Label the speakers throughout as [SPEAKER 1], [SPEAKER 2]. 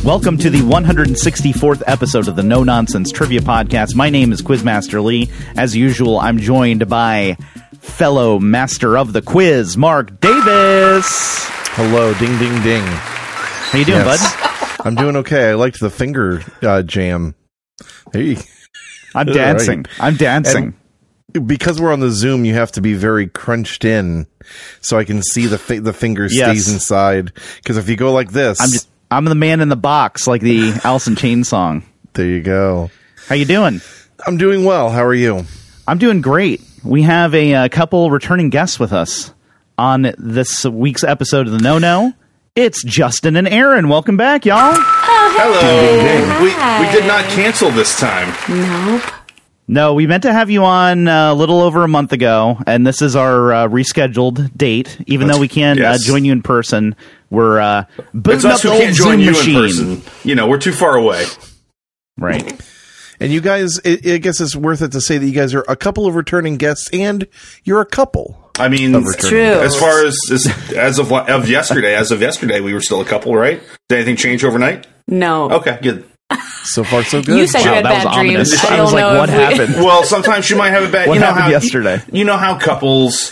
[SPEAKER 1] Welcome to the 164th episode of the No Nonsense Trivia Podcast. My name is Quizmaster Lee. As usual, I'm joined by fellow master of the quiz, Mark Davis.
[SPEAKER 2] Hello, ding, ding, ding.
[SPEAKER 1] How you doing, bud?
[SPEAKER 2] I'm doing okay. I liked the finger jam. Hey,
[SPEAKER 1] I'm dancing.
[SPEAKER 2] Right.
[SPEAKER 1] I'm dancing.
[SPEAKER 2] And because we're on the Zoom, you have to be very crunched in, so I can see the finger stays inside. Because if you go like this,
[SPEAKER 1] I'm the man in the box, like the Alice in Chains song.
[SPEAKER 2] There you go.
[SPEAKER 1] How you doing?
[SPEAKER 2] I'm doing well. How are you?
[SPEAKER 1] I'm doing great. We have a couple returning guests with us on this week's episode of the No. It's Justin and Aaron. Welcome back, y'all.
[SPEAKER 3] Hello. We did not cancel this time.
[SPEAKER 4] Nope.
[SPEAKER 1] No, we meant to have you on a little over a month ago, and this is our rescheduled date. Even though we can join you in person, we're booting up the old Zoom machine. In person.
[SPEAKER 3] You know, we're too far away.
[SPEAKER 1] Right.
[SPEAKER 2] And you guys, I guess it's worth it to say that you guys are a couple of returning guests, and you're a couple.
[SPEAKER 3] I mean,
[SPEAKER 4] it's true.
[SPEAKER 3] As far as of yesterday, we were still a couple, right? Did anything change overnight?
[SPEAKER 4] No.
[SPEAKER 3] Okay, good.
[SPEAKER 2] So far, so good.
[SPEAKER 4] You said you had bad dreams.
[SPEAKER 1] I was like, what happened?
[SPEAKER 3] Well, sometimes you might have a bad.
[SPEAKER 1] What happened yesterday?
[SPEAKER 3] You know how couples,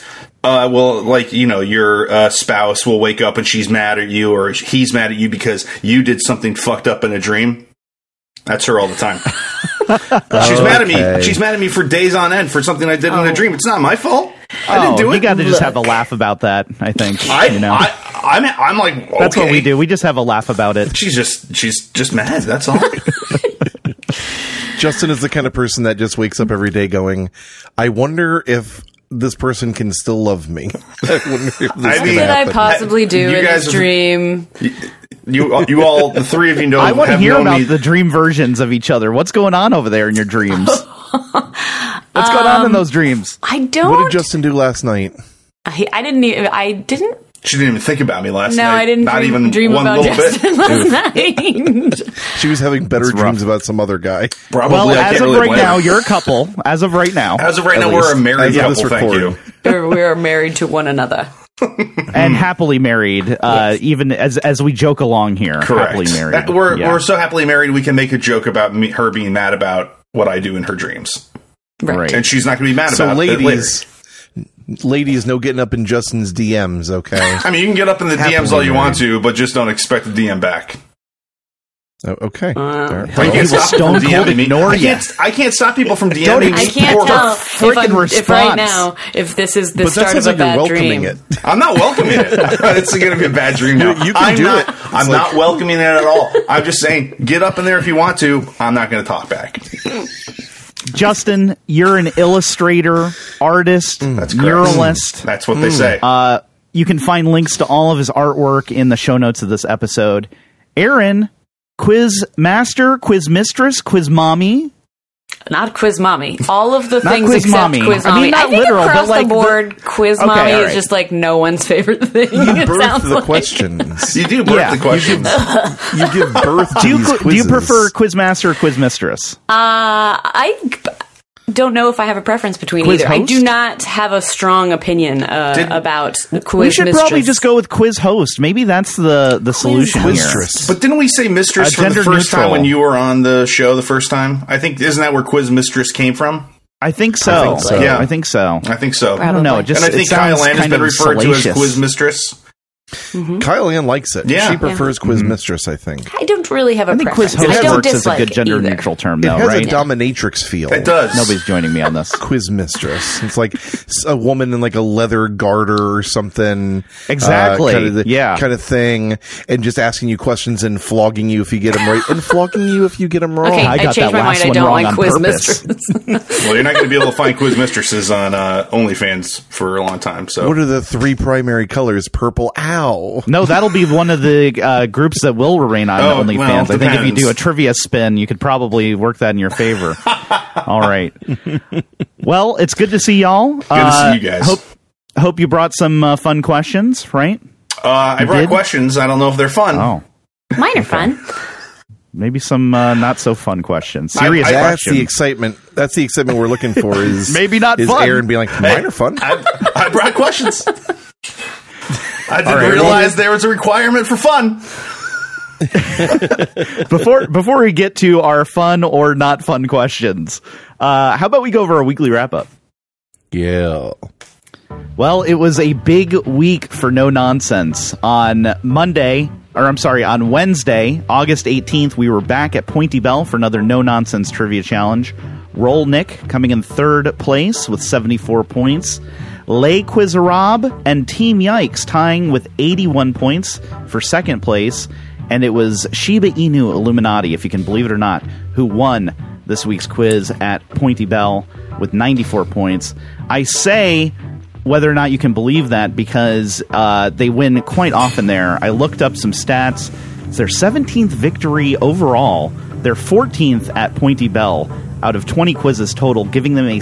[SPEAKER 3] your spouse will wake up and she's mad at you, or he's mad at you because you did something fucked up in a dream. That's her all the time. She's mad at me. She's mad at me for days on end for something I did in a dream. It's not my fault. I didn't do it.
[SPEAKER 1] You got to just have a laugh about that, I think.
[SPEAKER 3] I'm like, okay.
[SPEAKER 1] That's what we do. We just have a laugh about it.
[SPEAKER 3] She's just mad. That's all.
[SPEAKER 2] Justin is the kind of person that just wakes up every day going, I wonder if this person can still love me. I wonder if this
[SPEAKER 4] what did I possibly do in this dream?
[SPEAKER 3] You all, the three of you know.
[SPEAKER 1] I want to hear about the dream versions of each other. What's going on over there in your dreams? What's going on in those dreams?
[SPEAKER 4] I don't.
[SPEAKER 2] What did Justin do last night?
[SPEAKER 4] I didn't.
[SPEAKER 3] She didn't even think about me last night.
[SPEAKER 4] No, I didn't.
[SPEAKER 3] Not even
[SPEAKER 4] dream
[SPEAKER 3] one
[SPEAKER 4] about
[SPEAKER 3] little
[SPEAKER 4] Justin
[SPEAKER 3] bit.
[SPEAKER 4] last night.
[SPEAKER 2] She was having better dreams about some other guy.
[SPEAKER 3] Probably.
[SPEAKER 1] Well, as of right now, you're a couple. As of right now,
[SPEAKER 3] we're a married couple. Thank you.
[SPEAKER 4] We are married to one another.
[SPEAKER 1] And happily married, even as we joke along here.
[SPEAKER 3] Correct.
[SPEAKER 1] Happily married.
[SPEAKER 3] We're so happily married, we can make a joke about her being mad about what I do in her dreams.
[SPEAKER 4] Right.
[SPEAKER 3] And she's not going to be mad about it later.
[SPEAKER 2] Ladies, no getting up in Justin's DMs, okay?
[SPEAKER 3] I mean, you can get up in the DMs all you want to, but just don't expect a DM back.
[SPEAKER 2] Oh, okay.
[SPEAKER 3] I can't stop
[SPEAKER 1] Stone Cold ignore you.
[SPEAKER 3] I can't stop people from DMing me.
[SPEAKER 4] I can't tell if right now if this is the start of a bad dream.
[SPEAKER 2] It.
[SPEAKER 3] I'm not welcoming it. It's going to be a bad dream now.
[SPEAKER 2] You can do it.
[SPEAKER 3] I'm not welcoming it at all. I'm just saying, get up in there if you want to. I'm not going to talk back.
[SPEAKER 1] Justin, you're an illustrator, artist, muralist.
[SPEAKER 3] That's what they say.
[SPEAKER 1] You can find links to all of his artwork in the show notes of this episode. Aaron, quiz master, quiz mistress, quiz mommy.
[SPEAKER 4] Not quiz mommy. All of the things
[SPEAKER 1] quiz
[SPEAKER 4] except
[SPEAKER 1] mommy.
[SPEAKER 4] quiz mommy.
[SPEAKER 1] I mean, not
[SPEAKER 4] think
[SPEAKER 1] literal,
[SPEAKER 4] across
[SPEAKER 1] but like
[SPEAKER 4] the board, quiz mommy is just like no one's favorite thing.
[SPEAKER 2] You birth the questions.
[SPEAKER 3] You do birth the questions.
[SPEAKER 2] You give birth to these quizzes.
[SPEAKER 1] Do you prefer quiz master or quiz mistress?
[SPEAKER 4] I don't know if I have a preference between
[SPEAKER 1] Quiz
[SPEAKER 4] either.
[SPEAKER 1] host?
[SPEAKER 4] I do not have a strong opinion about quiz
[SPEAKER 1] We should
[SPEAKER 4] mistress.
[SPEAKER 1] probably just go with quiz host. Maybe that's the solution here.
[SPEAKER 2] Mistress.
[SPEAKER 3] But didn't we say mistress for the first time when you were on the show the first time? I think, isn't that where quiz mistress came from?
[SPEAKER 1] I think so.
[SPEAKER 3] Yeah.
[SPEAKER 1] I think so.
[SPEAKER 3] I think so.
[SPEAKER 1] I don't know. It just,
[SPEAKER 3] and I think Kyle Ann has been referred to as quiz mistress.
[SPEAKER 4] Mm-hmm.
[SPEAKER 2] Kyle Ann likes it.
[SPEAKER 3] Yeah.
[SPEAKER 2] She prefers quiz mistress, I think.
[SPEAKER 4] I don't really have a preference.
[SPEAKER 1] Quiz host
[SPEAKER 4] I don't
[SPEAKER 1] works as a
[SPEAKER 4] dislike
[SPEAKER 1] good gender
[SPEAKER 4] either.
[SPEAKER 1] neutral term,
[SPEAKER 2] It
[SPEAKER 1] though,
[SPEAKER 2] has
[SPEAKER 1] right?
[SPEAKER 2] a dominatrix feel.
[SPEAKER 3] It does.
[SPEAKER 1] Nobody's joining me on this.
[SPEAKER 2] Quiz mistress. It's like a woman in like a leather garter or something.
[SPEAKER 1] Exactly.
[SPEAKER 2] Kind of thing. And just asking you questions and flogging you if you get them right and flogging you if you get them wrong.
[SPEAKER 4] Okay,
[SPEAKER 1] I got
[SPEAKER 4] changed
[SPEAKER 1] that
[SPEAKER 4] my mind.
[SPEAKER 1] last
[SPEAKER 4] I
[SPEAKER 1] one
[SPEAKER 4] don't
[SPEAKER 1] wrong
[SPEAKER 4] like
[SPEAKER 1] on
[SPEAKER 4] quiz
[SPEAKER 1] purpose.
[SPEAKER 4] mistress.
[SPEAKER 3] Well, you're not going to be able to find quiz mistresses on OnlyFans for a long time. So,
[SPEAKER 2] what are the three primary colors? Purple. Ow.
[SPEAKER 1] No, that'll be one of the groups that will remain on OnlyFans.
[SPEAKER 3] Well,
[SPEAKER 1] I think if you
[SPEAKER 3] depends.
[SPEAKER 1] do a trivia spin, you could probably work that in your favor. All right. Well, it's good to see y'all.
[SPEAKER 3] Good to see you guys.
[SPEAKER 1] Hope you brought some fun questions, right?
[SPEAKER 3] I brought questions. I don't know if they're fun.
[SPEAKER 1] Oh,
[SPEAKER 4] Mine are fun.
[SPEAKER 1] maybe some not so fun questions. Serious
[SPEAKER 2] That's
[SPEAKER 1] questions.
[SPEAKER 2] the excitement. That's the excitement we're looking for. Is
[SPEAKER 1] Maybe not
[SPEAKER 2] is
[SPEAKER 1] fun.
[SPEAKER 2] Aaron being like, mine are fun.
[SPEAKER 3] I brought questions. I didn't realize there was a requirement for fun.
[SPEAKER 1] Before we get to our fun or not fun questions, how about we go over our weekly wrap-up?
[SPEAKER 2] Yeah.
[SPEAKER 1] Well, it was a big week for No Nonsense. On Wednesday, August 18th, we were back at Pointy Bell for another No Nonsense Trivia Challenge. Roll Nick coming in third place with 74 points. Les Quizarab and Team Yikes tying with 81 points for second place. And it was Shiba Inu Illuminati, if you can believe it or not, who won this week's quiz at Pointy Bell with 94 points. I say whether or not you can believe that because they win quite often there. I looked up some stats. It's their 17th victory overall. Their 14th at Pointy Bell out of 20 quizzes total, giving them a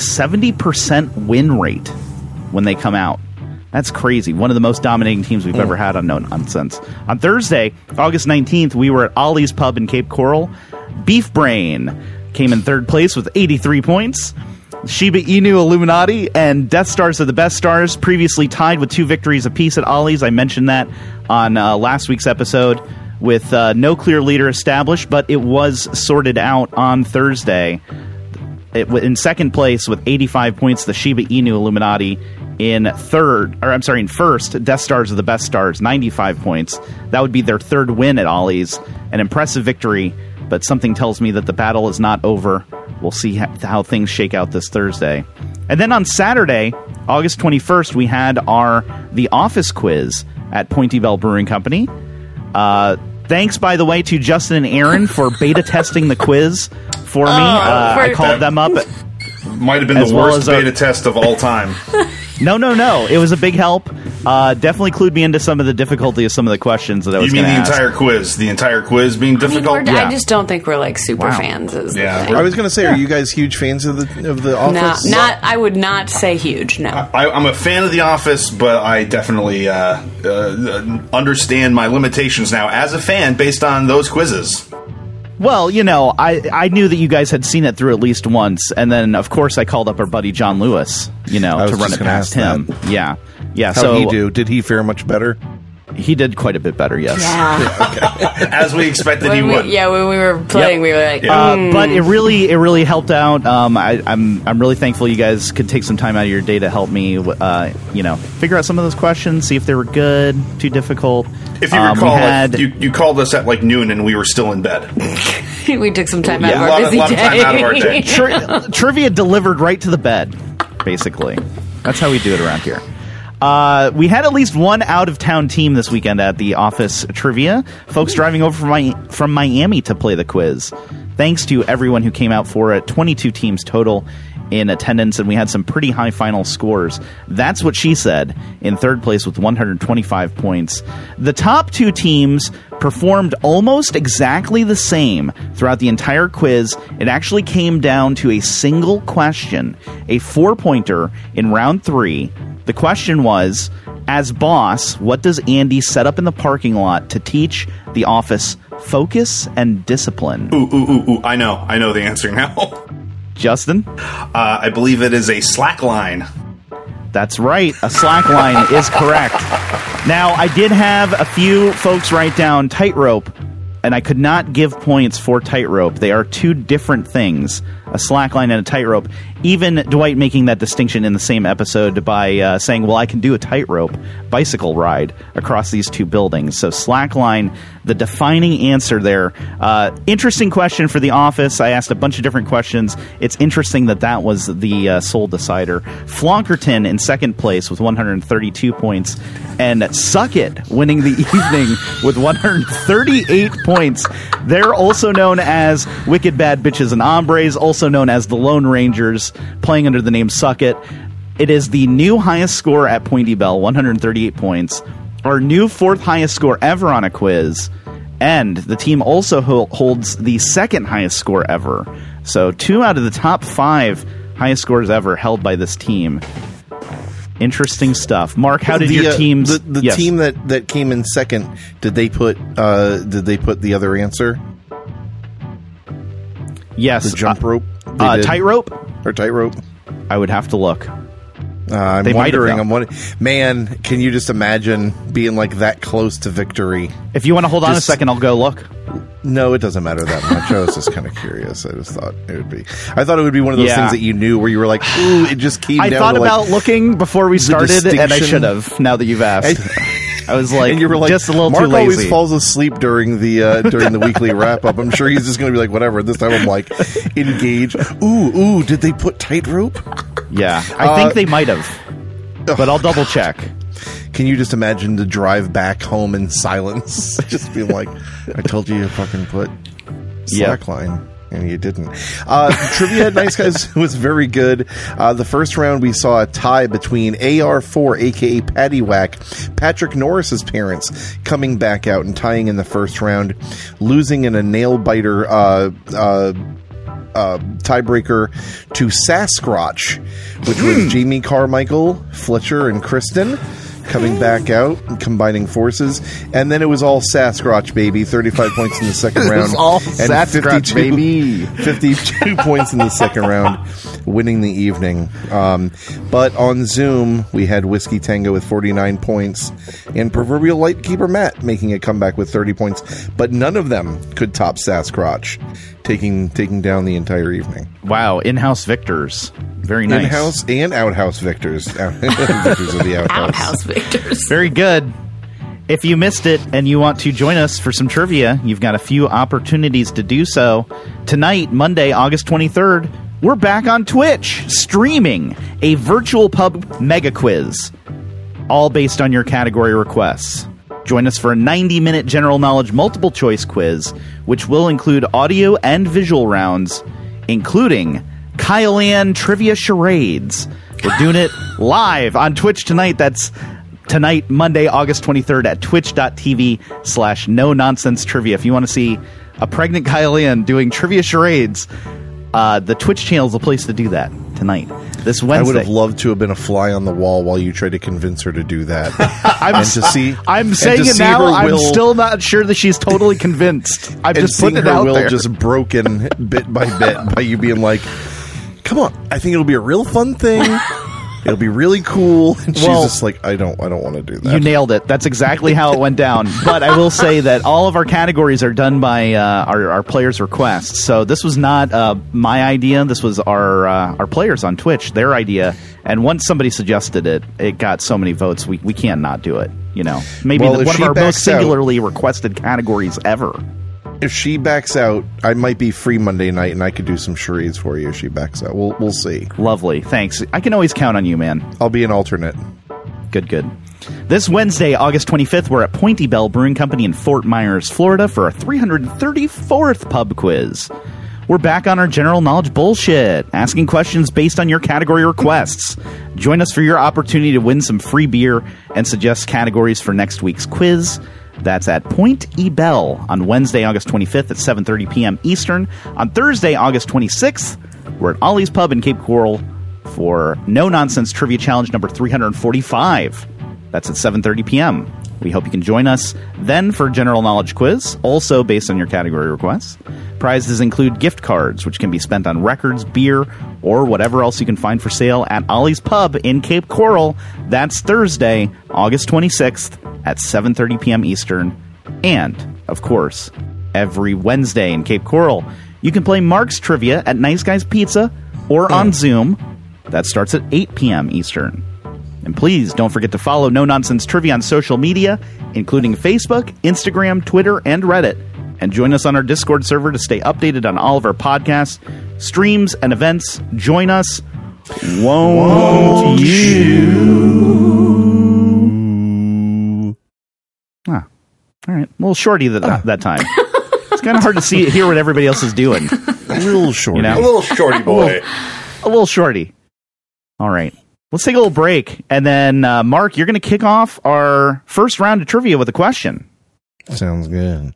[SPEAKER 1] 70% win rate when they come out. That's crazy. One of the most dominating teams we've ever had on No Nonsense. On Thursday, August 19th, we were at Ollie's Pub in Cape Coral. Beef Brain came in third place with 83 points. Shiba Inu Illuminati and Death Stars are the Best Stars, previously tied with 2 victories apiece at Ollie's. I mentioned that on last week's episode with no clear leader established, but it was sorted out on Thursday. In second place with 85 points, the Shiba Inu Illuminati. In first, Death Stars are the Best Stars, 95 points. That would be their third win at Ollie's. An impressive victory, but something tells me that the battle is not over. We'll see how things shake out this Thursday. And then on Saturday, August 21st, we had The Office quiz at Pointy Bell Brewing Company. Thanks, by the way, to Justin and Aaron for beta testing the quiz for me. I called them up.
[SPEAKER 3] Might have been the worst beta test of all time.
[SPEAKER 1] No. It was a big help. Definitely clued me into some of the difficulty of some of the questions that I was going to ask.
[SPEAKER 3] You mean the entire quiz? The entire quiz being difficult?
[SPEAKER 4] I just don't think we're like super fans.
[SPEAKER 2] I was going to say, are you guys huge fans of the Office?
[SPEAKER 4] No, I would not say huge. No,
[SPEAKER 3] I'm a fan of The Office, but I definitely understand my limitations now as a fan based on those quizzes.
[SPEAKER 1] Well, I knew that you guys had seen it through at least once, and then, of course, I called up our buddy John Lewis, to run it past him. Yeah.
[SPEAKER 2] How'd he do? Did he fare much better?
[SPEAKER 1] He did quite a bit better, yes.
[SPEAKER 4] Yeah.
[SPEAKER 3] Okay. As we expected he would.
[SPEAKER 4] Yeah, when we were playing, we were like,
[SPEAKER 1] but it really helped out. I'm really thankful you guys could take some time out of your day to help me, figure out some of those questions, see if they were good, too difficult.
[SPEAKER 3] If you recall, you called us at like noon and we were still in bed.
[SPEAKER 4] We took some time out of our busy day.
[SPEAKER 3] Time out of our day.
[SPEAKER 1] Trivia delivered right to the bed, basically. That's how we do it around here. We had at least one out-of-town team this weekend at the Office Trivia. Folks driving over from Miami to play the quiz. Thanks to everyone who came out for it. 22 teams total in attendance, and we had some pretty high final scores. That's what she said, in third place with 125 points. The top 2 teams performed almost exactly the same throughout the entire quiz. It actually came down to a single question, a 4-pointer in round 3. The question was, as boss, what does Andy set up in the parking lot to teach the office focus and discipline?
[SPEAKER 3] Ooh, I know the answer now.
[SPEAKER 1] Justin?
[SPEAKER 3] I believe it is a slack line.
[SPEAKER 1] That's right. A slack line is correct. Now, I did have a few folks write down tightrope, and I could not give points for tightrope. They are 2 different things, a slack line and a tightrope. Even Dwight making that distinction in the same episode by saying, well, I can do a tightrope bicycle ride across these 2 buildings. So slack line, the defining answer there. Interesting question for The Office. I asked a bunch of different questions. It's interesting that was the sole decider. Flonkerton in second place with 132 points. And Suck It winning the evening with 138 points. They're also known as Wicked Bad Bitches and Hombres, also known as the Lone Rangers, playing under the name Suck It. It is the new highest score at Pointy Bell, 138 points. Our new 4th highest score ever on a quiz. And the team also holds the 2nd highest score ever. So 2 out of the top 5 highest scores ever held by this team. Interesting stuff. Mark, how did your teams...
[SPEAKER 2] The team that came in second, did they put the other answer?
[SPEAKER 1] Yes.
[SPEAKER 2] The jump rope?
[SPEAKER 1] Tightrope?
[SPEAKER 2] Or tightrope?
[SPEAKER 1] I would have to look.
[SPEAKER 2] I'm wondering. Man, can you just imagine being like that close to victory?
[SPEAKER 1] If you want to hold on a second, I'll go look.
[SPEAKER 2] No, it doesn't matter that much. I was just kind of curious. I just thought it would be. I thought it would be one of those things that you knew where you were like, ooh, it just came down to
[SPEAKER 1] I thought about looking before we started, and I should have, now that you've asked. I was like, and you were like, just a little
[SPEAKER 2] Mark
[SPEAKER 1] too lazy.
[SPEAKER 2] Mark always falls asleep during the weekly wrap-up. I'm sure he's just going to be like, whatever. This time I'm like, engage. Ooh, did they put tightrope?
[SPEAKER 1] Yeah, I think they might have. But I'll double check.
[SPEAKER 2] Can you just imagine the drive back home in silence? Just being like, I told you to fucking put slackline. And you didn't. Trivia at Nice Guys was very good. The first round, we saw a tie between AR4, a.k.a. Paddywhack, Patrick Norris's parents, coming back out and tying in the first round, losing in a nail-biter tiebreaker to Sasquatch, which was Jamie Carmichael, Fletcher, and Kristen coming back out and combining forces. And then it was all Sasquatch, baby. 35 points in the second round. It was
[SPEAKER 1] all Sasquatch, baby.
[SPEAKER 2] 52 points in the second round, winning the evening. But on Zoom, we had Whiskey Tango with 49 points and Proverbial Lightkeeper Matt making a comeback with 30 points. But none of them could top Sasquatch, taking down the entire evening.
[SPEAKER 1] Wow, in-house victors. Very nice.
[SPEAKER 2] In-house and outhouse victors. Victors of the outhouse.
[SPEAKER 4] Outhouse victors.
[SPEAKER 1] Very good. If you missed it and you want to join us for some trivia, you've got a few opportunities to do so. Tonight, Monday, August 23rd, we're back on Twitch, streaming a virtual pub mega quiz, all based on your category requests. Join us for a 90-minute general knowledge multiple choice quiz, which will include audio and visual rounds, including Kyle Ann Trivia Charades. We're doing it live on Twitch tonight. That's tonight, Monday, August 23rd at twitch.tv/no-nonsense trivia. If you want to see a pregnant Kyle Ann doing trivia charades, the Twitch channel is the place to do that tonight. This Wednesday.
[SPEAKER 2] I would have loved to have been a fly on the wall while you tried to convince her to do that. I'm saying it now.
[SPEAKER 1] I'm still not sure that she's totally convinced. I'm just putting it out there.
[SPEAKER 2] Just broken bit by bit by you being like, "Come on, I think it'll be a real fun thing. It'll be really cool." And she's just like, I don't want to do that.
[SPEAKER 1] You nailed it. That's exactly how it went down. But I will say that all of our categories are done by our players' requests. So this was not my idea. This was our players on Twitch, their idea. And once somebody suggested it, it got so many votes, we can't not do it. You know, maybe one of our most singularly requested categories ever.
[SPEAKER 2] If she backs out, I might be free Monday night, and I could do some charades for you if she backs out. We'll see.
[SPEAKER 1] Lovely. Thanks. I can always count on you, man.
[SPEAKER 2] I'll be an alternate.
[SPEAKER 1] Good. This Wednesday, August 25th, we're at Pointy Bell Brewing Company in Fort Myers, Florida for our 334th pub quiz. We're back on our general knowledge bullshit, asking questions based on your category requests. Join us for your opportunity to win some free beer and suggest categories for next week's quiz. That's at Point E Bell on Wednesday, August 25th at 7:30 p.m. Eastern. On Thursday, August 26th, we're at Ollie's Pub in Cape Coral for No Nonsense Trivia Challenge number 345. That's at 7:30 p.m. We hope you can join us then for a general knowledge quiz, also based on your category requests. Prizes include gift cards, which can be spent on records, beer, or whatever else you can find for sale at Ollie's Pub in Cape Coral. That's Thursday, August 26th at 7:30 p.m. Eastern. And, of course, every Wednesday in Cape Coral, you can play Mark's Trivia at Nice Guys Pizza or on Zoom. That starts at 8 p.m. Eastern. And please don't forget to follow No Nonsense Trivia on social media, including Facebook, Instagram, Twitter, and Reddit. And join us on our Discord server to stay updated on all of our podcasts, streams, and events. Join us. Won't you? Ah, all right. A little shorty that time. It's kind of hard to hear what everybody else is doing.
[SPEAKER 2] A little shorty.
[SPEAKER 3] You know? A little shorty boy.
[SPEAKER 1] A little shorty. All right. Let's take a little break. And then, Mark, you're going to kick off our first round of trivia with a question.
[SPEAKER 2] Sounds good.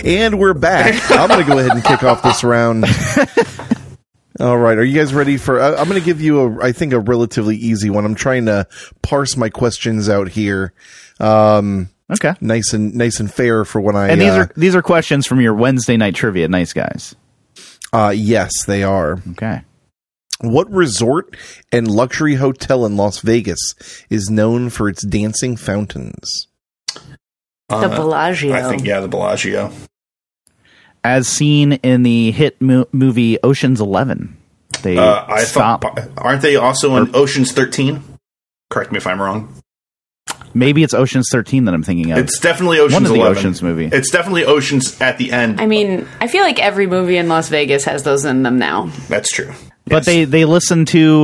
[SPEAKER 2] And we're back. I'm going to go ahead and kick off this round. All right. Are you guys ready for... I'm going to give you, I think, a relatively easy one. I'm trying to parse my questions out here.
[SPEAKER 1] Okay.
[SPEAKER 2] Nice and fair for when I...
[SPEAKER 1] And these are questions from your Wednesday night trivia, Nice Guys.
[SPEAKER 2] Yes, they are.
[SPEAKER 1] Okay.
[SPEAKER 2] What resort and luxury hotel in Las Vegas is known for its dancing fountains?
[SPEAKER 4] The Bellagio.
[SPEAKER 3] I think, the Bellagio.
[SPEAKER 1] As seen in the hit movie Ocean's 11. They
[SPEAKER 3] aren't they also in Ocean's 13? Correct me if I'm wrong.
[SPEAKER 1] Maybe it's Ocean's 13 that I'm thinking of.
[SPEAKER 3] It's definitely Ocean's 11.
[SPEAKER 1] One of the Ocean's movie.
[SPEAKER 3] It's definitely Ocean's at the end.
[SPEAKER 4] I mean, I feel like every movie in Las Vegas has those in them now.
[SPEAKER 3] That's true.
[SPEAKER 1] But they listen to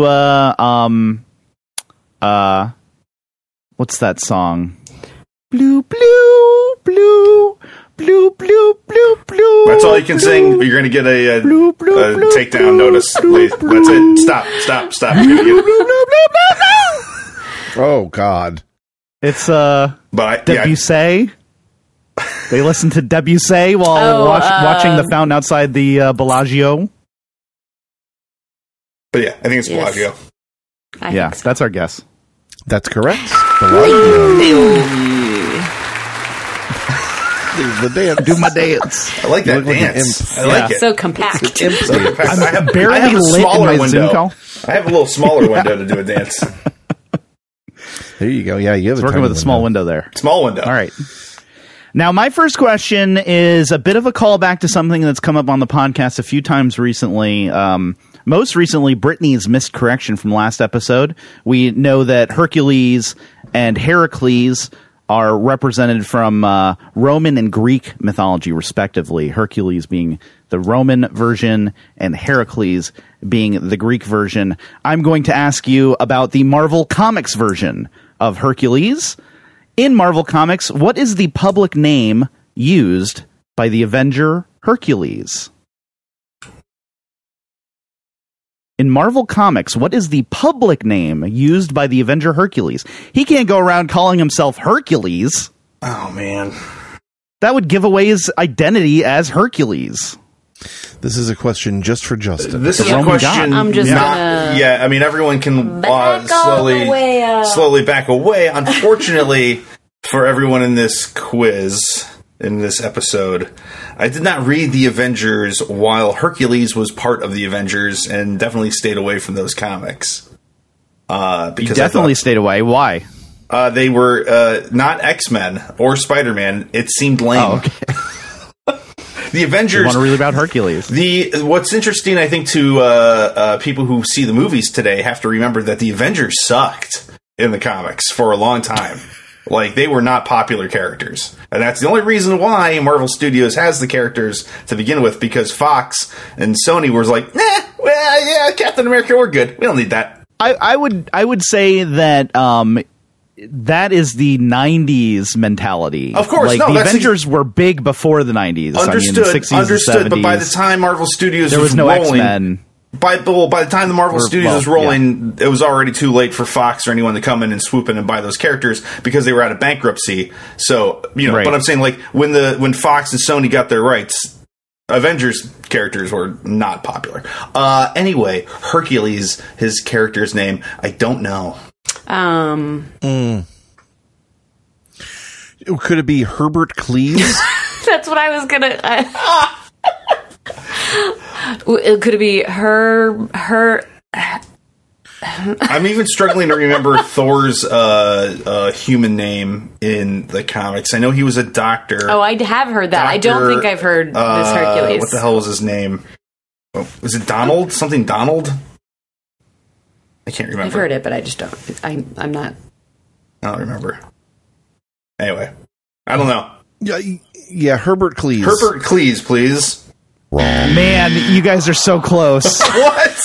[SPEAKER 1] what's that song? Blue, blue, blue, blue, blue, blue, blue.
[SPEAKER 3] That's all you can sing. You're going to get a takedown notice. That's it. Stop.
[SPEAKER 2] Oh God.
[SPEAKER 1] It's Debussy. They listen to Debussy while watching the fountain outside the Bellagio.
[SPEAKER 3] But yeah, I think it's Bellagio.
[SPEAKER 1] Yes, that's our guess.
[SPEAKER 2] That's correct. Bellagio. The dance.
[SPEAKER 1] Do my dance.
[SPEAKER 3] I like that dance. I like it.
[SPEAKER 4] So compact.
[SPEAKER 3] I have
[SPEAKER 1] barely
[SPEAKER 3] a smaller window. I have a little smaller window to do a dance.
[SPEAKER 2] There you go. Yeah, you have
[SPEAKER 1] working with a small window there.
[SPEAKER 3] Small window.
[SPEAKER 1] All right. Now, my first question is a bit of a callback to something that's come up on the podcast a few times recently. Most recently, Brittany's missed correction from last episode. We know that Hercules and Heracles are represented from Roman and Greek mythology, respectively. Hercules being the Roman version and Heracles being the Greek version. I'm going to ask you about the Marvel Comics version of Hercules. In Marvel Comics, what is the public name used by the Avenger Hercules? In Marvel Comics, what is the public name used by the Avenger Hercules? He can't go around calling himself Hercules.
[SPEAKER 3] Oh, man.
[SPEAKER 1] That would give away his identity as Hercules.
[SPEAKER 2] This is a question just for Justin.
[SPEAKER 3] This is a question.
[SPEAKER 4] I'm just gonna...
[SPEAKER 3] Yeah, I mean, everyone can slowly back away. Unfortunately, for everyone in this quiz, in this episode, I did not read the Avengers while Hercules was part of the Avengers, and definitely stayed away from those comics.
[SPEAKER 1] Because you definitely stayed away. Why?
[SPEAKER 3] They were not X-Men or Spider-Man. It seemed lame.
[SPEAKER 1] Oh, okay.
[SPEAKER 3] The Avengers.
[SPEAKER 1] You want to read about Hercules?
[SPEAKER 3] What's interesting, I think, to people who see the movies today have to remember that the Avengers sucked in the comics for a long time. Like, they were not popular characters. And that's the only reason why Marvel Studios has the characters to begin with, because Fox and Sony was like, Captain America, we're good. We don't need that.
[SPEAKER 1] I would say that that is the 90s mentality.
[SPEAKER 3] Of course,
[SPEAKER 1] the Avengers were big before the 90s.
[SPEAKER 3] Understood,
[SPEAKER 1] 60s,
[SPEAKER 3] but by the time Marvel Studios
[SPEAKER 1] there was no
[SPEAKER 3] rolling,
[SPEAKER 1] X-Men.
[SPEAKER 3] By the time the Marvel Studios was rolling, it was already too late for Fox or anyone to come in and swoop in and buy those characters because they were out of bankruptcy. So, right. But I'm saying, like, when Fox and Sony got their rights, Avengers characters were not popular. Anyway, Hercules, his character's name, I don't know.
[SPEAKER 2] Could it be Herbert Cleese?
[SPEAKER 4] That's what I was gonna. Could it be her?
[SPEAKER 3] I'm even struggling to remember Thor's human name in the comics. I know he was a doctor.
[SPEAKER 4] Oh, I have heard that. I don't think I've heard this Hercules.
[SPEAKER 3] What the hell was his name? Was it Donald? Something Donald? I can't remember.
[SPEAKER 4] I've heard it, but I just don't. I'm not.
[SPEAKER 3] I don't remember. Anyway, I don't know.
[SPEAKER 2] Yeah, Herbert Cleese.
[SPEAKER 3] Herbert Cleese, please.
[SPEAKER 2] Wrong.
[SPEAKER 1] Man, you guys are so close.
[SPEAKER 3] What?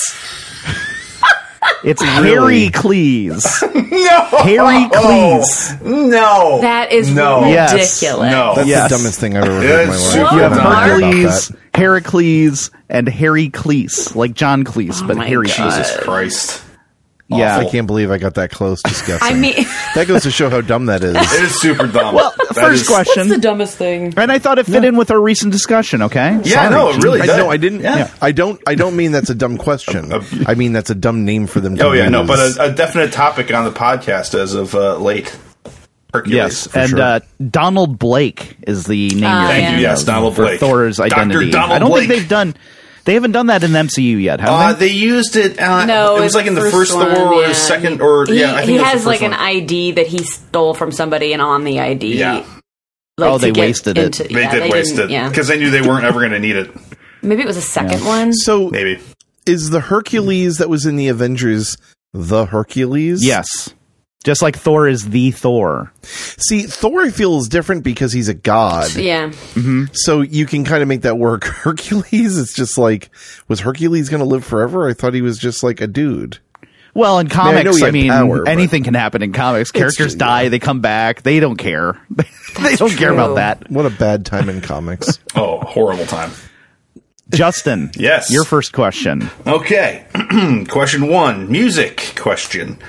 [SPEAKER 1] It's Harry Cleese.
[SPEAKER 3] No.
[SPEAKER 1] Harry Cleese.
[SPEAKER 3] No.
[SPEAKER 4] That is ridiculous.
[SPEAKER 3] No.
[SPEAKER 2] That's the dumbest thing I've ever heard in my life.
[SPEAKER 1] You have Hercules, Heracles, and Harry Cleese. Like John Cleese, but Harry Cleese.
[SPEAKER 3] Jesus Christ.
[SPEAKER 1] Yeah.
[SPEAKER 2] I can't believe I got that close just guessing.
[SPEAKER 4] I mean,
[SPEAKER 2] that goes to show how dumb that is.
[SPEAKER 3] It is super dumb.
[SPEAKER 1] Well, first question.
[SPEAKER 4] what's the dumbest thing?
[SPEAKER 1] And I thought it fit in with our recent discussion, okay?
[SPEAKER 3] Yeah,
[SPEAKER 1] Sorry.
[SPEAKER 3] no, it really does.
[SPEAKER 2] No, I didn't.
[SPEAKER 3] Yeah.
[SPEAKER 2] I don't mean that's a dumb question. I mean that's a dumb name for them to
[SPEAKER 3] Oh, yeah,
[SPEAKER 2] use.
[SPEAKER 3] no, but a definite topic on the podcast as of late. Hercules.
[SPEAKER 1] Yes, and
[SPEAKER 2] sure.
[SPEAKER 1] Donald Blake is the name you're
[SPEAKER 3] Thank
[SPEAKER 1] thinking
[SPEAKER 3] you, yes,
[SPEAKER 1] of
[SPEAKER 3] Donald
[SPEAKER 1] for
[SPEAKER 3] Blake.
[SPEAKER 1] Thor's identity.
[SPEAKER 3] Donald
[SPEAKER 1] I don't
[SPEAKER 3] Blake.
[SPEAKER 1] think they haven't done that in the MCU yet, have they?
[SPEAKER 3] They used it.
[SPEAKER 4] No,
[SPEAKER 3] it was like in the first
[SPEAKER 4] one,
[SPEAKER 3] Thor or
[SPEAKER 4] yeah.
[SPEAKER 3] second, or
[SPEAKER 4] He,
[SPEAKER 3] I think
[SPEAKER 4] he
[SPEAKER 3] it was
[SPEAKER 4] has
[SPEAKER 3] the
[SPEAKER 4] like
[SPEAKER 3] first
[SPEAKER 4] an
[SPEAKER 3] one.
[SPEAKER 4] ID that he stole from somebody, and on the ID,
[SPEAKER 3] Yeah.
[SPEAKER 4] like,
[SPEAKER 1] they
[SPEAKER 4] to get
[SPEAKER 1] wasted it.
[SPEAKER 4] into-
[SPEAKER 3] They
[SPEAKER 4] yeah,
[SPEAKER 3] did waste
[SPEAKER 4] didn't-
[SPEAKER 3] it
[SPEAKER 4] Yeah,
[SPEAKER 3] because they knew they weren't ever going to need it.
[SPEAKER 4] maybe it was a second one.
[SPEAKER 2] So
[SPEAKER 3] Maybe.
[SPEAKER 2] is the Hercules that was in the Avengers the Hercules?
[SPEAKER 1] Yes. Just like Thor is the Thor.
[SPEAKER 2] See, Thor I feel is different because he's a god.
[SPEAKER 4] Yeah,
[SPEAKER 2] So you can kind of make that work. Hercules, it's just like, was Hercules going to live forever? I thought he was just like a dude.
[SPEAKER 1] Well, in
[SPEAKER 2] I know
[SPEAKER 1] comics,
[SPEAKER 2] he had power, but-
[SPEAKER 1] anything can happen in comics. Characters
[SPEAKER 2] true,
[SPEAKER 1] die,
[SPEAKER 2] yeah.
[SPEAKER 1] they come back, they don't care. They don't care
[SPEAKER 4] true.
[SPEAKER 1] about that.
[SPEAKER 2] What a bad time in comics.
[SPEAKER 3] Oh, horrible time.
[SPEAKER 1] Justin,
[SPEAKER 3] Yes.
[SPEAKER 1] your first question.
[SPEAKER 3] Okay. Question 1. Music question.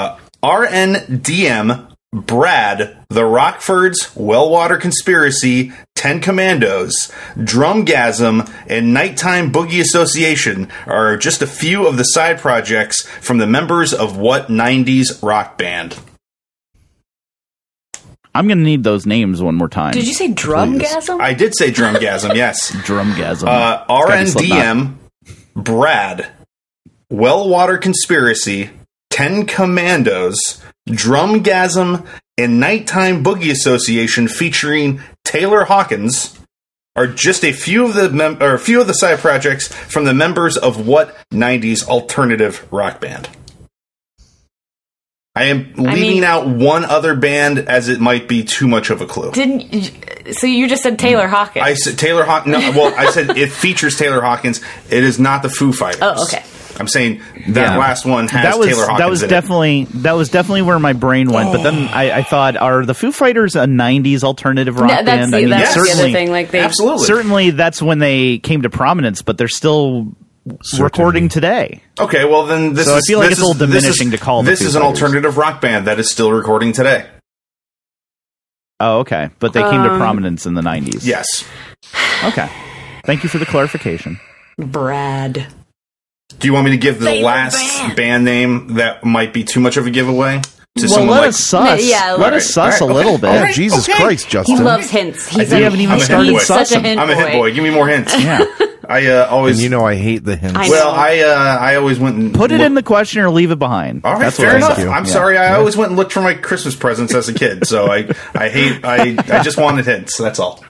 [SPEAKER 3] RNDM, Brad, The Rockfords, Wellwater Conspiracy, 10 Commandos, Drumgasm, and Nighttime Boogie Association are just a few of the side projects from the members of what 90s rock band?
[SPEAKER 1] I'm going to need those names one more time.
[SPEAKER 4] did you say drumgasm?
[SPEAKER 3] I did say Drumgasm, yes.
[SPEAKER 1] Drumgasm. Gotta be Slipknot.
[SPEAKER 3] RNDM, Brad, Wellwater Conspiracy, 10 Commandos, Drumgasm, and Nighttime Boogie Association featuring Taylor Hawkins are just a few of the side projects from the members of what 90s alternative rock band? I am leaving out one other band as it might be too much of a clue.
[SPEAKER 4] So you just said Taylor Hawkins.
[SPEAKER 3] I said Taylor Hawkins. No, well, I said it features Taylor Hawkins. It is not the Foo Fighters.
[SPEAKER 4] Oh, okay.
[SPEAKER 3] I'm saying that last one has Taylor Hawkins.
[SPEAKER 1] That was definitely where my brain went. But then I thought, are the Foo Fighters a '90s alternative rock
[SPEAKER 4] No,
[SPEAKER 1] band?
[SPEAKER 4] that's the other
[SPEAKER 1] certainly,
[SPEAKER 4] thing. Like
[SPEAKER 3] absolutely.
[SPEAKER 1] certainly that's when they came to prominence. But they're still recording today.
[SPEAKER 3] Okay, well then this
[SPEAKER 1] So
[SPEAKER 3] is.
[SPEAKER 1] I feel like
[SPEAKER 3] this
[SPEAKER 1] it's a little
[SPEAKER 3] is- this
[SPEAKER 1] diminishing
[SPEAKER 3] is-
[SPEAKER 1] to call the
[SPEAKER 3] This
[SPEAKER 1] Foo
[SPEAKER 3] is an
[SPEAKER 1] Fighters.
[SPEAKER 3] alternative rock band that is still recording today.
[SPEAKER 1] Oh, okay. But they came to prominence in the '90s.
[SPEAKER 3] Yes.
[SPEAKER 1] Okay. Thank you for the clarification.
[SPEAKER 4] Brad.
[SPEAKER 3] Do you want me to give the
[SPEAKER 4] Favorite
[SPEAKER 3] last band name that might be too much of a giveaway to
[SPEAKER 1] Well,
[SPEAKER 3] someone
[SPEAKER 1] let
[SPEAKER 3] like?
[SPEAKER 1] us suss.
[SPEAKER 4] Yeah,
[SPEAKER 1] let us suss a little bit.
[SPEAKER 2] Oh, Jesus Christ,
[SPEAKER 4] He
[SPEAKER 2] Justin.
[SPEAKER 4] loves hints. He's
[SPEAKER 1] We haven't even
[SPEAKER 3] I'm a
[SPEAKER 1] started
[SPEAKER 3] hint boy.
[SPEAKER 4] such a
[SPEAKER 1] sussing.
[SPEAKER 4] hint
[SPEAKER 3] I'm a hit boy. Give me more hints.
[SPEAKER 1] Yeah.
[SPEAKER 3] I always.
[SPEAKER 2] And you know I hate the hints.
[SPEAKER 4] I know.
[SPEAKER 3] well, I always went and
[SPEAKER 1] Put it
[SPEAKER 3] looked-
[SPEAKER 1] in the question or leave it behind.
[SPEAKER 3] All right,
[SPEAKER 1] That's
[SPEAKER 3] fair
[SPEAKER 1] what I
[SPEAKER 3] enough.
[SPEAKER 1] say.
[SPEAKER 3] I'm
[SPEAKER 1] Yeah.
[SPEAKER 3] sorry. I always went and looked for my Christmas presents as a kid, so I just wanted hints. That's all.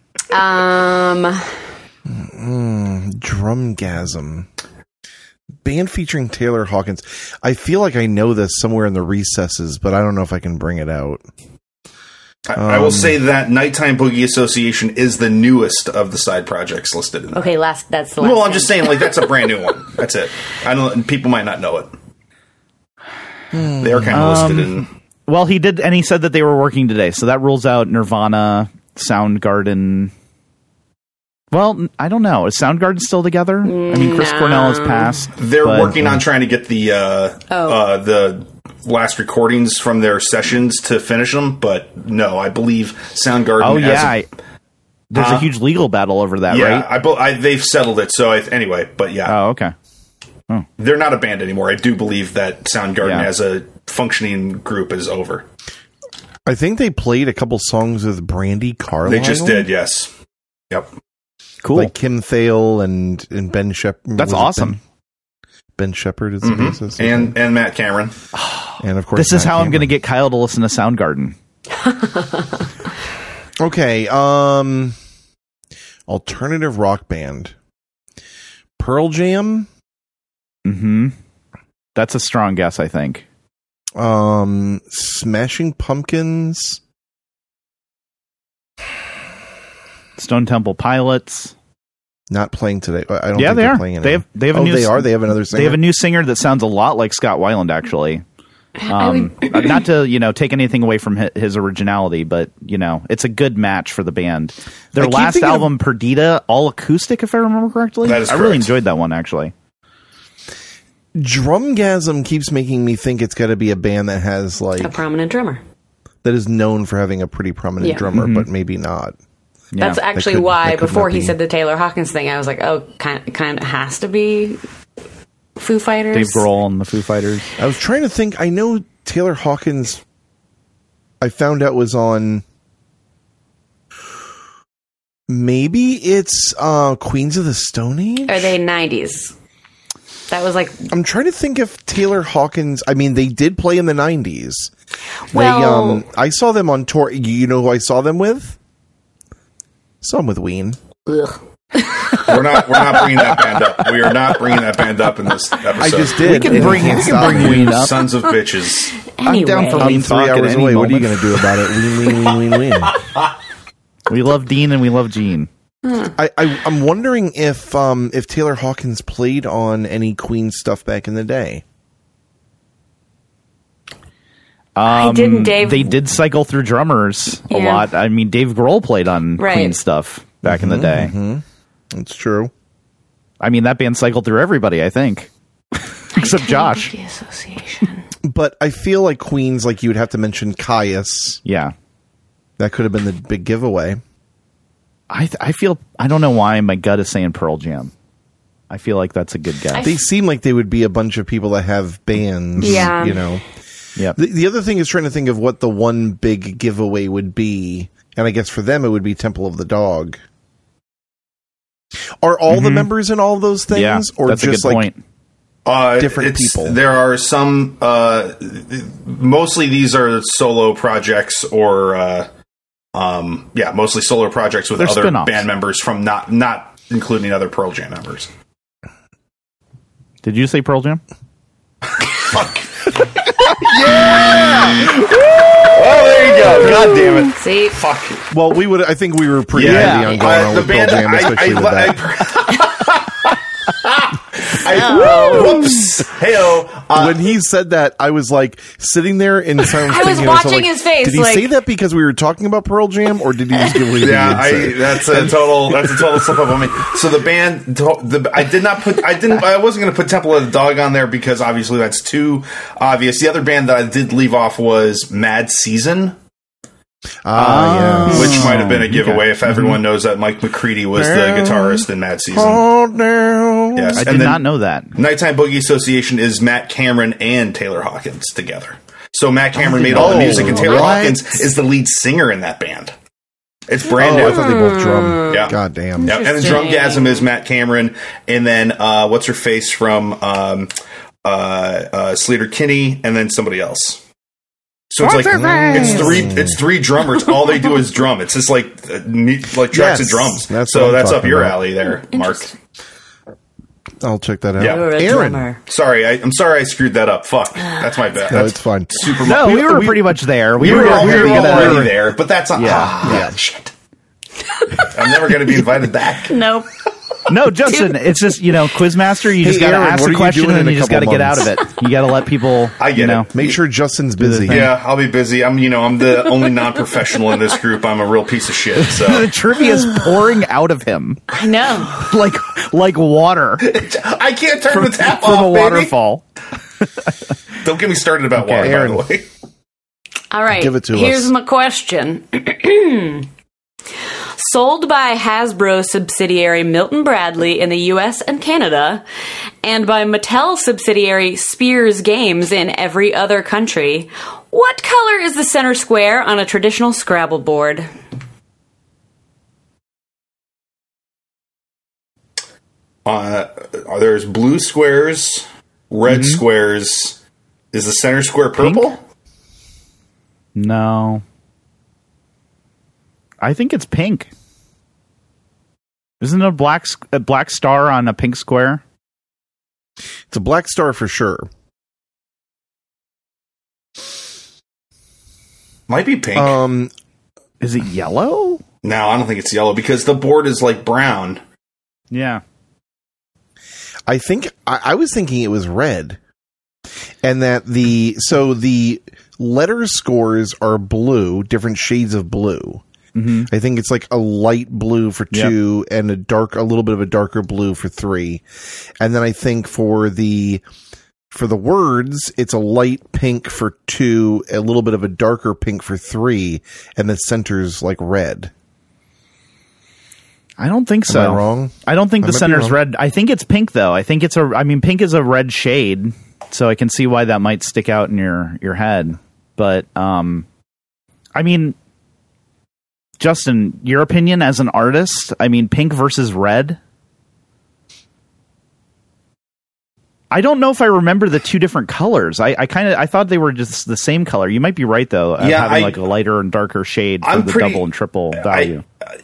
[SPEAKER 2] Drumgasm. Band featuring Taylor Hawkins. I feel like I know this somewhere in the recesses, but I don't know if I can bring it out.
[SPEAKER 3] I will say that Nighttime Boogie Association is the newest of the side projects listed in there.
[SPEAKER 4] Okay, that's the last
[SPEAKER 3] Well, I'm
[SPEAKER 4] one.
[SPEAKER 3] just saying, like, that's a brand new one. That's it. I don't. People might not know it. They are kind of listed in.
[SPEAKER 1] Well, he did, and he said that they were working today, so that rules out Nirvana, Soundgarden. Well, I don't know. Is Soundgarden still together? I mean, Chris
[SPEAKER 4] No.
[SPEAKER 1] Cornell has passed.
[SPEAKER 3] They're
[SPEAKER 1] but-
[SPEAKER 3] working on trying to get the last recordings from their sessions to finish them, but no, I believe Soundgarden.
[SPEAKER 1] Oh
[SPEAKER 3] as
[SPEAKER 1] yeah, there's a huge legal battle over that,
[SPEAKER 3] yeah.
[SPEAKER 1] right?
[SPEAKER 3] They've settled it. So anyway, but yeah,
[SPEAKER 1] Oh, okay.
[SPEAKER 3] they're not a band anymore. I do believe that Soundgarden
[SPEAKER 1] Yeah.
[SPEAKER 3] as a functioning group is over.
[SPEAKER 2] I think they played a couple songs with Brandy Carlisle.
[SPEAKER 3] They just did, yes. Yep.
[SPEAKER 1] Cool.
[SPEAKER 2] Like Kim Thale and Ben Shepherd.
[SPEAKER 1] That's awesome.
[SPEAKER 2] Ben Shepherd is the bassist.
[SPEAKER 3] And Matt Cameron.
[SPEAKER 2] And of course,
[SPEAKER 1] This is
[SPEAKER 2] Matt
[SPEAKER 1] how I'm going to
[SPEAKER 2] Cameron.
[SPEAKER 1] get Kyle to listen to Soundgarden.
[SPEAKER 2] Okay. Alternative rock band. Pearl Jam.
[SPEAKER 1] Mm-hmm. That's a strong guess, I think.
[SPEAKER 2] Smashing Pumpkins.
[SPEAKER 1] Stone Temple Pilots.
[SPEAKER 2] Not playing today. I don't
[SPEAKER 1] Yeah,
[SPEAKER 2] think
[SPEAKER 1] they
[SPEAKER 2] they're
[SPEAKER 1] are.
[SPEAKER 2] playing
[SPEAKER 1] They
[SPEAKER 2] any.
[SPEAKER 1] have a
[SPEAKER 2] Oh,
[SPEAKER 1] new.
[SPEAKER 2] they are. They have another singer.
[SPEAKER 1] They have a new singer that sounds a lot like Scott Weiland, actually. Not to take anything away from his originality, but it's a good match for the band. Their
[SPEAKER 2] I keep
[SPEAKER 1] last
[SPEAKER 2] thinking of-
[SPEAKER 1] Perdita, all acoustic, if I remember correctly.
[SPEAKER 3] That is
[SPEAKER 1] I really
[SPEAKER 3] correct.
[SPEAKER 1] enjoyed that one, actually.
[SPEAKER 2] Drumgasm keeps making me think it's got to be a band that has like
[SPEAKER 4] a prominent drummer
[SPEAKER 2] that is known for having a pretty prominent drummer, but maybe not.
[SPEAKER 4] Yeah. That's actually why before he said the Taylor Hawkins thing, I was like, oh, kind of has to be Foo Fighters.
[SPEAKER 1] Dave Grohl and the Foo Fighters.
[SPEAKER 2] I was trying to think. I know Taylor Hawkins, I found out was on, maybe it's Queens of the Stone Age?
[SPEAKER 4] Are they 90s? That was like...
[SPEAKER 2] I'm trying to think if Taylor Hawkins... I mean, they did play in the 90s.
[SPEAKER 4] Well...
[SPEAKER 2] I saw them on tour. You know who I saw them with? Saw them with Ween.
[SPEAKER 4] Ugh.
[SPEAKER 3] We're not bringing that band up. We are not bringing that band up in this episode.
[SPEAKER 2] I just did.
[SPEAKER 1] We can bring Ween up.
[SPEAKER 3] Sons of bitches.
[SPEAKER 4] Anyway.
[SPEAKER 1] I'm down for Ween
[SPEAKER 2] 3 hours away. What are you going to do about it? Ween.
[SPEAKER 1] We love Dean and we love Gene.
[SPEAKER 2] I'm wondering if Taylor Hawkins played on any Queen stuff back in the day.
[SPEAKER 4] Didn't Dave?
[SPEAKER 1] They did cycle through drummers a lot. I mean, Dave Grohl played on Queen stuff back in the day.
[SPEAKER 2] That's true.
[SPEAKER 1] I mean, that band cycled through everybody, I think. Except Josh.
[SPEAKER 4] The association.
[SPEAKER 2] But I feel like Queen's, like, you would have to mention Caius.
[SPEAKER 1] Yeah.
[SPEAKER 2] That could have been the big giveaway.
[SPEAKER 1] I feel, I don't know why my gut is saying Pearl Jam. I feel like that's a good guess.
[SPEAKER 2] They seem like they would be a bunch of people that have bands, you know.
[SPEAKER 1] Yep.
[SPEAKER 2] The other thing is trying to think of what the one big giveaway would be. And I guess for them, it would be Temple of the Dog. Are all the members in all of those things?
[SPEAKER 1] Yeah,
[SPEAKER 2] or
[SPEAKER 1] that's
[SPEAKER 2] just
[SPEAKER 1] a good
[SPEAKER 2] like
[SPEAKER 1] point.
[SPEAKER 2] Different people?
[SPEAKER 3] There are some, mostly these are solo projects or, mostly solo projects with
[SPEAKER 1] They're
[SPEAKER 3] other
[SPEAKER 1] spin-offs.
[SPEAKER 3] band members from not including other Pearl Jam members.
[SPEAKER 1] Did you say Pearl Jam?
[SPEAKER 3] Fuck. Yeah! Oh, there you go. God damn it.
[SPEAKER 4] See?
[SPEAKER 3] Fuck.
[SPEAKER 2] Well, I think we were pretty heavy on going on with Pearl Jam, especially with that.
[SPEAKER 3] Whoops. Hey-oh.
[SPEAKER 2] When he said that, I was like sitting there in silence.
[SPEAKER 4] I was watching his face.
[SPEAKER 2] Did he say that because we were talking about Pearl Jam, or did he just give away the
[SPEAKER 3] Yeah, that's a total slip up on me. So the band, I wasn't going to put Temple of the Dog on there because obviously that's too obvious. The other band that I did leave off was Mad Season.
[SPEAKER 2] Yes.
[SPEAKER 3] Which might have been a giveaway if everyone knows that Mike McCready was the guitarist in Mad Season. Yes.
[SPEAKER 1] I did not know that.
[SPEAKER 3] Nighttime Boogie Association is Matt Cameron and Taylor Hawkins together. So Matt Cameron made all the music, and Taylor Hawkins is the lead singer in that band. It's brand new.
[SPEAKER 2] I thought they both drum.
[SPEAKER 3] Yeah.
[SPEAKER 2] God damn.
[SPEAKER 3] Yeah. And then Drumgasm is Matt Cameron, and then what's her face from Sleater Kinney, and then somebody else. So it's three drummers. All they do is drum. It's just like tracks of drums. That's up your alley there, Mark.
[SPEAKER 2] I'll check that out.
[SPEAKER 3] Yeah.
[SPEAKER 2] Aaron.
[SPEAKER 4] Drummer.
[SPEAKER 3] Sorry, I'm sorry I screwed that up. Fuck. That's my bad.
[SPEAKER 2] No, it's fine.
[SPEAKER 3] Super.
[SPEAKER 1] We were pretty much there. We were
[SPEAKER 3] already there, but that's not.
[SPEAKER 1] Yeah.
[SPEAKER 3] Shit. I'm never going to be invited back.
[SPEAKER 4] Nope.
[SPEAKER 1] No, Justin, it's just, Quizmaster, you just got to ask the question and you just got to get out of it. You got to let people,
[SPEAKER 3] I get it.
[SPEAKER 2] Make sure Justin's busy.
[SPEAKER 3] Yeah, I'll be busy. I'm the only non-professional in this group. I'm a real piece of shit. So
[SPEAKER 1] the trivia is pouring out of him.
[SPEAKER 4] I know.
[SPEAKER 1] Like water.
[SPEAKER 3] I can't turn the tap
[SPEAKER 1] from
[SPEAKER 3] off,
[SPEAKER 1] a waterfall.
[SPEAKER 3] Don't get me started about water,
[SPEAKER 2] Aaron.
[SPEAKER 3] by the way.
[SPEAKER 4] All right.
[SPEAKER 2] Give it to us.
[SPEAKER 4] Here's my question. Sold by Hasbro subsidiary Milton Bradley in the US and Canada, and by Mattel subsidiary Spears Games in every other country, what color is the center square on a traditional Scrabble board?
[SPEAKER 3] There's blue squares, red squares. Is the center square purple?
[SPEAKER 1] Pink? No. I think it's pink. Isn't it a black star on a pink square?
[SPEAKER 2] It's a black star for sure.
[SPEAKER 3] Might be pink.
[SPEAKER 1] Is it yellow?
[SPEAKER 3] No, I don't think it's yellow because the board is like brown.
[SPEAKER 1] Yeah.
[SPEAKER 2] I think I was thinking it was red, and that the letter scores are blue, different shades of blue, I think it's like a light blue for 2 and a little bit of a darker blue for 3. And then I think for the words, it's a light pink for 2, a little bit of a darker pink for 3, and the center's like red.
[SPEAKER 1] I don't think so.
[SPEAKER 2] Am I wrong?
[SPEAKER 1] I don't think the center's red. I think it's pink though. I think pink is a red shade, so I can see why that might stick out in your head. But I mean, Justin, your opinion as an artist, I mean, pink versus red? I don't know if I remember the two different colors. I thought they were just the same color. You might be right though. Having like a lighter and darker shade for the double and triple value.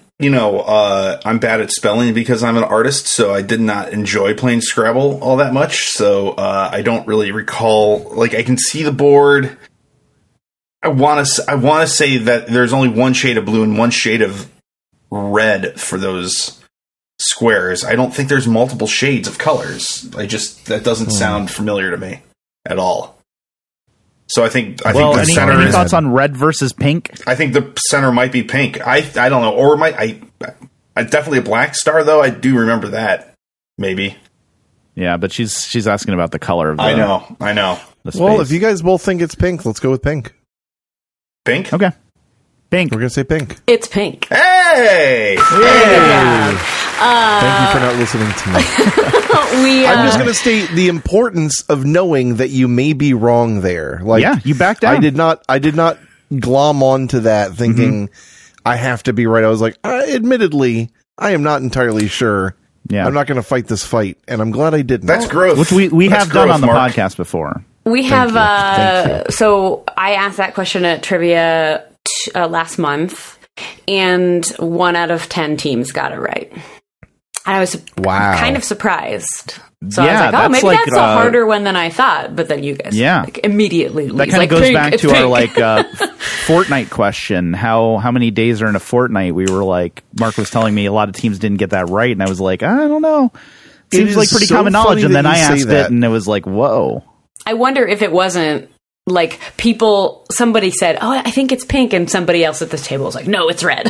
[SPEAKER 3] I'm bad at spelling because I'm an artist, so I did not enjoy playing Scrabble all that much. So I don't really recall. Like, I can see the board. I want to say that there's only one shade of blue and one shade of red for those squares. I don't think there's multiple shades of colors. That doesn't sound familiar to me at all. So I think the center.
[SPEAKER 1] Any thoughts on red versus pink?
[SPEAKER 3] I think the center might be pink. I don't know, or I definitely a black star though. I do remember that maybe.
[SPEAKER 1] Yeah, but she's asking about the color of.
[SPEAKER 3] I know.
[SPEAKER 2] Well, if you guys both think it's pink, let's go with pink.
[SPEAKER 3] Pink.
[SPEAKER 1] Okay. Pink.
[SPEAKER 2] We're gonna say pink.
[SPEAKER 4] It's pink.
[SPEAKER 3] Hey!
[SPEAKER 4] Yeah.
[SPEAKER 2] Thank you for not listening to me. I'm just going to state the importance of knowing that you may be wrong there. Like,
[SPEAKER 1] yeah, you backed down.
[SPEAKER 2] I did not glom onto that thinking I have to be right. I was like, admittedly, I am not entirely sure. Yeah. I'm not going to fight this fight, and I'm glad I didn't.
[SPEAKER 3] That's growth.
[SPEAKER 1] Which we have done on the podcast before.
[SPEAKER 4] We have, so I asked that question at Trivia last month, and 1 out of 10 teams got it right. I was kind of surpazed. So I was like, maybe that's a harder one than I thought. But then you guys immediately leave.
[SPEAKER 1] That kind of goes back to our Fortnite question. How many days are in a fortnight? We were like, Mark was telling me a lot of teams didn't get that right. And I was like, I don't know. Seems like pretty common knowledge. And then I asked it and it was like, whoa.
[SPEAKER 4] I wonder if it wasn't like somebody said, I think it's pink. And somebody else at this table was like, no, it's red.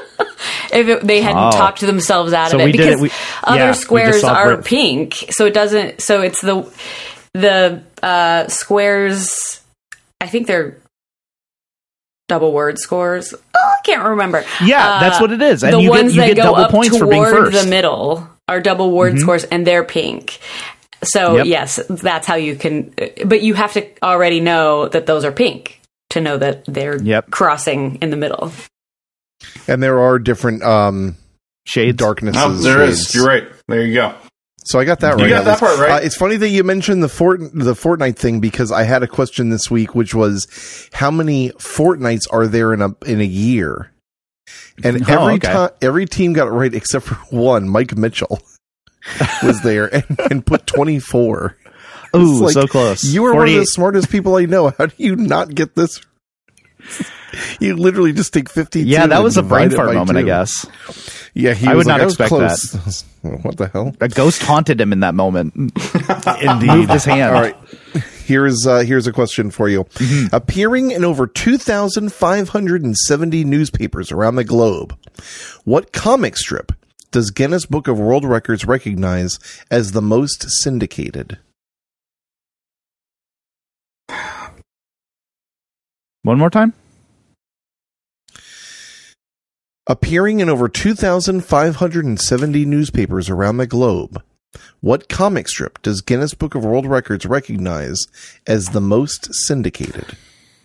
[SPEAKER 4] If they hadn't talked themselves out of it, because other squares are pink, so it doesn't. So it's the squares. I think they're double word scores. I can't remember.
[SPEAKER 1] Yeah, that's what it is. And
[SPEAKER 4] the
[SPEAKER 1] you
[SPEAKER 4] ones
[SPEAKER 1] get
[SPEAKER 4] that go
[SPEAKER 1] double
[SPEAKER 4] up
[SPEAKER 1] points for being
[SPEAKER 4] toward
[SPEAKER 1] first.
[SPEAKER 4] the middle are double word scores, and they're pink. So yes, that's how you can. But you have to already know that those are pink to know that they're crossing in the middle.
[SPEAKER 2] And there are different
[SPEAKER 1] shades,
[SPEAKER 2] darknesses.
[SPEAKER 3] Oh, there is. You're right. There you go.
[SPEAKER 2] So I got that right.
[SPEAKER 3] You got that part right.
[SPEAKER 2] It's funny that you mentioned the Fortnite thing because I had a question this week, which was how many Fortnites are there in a year? And every team got it right except for one. Mike Mitchell was there and put 24.
[SPEAKER 1] Ooh, so close.
[SPEAKER 2] You are one of the smartest people I know. How do you not get this? You literally just take 52.
[SPEAKER 1] Yeah, that was a brain fart moment, 2. I guess.
[SPEAKER 2] Yeah,
[SPEAKER 1] I would not expect that.
[SPEAKER 2] What the hell?
[SPEAKER 1] A ghost haunted him in that moment. Indeed, moved his hand.
[SPEAKER 2] All right, here's a question for you. Appearing in over 2,570 newspapers around the globe, what comic strip does Guinness Book of World Records recognize as the most syndicated?
[SPEAKER 1] One more time.
[SPEAKER 2] Appearing in over 2,570 newspapers around the globe, what comic strip does Guinness Book of World Records recognize as the most syndicated?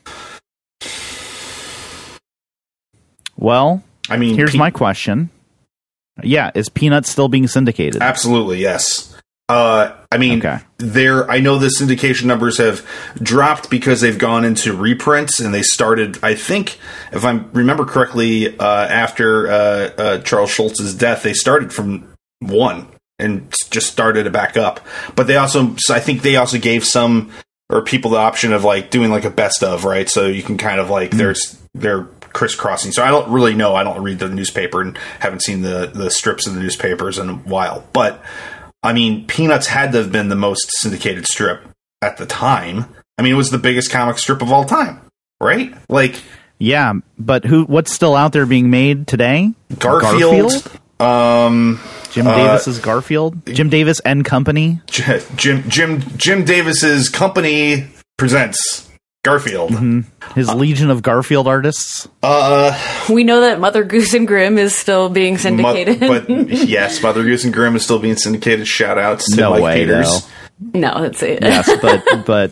[SPEAKER 1] Well, here's my question. Yeah, is Peanuts still being syndicated?
[SPEAKER 3] Absolutely, yes. I know the syndication numbers have dropped because they've gone into reprints, and they started, I think, if I remember correctly, after Charles Schultz's death, they started from 1 and just started it back up. But I think they also gave some or people the option of like doing like a best of, right? So you can kind of like they're crisscrossing. So I don't really know. I don't read the newspaper and haven't seen the strips in the newspapers in a while, but. I mean, Peanuts had to have been the most syndicated strip at the time. I mean, it was the biggest comic strip of all time, right? Like,
[SPEAKER 1] Yeah, but what's still out there being made today?
[SPEAKER 3] Garfield?
[SPEAKER 1] Jim Davis's Garfield? Jim Davis and Company?
[SPEAKER 3] Jim Davis's company presents Garfield.
[SPEAKER 1] Mm-hmm. His Legion of Garfield artists?
[SPEAKER 4] We know that Mother Goose and Grimm is still being syndicated.
[SPEAKER 3] But yes, Mother Goose and Grimm is still being syndicated. Shout outs to
[SPEAKER 1] No
[SPEAKER 3] Mike
[SPEAKER 1] way,
[SPEAKER 3] Peters.
[SPEAKER 1] though.
[SPEAKER 4] No, that's it.
[SPEAKER 1] Yes, but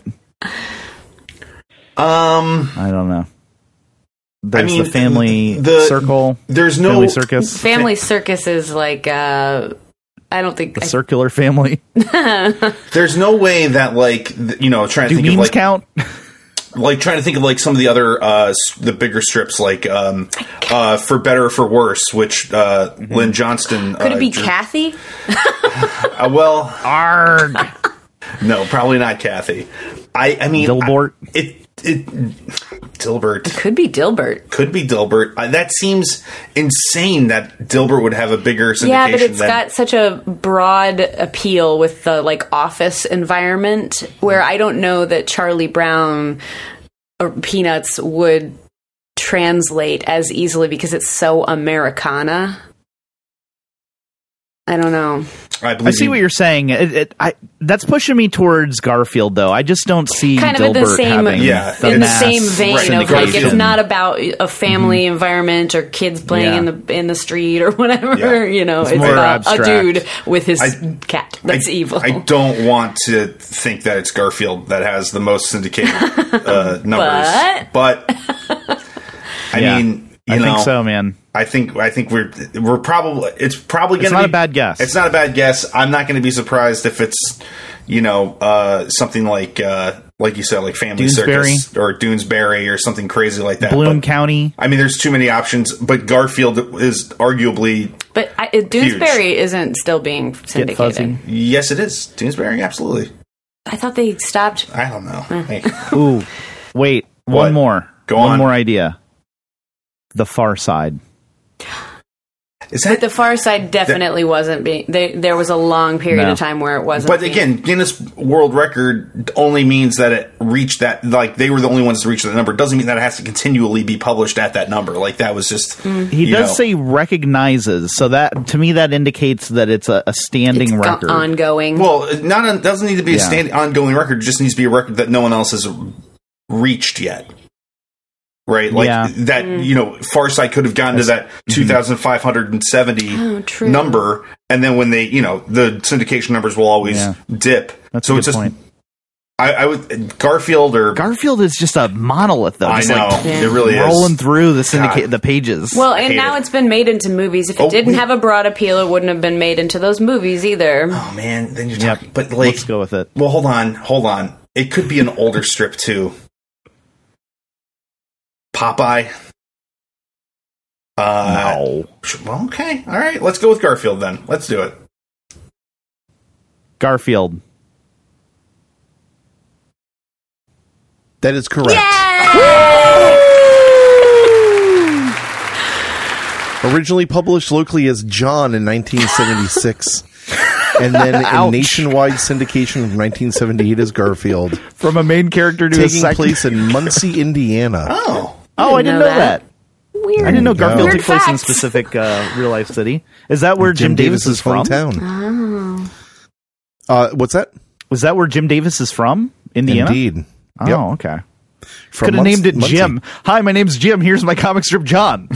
[SPEAKER 1] I don't know. There's the Family Circle.
[SPEAKER 3] There's no
[SPEAKER 1] Family Circus.
[SPEAKER 4] Family Circus is like, I don't think...
[SPEAKER 1] The Circular Family.
[SPEAKER 3] There's no way that, like, trying to
[SPEAKER 1] Do
[SPEAKER 3] think
[SPEAKER 1] memes
[SPEAKER 3] of, like...
[SPEAKER 1] count?
[SPEAKER 3] Like, trying to think of, like, some of the other, the bigger strips, like, For Better or For Worse, which, Lynn Johnston...
[SPEAKER 4] Could it be Kathy?
[SPEAKER 3] Well...
[SPEAKER 1] Arg!
[SPEAKER 3] No, probably not Kathy. I mean...
[SPEAKER 1] Dilbert?
[SPEAKER 3] Dilbert.
[SPEAKER 4] It could be Dilbert.
[SPEAKER 3] Could be Dilbert. That seems insane that Dilbert would have a bigger syndication.
[SPEAKER 4] Yeah, but it's got such a broad appeal with the, like, office environment where I don't know that Charlie Brown or Peanuts would translate as easily because it's so Americana. I don't know.
[SPEAKER 1] I see what you're saying. That's pushing me towards Garfield, though. I just don't see
[SPEAKER 4] kind of
[SPEAKER 1] Dilbert
[SPEAKER 4] in the same,
[SPEAKER 1] having
[SPEAKER 4] in the same vein of like
[SPEAKER 1] syndication.
[SPEAKER 4] it's not about a family environment or kids playing in the street or whatever.
[SPEAKER 3] Yeah.
[SPEAKER 4] It's
[SPEAKER 1] more
[SPEAKER 4] about
[SPEAKER 1] abstract.
[SPEAKER 4] a dude with his cat that's evil.
[SPEAKER 3] I don't want to think that it's Garfield that has the most syndicated numbers, but I mean,
[SPEAKER 1] I think so, man.
[SPEAKER 3] I think we're probably it's probably going to be
[SPEAKER 1] not a bad guess.
[SPEAKER 3] It's not a bad guess. I'm not going to be surprised if it's something like you said, like Family Circus or Doonesbury or something crazy like that.
[SPEAKER 1] Bloom County.
[SPEAKER 3] I mean, there's too many options, but Garfield is arguably.
[SPEAKER 4] But Doonesbury isn't still being syndicated.
[SPEAKER 3] Yes, it is. Doonesbury, absolutely.
[SPEAKER 4] I thought they stopped.
[SPEAKER 3] I don't know. Hey.
[SPEAKER 1] Ooh, wait,
[SPEAKER 3] What?
[SPEAKER 1] one more.
[SPEAKER 3] Go on.
[SPEAKER 1] One more idea. The Far Side.
[SPEAKER 4] But the Far Side definitely wasn't being... There was a long period of time where it wasn't.
[SPEAKER 3] But again, Guinness World Record only means that it reached that... Like, they were the only ones to reach that number. It doesn't mean that it has to continually be published at that number. Like, that was just...
[SPEAKER 1] He does say recognizes, so that, to me, that indicates that it's a standing record.
[SPEAKER 4] Ongoing.
[SPEAKER 3] Well, it doesn't need to be a ongoing record. It just needs to be a record that no one else has reached yet. Right, like that. Farsight could have gotten to that 2,570 number, and then when they, the syndication numbers will always dip.
[SPEAKER 1] That's a good point.
[SPEAKER 3] I would Garfield is
[SPEAKER 1] just a monolith, though. Just
[SPEAKER 3] I know it really is
[SPEAKER 1] rolling through the pages.
[SPEAKER 4] Well, and now it's been made into movies. If it didn't have a broad appeal, it wouldn't have been made into those movies either.
[SPEAKER 3] Oh man, then you're talking. But like,
[SPEAKER 1] let's go with it.
[SPEAKER 3] Well, hold on. It could be an older strip too. Popeye.
[SPEAKER 1] No.
[SPEAKER 3] Well, okay. All right. Let's go with Garfield then. Let's do it.
[SPEAKER 1] Garfield.
[SPEAKER 2] That is correct.
[SPEAKER 4] Yay!
[SPEAKER 2] Originally published locally as John in 1976. And then in nationwide syndication of 1978 as Garfield.
[SPEAKER 1] From a main character to
[SPEAKER 2] taking place in Muncie, Indiana.
[SPEAKER 1] I didn't know that.
[SPEAKER 4] Weird.
[SPEAKER 1] I didn't know Garfield
[SPEAKER 4] Weird
[SPEAKER 1] took place in a
[SPEAKER 4] facts.
[SPEAKER 1] specific real life city. Is that where Jim Davis is from?
[SPEAKER 2] Hometown. What's that?
[SPEAKER 1] Was that where Jim Davis is from? Indiana?
[SPEAKER 2] Indeed.
[SPEAKER 1] Oh, okay. Could have named it Jim. Hi, my name's Jim. Here's my comic strip, John.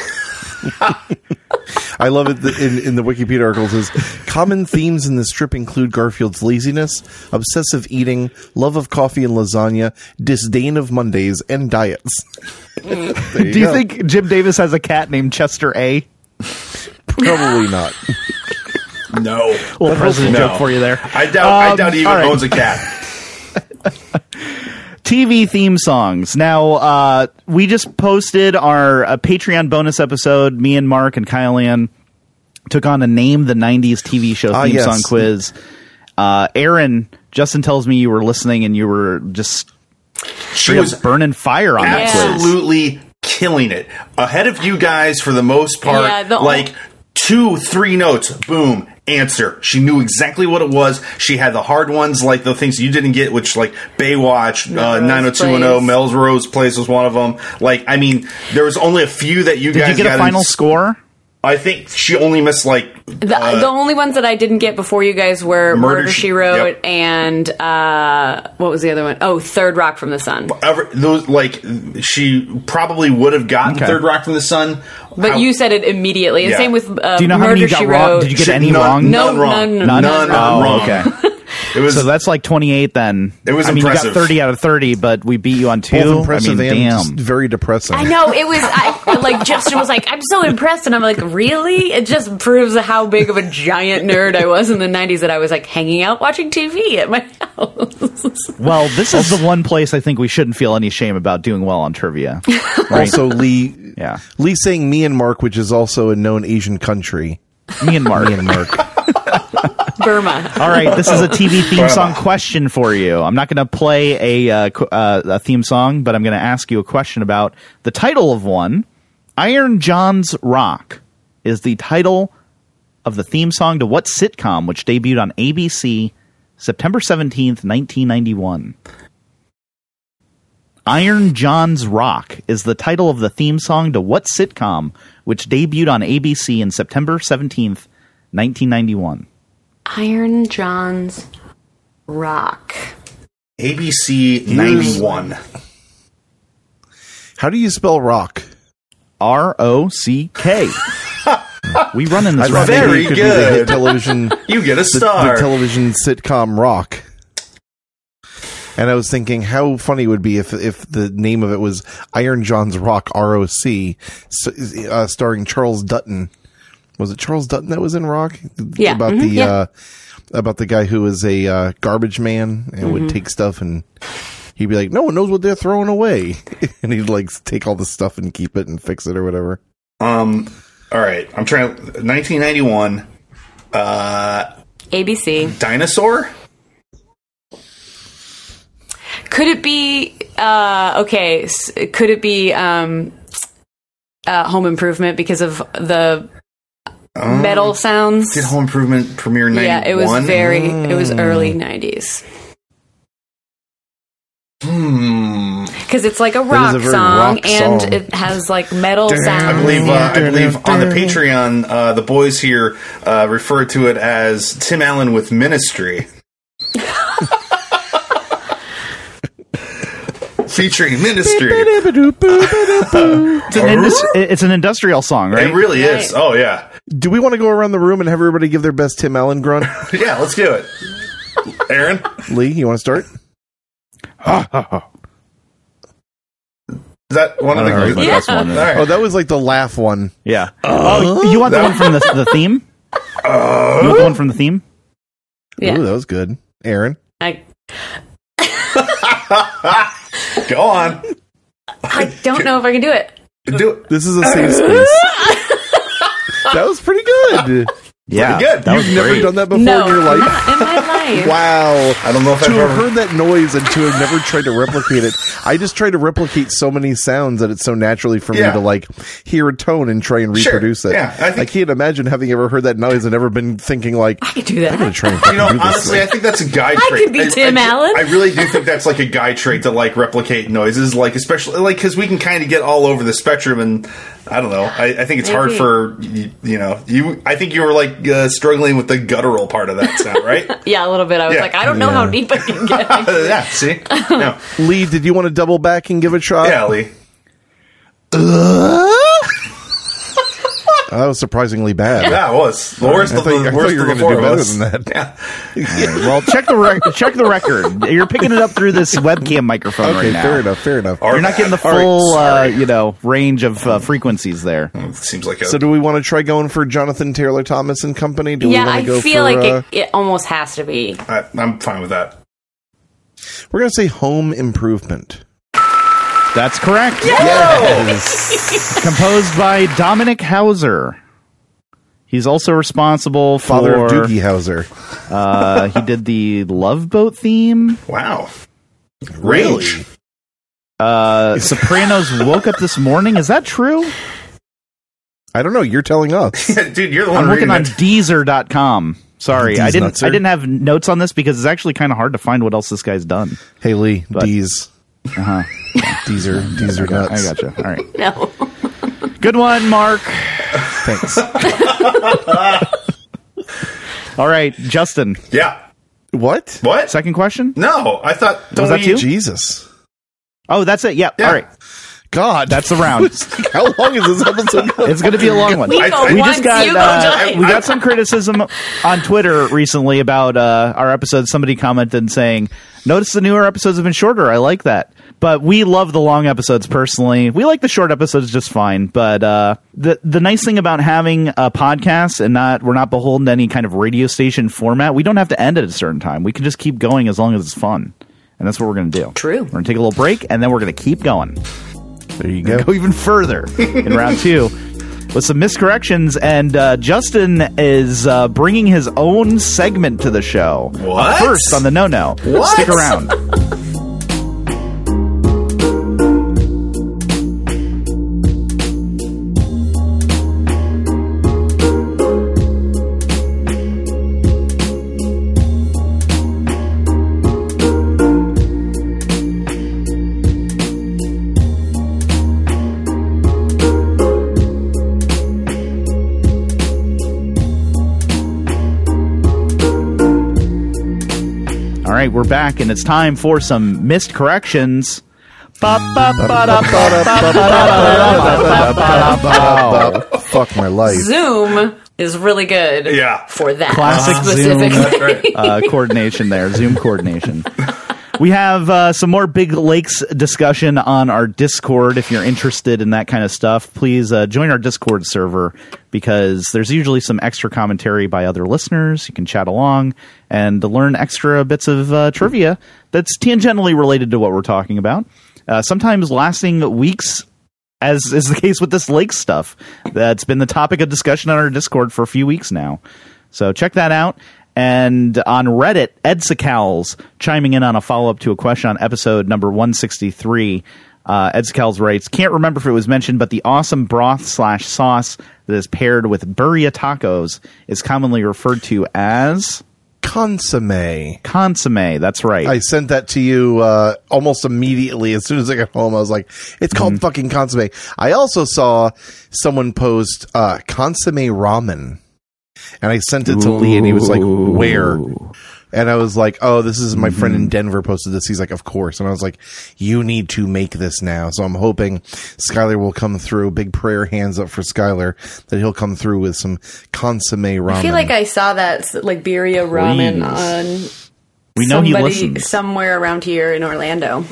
[SPEAKER 2] I love it in the Wikipedia article. It says, common themes in the strip include Garfield's laziness, obsessive eating, love of coffee and lasagna, disdain of Mondays, and diets.
[SPEAKER 1] Do you think Jim Davis has a cat named Chester A?
[SPEAKER 2] Probably not.
[SPEAKER 3] No.
[SPEAKER 1] Well, president joke for you there.
[SPEAKER 3] I doubt he even owns a cat.
[SPEAKER 1] TV theme songs. Now, we just posted our Patreon bonus episode. Me and Mark and Kyle Ann took on a Name the 90s TV show theme song quiz. Aaron, Justin tells me you were listening and you were just
[SPEAKER 3] She was
[SPEAKER 1] burning fire on that quiz.
[SPEAKER 3] Absolutely killing it. Ahead of you guys for the most part.
[SPEAKER 4] Yeah,
[SPEAKER 3] like 2-3 notes. Boom. answer. She knew exactly what it was. She had the hard ones, like the things you didn't get, which like Baywatch, 90210, Melrose Place was one of them. Like, I mean, there was only a few that you guys got.
[SPEAKER 1] Did you get a final score?
[SPEAKER 3] I think she only missed like
[SPEAKER 4] the only ones that I didn't get before you guys were Murder, She Wrote, and what was the other one? Oh, Third Rock from the Sun.
[SPEAKER 3] Those, like, she probably would have gotten Third Rock from the Sun,
[SPEAKER 4] but you said it immediately. And same with
[SPEAKER 1] Do you know how
[SPEAKER 4] Murder,
[SPEAKER 1] many you got
[SPEAKER 4] She
[SPEAKER 1] wrong?
[SPEAKER 4] Wrote.
[SPEAKER 1] Did you get any wrong?
[SPEAKER 3] None wrong.
[SPEAKER 4] None
[SPEAKER 3] wrong.
[SPEAKER 1] Okay.
[SPEAKER 3] It was,
[SPEAKER 1] so that's like 28 then.
[SPEAKER 3] It was
[SPEAKER 1] impressive.
[SPEAKER 3] You
[SPEAKER 1] got 30 out of 30, but we beat you on 2.
[SPEAKER 2] Both impressive and
[SPEAKER 1] damn.
[SPEAKER 2] very depressing.
[SPEAKER 4] I know, it was, like, Justin was like, I'm so impressed, and I'm like, really? It just proves how big of a giant nerd I was in the 90s that I was, like, hanging out watching TV at my house.
[SPEAKER 1] Well, this is the one place I think we shouldn't feel any shame about doing well on trivia. Right?
[SPEAKER 2] Also, Lee
[SPEAKER 1] Yeah.
[SPEAKER 2] Lee saying Myanmar, which is also a known Asian country.
[SPEAKER 1] Myanmar.
[SPEAKER 4] Burma.
[SPEAKER 1] All right, this is a TV theme song question for you. I'm not going to play a theme song, but I'm going to ask you a question about the title of one. Iron John's Rock is the title of the theme song to what sitcom, which debuted on ABC September 17th, 1991? Iron John's Rock is the title of the theme song to what sitcom, which debuted on ABC in September 17th, 1991?
[SPEAKER 4] Iron John's Rock.
[SPEAKER 3] ABC 91.
[SPEAKER 2] How do you spell rock?
[SPEAKER 1] R-O-C-K. We run in this
[SPEAKER 2] I thought
[SPEAKER 3] Very
[SPEAKER 2] maybe it could be
[SPEAKER 3] good.
[SPEAKER 2] the hit television.
[SPEAKER 3] You get a
[SPEAKER 2] the
[SPEAKER 3] star.
[SPEAKER 2] television sitcom Rock. And I was thinking how funny it would be if the name of it was Iron John's Rock, R-O-C, starring Charles Dutton. Was it Charles Dutton that was in Rock?
[SPEAKER 4] Yeah.
[SPEAKER 2] About the guy who was a garbage man and would take stuff and he'd be like, no one knows what they're throwing away. And he'd like take all the stuff and keep it and fix it or whatever.
[SPEAKER 3] All right. I'm trying. 1991.
[SPEAKER 4] ABC.
[SPEAKER 3] Dinosaur?
[SPEAKER 4] Could it be, could it be Home Improvement because of the metal sounds?
[SPEAKER 3] Did Home Improvement premiere in 91?
[SPEAKER 4] Yeah, it was it was early 90s. Because it's like a rock
[SPEAKER 2] very
[SPEAKER 4] song,
[SPEAKER 2] rock
[SPEAKER 4] and
[SPEAKER 2] song.
[SPEAKER 4] it has like metal sounds.
[SPEAKER 3] I believe on the Patreon, the boys here refer to it as Tim Allen with Ministry. Featuring Ministry.
[SPEAKER 1] It's an industrial song, right?
[SPEAKER 3] It really is.
[SPEAKER 4] Right.
[SPEAKER 3] Oh, yeah.
[SPEAKER 2] Do we want to go around the room and have everybody give their best Tim Allen grunt?
[SPEAKER 3] Yeah, let's do it. Aaron?
[SPEAKER 2] Lee, you want to start?
[SPEAKER 3] Is that one of the
[SPEAKER 1] the best one.
[SPEAKER 3] All right.
[SPEAKER 2] Oh, that was like the laugh one.
[SPEAKER 1] Yeah. Oh, you want the one from the theme? You want the one from the theme?
[SPEAKER 4] Yeah.
[SPEAKER 2] Ooh, that was good. Aaron?
[SPEAKER 3] Go on.
[SPEAKER 4] I don't know if I can do it.
[SPEAKER 3] Do it.
[SPEAKER 2] This is a safe space. That was pretty good.
[SPEAKER 1] Yeah.
[SPEAKER 3] Pretty good.
[SPEAKER 1] That was
[SPEAKER 2] You've never
[SPEAKER 1] great.
[SPEAKER 2] done that before
[SPEAKER 4] No,
[SPEAKER 2] in your life?
[SPEAKER 4] not in my life.
[SPEAKER 2] Wow.
[SPEAKER 3] I don't know if
[SPEAKER 2] To
[SPEAKER 3] I've
[SPEAKER 2] have
[SPEAKER 3] ever
[SPEAKER 2] heard that noise and to have never tried to replicate it. I just try to replicate so many sounds that it's so naturally for me to like hear a tone and try and reproduce it.
[SPEAKER 3] Yeah,
[SPEAKER 2] I can't imagine having ever heard that noise and never been thinking like,
[SPEAKER 4] I could do that.
[SPEAKER 2] I'm going to try and
[SPEAKER 3] You know,
[SPEAKER 2] do this
[SPEAKER 3] honestly,
[SPEAKER 2] thing.
[SPEAKER 3] I think that's a guy trait.
[SPEAKER 4] could be Tim Allen.
[SPEAKER 3] I really do think that's like a guy trait to like replicate noises, like especially like because we can kind of get all over the spectrum, and I don't know. I think it's hard
[SPEAKER 4] Maybe.
[SPEAKER 3] for you. I think you were like struggling with the guttural part of that sound, right?
[SPEAKER 4] Yeah, a little bit. I was
[SPEAKER 3] Yeah.
[SPEAKER 4] like, I don't know how deep I can get.
[SPEAKER 3] Yeah. See. No.
[SPEAKER 2] Lee, did you want to double back and give it a shot?
[SPEAKER 3] Yeah, Lee.
[SPEAKER 2] That was surprisingly bad.
[SPEAKER 3] Yeah, it was the worst
[SPEAKER 2] I
[SPEAKER 3] of
[SPEAKER 2] thought
[SPEAKER 3] the
[SPEAKER 2] you were
[SPEAKER 3] worst of
[SPEAKER 2] going
[SPEAKER 3] the
[SPEAKER 2] to do
[SPEAKER 3] four
[SPEAKER 2] better
[SPEAKER 3] of us.
[SPEAKER 2] than that.
[SPEAKER 3] Yeah.
[SPEAKER 1] Well, check the record. You're picking it up through this webcam microphone
[SPEAKER 2] Okay,
[SPEAKER 1] right now.
[SPEAKER 2] fair enough.
[SPEAKER 1] You're not getting the full, range of frequencies there.
[SPEAKER 3] It seems like a.
[SPEAKER 2] So do we want to try going for Jonathan Taylor Thomas and Company? Do we
[SPEAKER 4] Yeah,
[SPEAKER 2] want to
[SPEAKER 4] I
[SPEAKER 2] go
[SPEAKER 4] feel
[SPEAKER 2] for,
[SPEAKER 4] like it almost has to be.
[SPEAKER 3] I'm fine with that.
[SPEAKER 2] We're going to say Home Improvement.
[SPEAKER 1] That's correct.
[SPEAKER 2] Yes.
[SPEAKER 1] Composed by Dominic Hauser. He's also responsible for
[SPEAKER 2] Father of Doogie Howser.
[SPEAKER 1] He did the Love Boat theme.
[SPEAKER 3] Wow.
[SPEAKER 2] Really?
[SPEAKER 3] Range.
[SPEAKER 1] Sopranos Woke Up This Morning. Is that true?
[SPEAKER 2] I don't know. You're telling us.
[SPEAKER 3] Dude, you're the one
[SPEAKER 1] I'm looking
[SPEAKER 3] reading
[SPEAKER 1] on
[SPEAKER 3] it.
[SPEAKER 1] Deezer.com. Sorry, I didn't
[SPEAKER 2] Nutzer?
[SPEAKER 1] have notes on this because it's actually kind of hard to find what else this guy's done.
[SPEAKER 2] Hey, Lee,
[SPEAKER 1] But-
[SPEAKER 2] D's. Deezer nuts.
[SPEAKER 1] I gotcha. All right.
[SPEAKER 4] No.
[SPEAKER 1] Good one, Mark.
[SPEAKER 2] Thanks.
[SPEAKER 1] All right, Justin.
[SPEAKER 3] Yeah.
[SPEAKER 2] What?
[SPEAKER 3] What?
[SPEAKER 1] Second question?
[SPEAKER 3] No, I thought...
[SPEAKER 1] Was that you?
[SPEAKER 2] Jesus.
[SPEAKER 1] Oh, that's it. Yep.
[SPEAKER 3] Yeah.
[SPEAKER 1] All right.
[SPEAKER 2] God.
[SPEAKER 1] That's the round.
[SPEAKER 2] How long is this episode?
[SPEAKER 1] It's going to be a long one.
[SPEAKER 4] We go
[SPEAKER 1] We
[SPEAKER 4] once,
[SPEAKER 1] just got
[SPEAKER 4] you go twice.
[SPEAKER 1] we got some criticism on Twitter recently about our episodes. Somebody commented saying, "Notice the newer episodes have been shorter. I like that." But we love the long episodes personally. We like the short episodes just fine. But the nice thing about having a podcast and we're not beholden to any kind of radio station format. We don't have to end at a certain time. We can just keep going as long as it's fun. And that's what we're going to do.
[SPEAKER 4] True.
[SPEAKER 1] We're going to take a little break and then we're going to keep going.
[SPEAKER 2] There you go.
[SPEAKER 1] Go even further in round 2 with some miscorrections, and Justin is bringing his own segment to the show.
[SPEAKER 3] What?
[SPEAKER 1] First on the No.
[SPEAKER 3] What?
[SPEAKER 1] Stick around. All right, we're back, and it's time for some missed corrections.
[SPEAKER 2] Fuck my life.
[SPEAKER 4] Zoom is really good
[SPEAKER 3] Yeah.
[SPEAKER 4] for that
[SPEAKER 1] Classic
[SPEAKER 4] specific
[SPEAKER 1] Zoom.
[SPEAKER 4] thing.
[SPEAKER 1] Coordination there, Zoom coordination. We have some more Big Lakes discussion on our Discord. If you're interested in that kind of stuff, please join our Discord server because there's usually some extra commentary by other listeners. You can chat along and learn extra bits of trivia that's tangentially related to what we're talking about. Sometimes lasting weeks, as is the case with this Lakes stuff. That's been the topic of discussion on our Discord for a few weeks now. So check that out. And on Reddit, Edsicals chiming in on a follow-up to a question on episode number 163. Edsicals writes, "Can't remember if it was mentioned, but the awesome broth/sauce that is paired with burrito tacos is commonly referred to as
[SPEAKER 2] Consomme.
[SPEAKER 1] consomme." That's right.
[SPEAKER 2] I sent that to you almost immediately. As soon as I got home, I was like, it's called fucking consomme. I also saw someone post consomme ramen. And I sent it to Lee, and he was like, where? And I was like, oh, this is my friend in Denver posted this. He's like, of course. And I was like, you need to make this now. So I'm hoping Skylar will come through. Big prayer hands up for Skylar that he'll come through with some consomme ramen.
[SPEAKER 4] I feel like I saw that like birria ramen
[SPEAKER 1] Please.
[SPEAKER 4] on
[SPEAKER 1] We know he
[SPEAKER 4] somebody
[SPEAKER 1] listens.
[SPEAKER 4] somewhere around here in Orlando.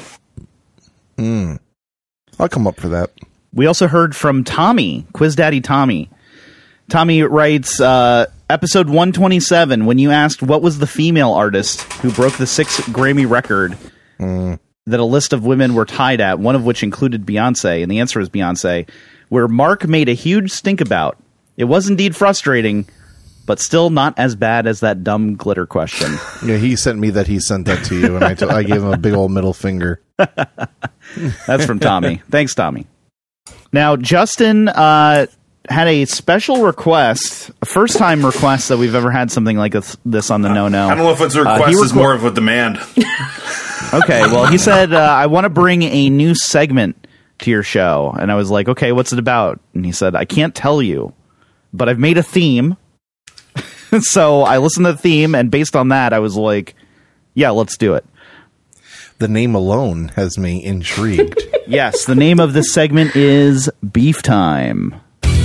[SPEAKER 2] I'll come up for that.
[SPEAKER 1] We also heard from Tommy, Quiz Daddy Tommy. Tommy writes, episode 127, when you asked what was the female artist who broke the 6 Grammy record that a list of women were tied at, one of which included Beyonce, and the answer is Beyonce, where Mark made a huge stink about. It was indeed frustrating, but still not as bad as that dumb glitter question.
[SPEAKER 2] Yeah, he sent me that he sent that to you, and I gave him a big old middle finger.
[SPEAKER 1] That's from Tommy. Thanks, Tommy. Now, Justin had a special request, a first-time request that we've ever had something like this on the No.
[SPEAKER 3] I don't know if it's a request, it's more of a demand.
[SPEAKER 1] Okay, well, he said, I want to bring a new segment to your show. And I was like, okay, what's it about? And he said, I can't tell you, but I've made a theme. So I listened to the theme, and based on that, I was like, yeah, let's do it.
[SPEAKER 2] The name alone has me intrigued.
[SPEAKER 1] Yes, the name of this segment is Beef Time.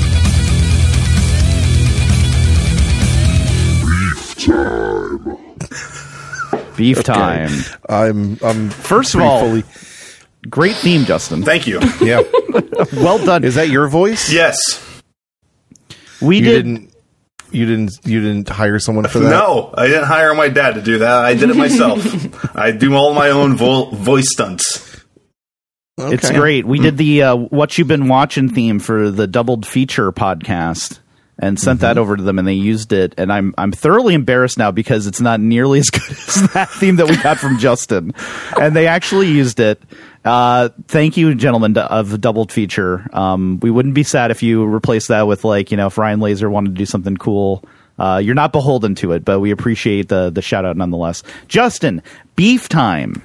[SPEAKER 1] Beef time.
[SPEAKER 2] I'm
[SPEAKER 1] First of
[SPEAKER 2] pretty
[SPEAKER 1] all,
[SPEAKER 2] fully.
[SPEAKER 1] great theme, Justin.
[SPEAKER 3] Thank you.
[SPEAKER 2] Yeah.
[SPEAKER 1] Well done.
[SPEAKER 2] Is that your voice?
[SPEAKER 3] Yes.
[SPEAKER 1] We
[SPEAKER 2] You didn't hire someone for that?
[SPEAKER 3] No, I didn't hire my dad to do that. I did it myself. I do all my own voice stunts.
[SPEAKER 2] Okay.
[SPEAKER 1] It's great. We did the What You've Been Watching theme for the Doubled Feature podcast. and sent that over to them, and they used it. And I'm thoroughly embarrassed now because it's not nearly as good as that theme that we got from Justin. And they actually used it. Thank you, gentlemen of the doubled feature. We wouldn't be sad if you replaced that with, like, you know, if Ryan Laser wanted to do something cool. You're not beholden to it, but we appreciate the shout out nonetheless. Justin, beef time.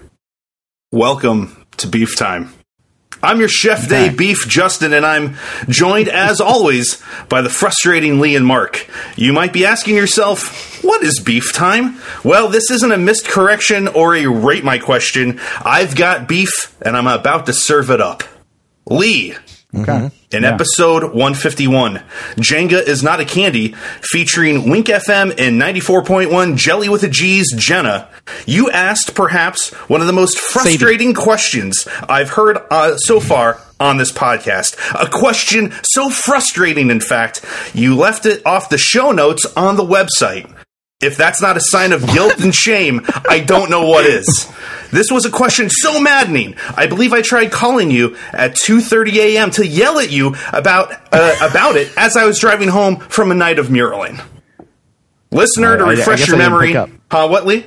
[SPEAKER 3] Welcome to Beef Time. I'm your Chef Day Beef Justin, and I'm joined, as always, by the frustrating Lee and Mark. You might be asking yourself, what is beef time? Well, this isn't a missed correction or a rate my question. I've got beef, and I'm about to serve it up. Lee.
[SPEAKER 1] Okay.
[SPEAKER 3] In episode 151, Jenga is Not a Candy, featuring Wink FM and 94.1 Jelly with a G's Jenna, you asked perhaps one of the most frustrating questions I've heard so far on this podcast. A question so frustrating, in fact, you left it off the show notes on the website. If that's not a sign of guilt and shame, I don't know what is. This was a question so maddening, I believe I tried calling you at 2:30 a.m. to yell at you about it as I was driving home from a night of muraling. Listener, to refresh your memory... What, Lee?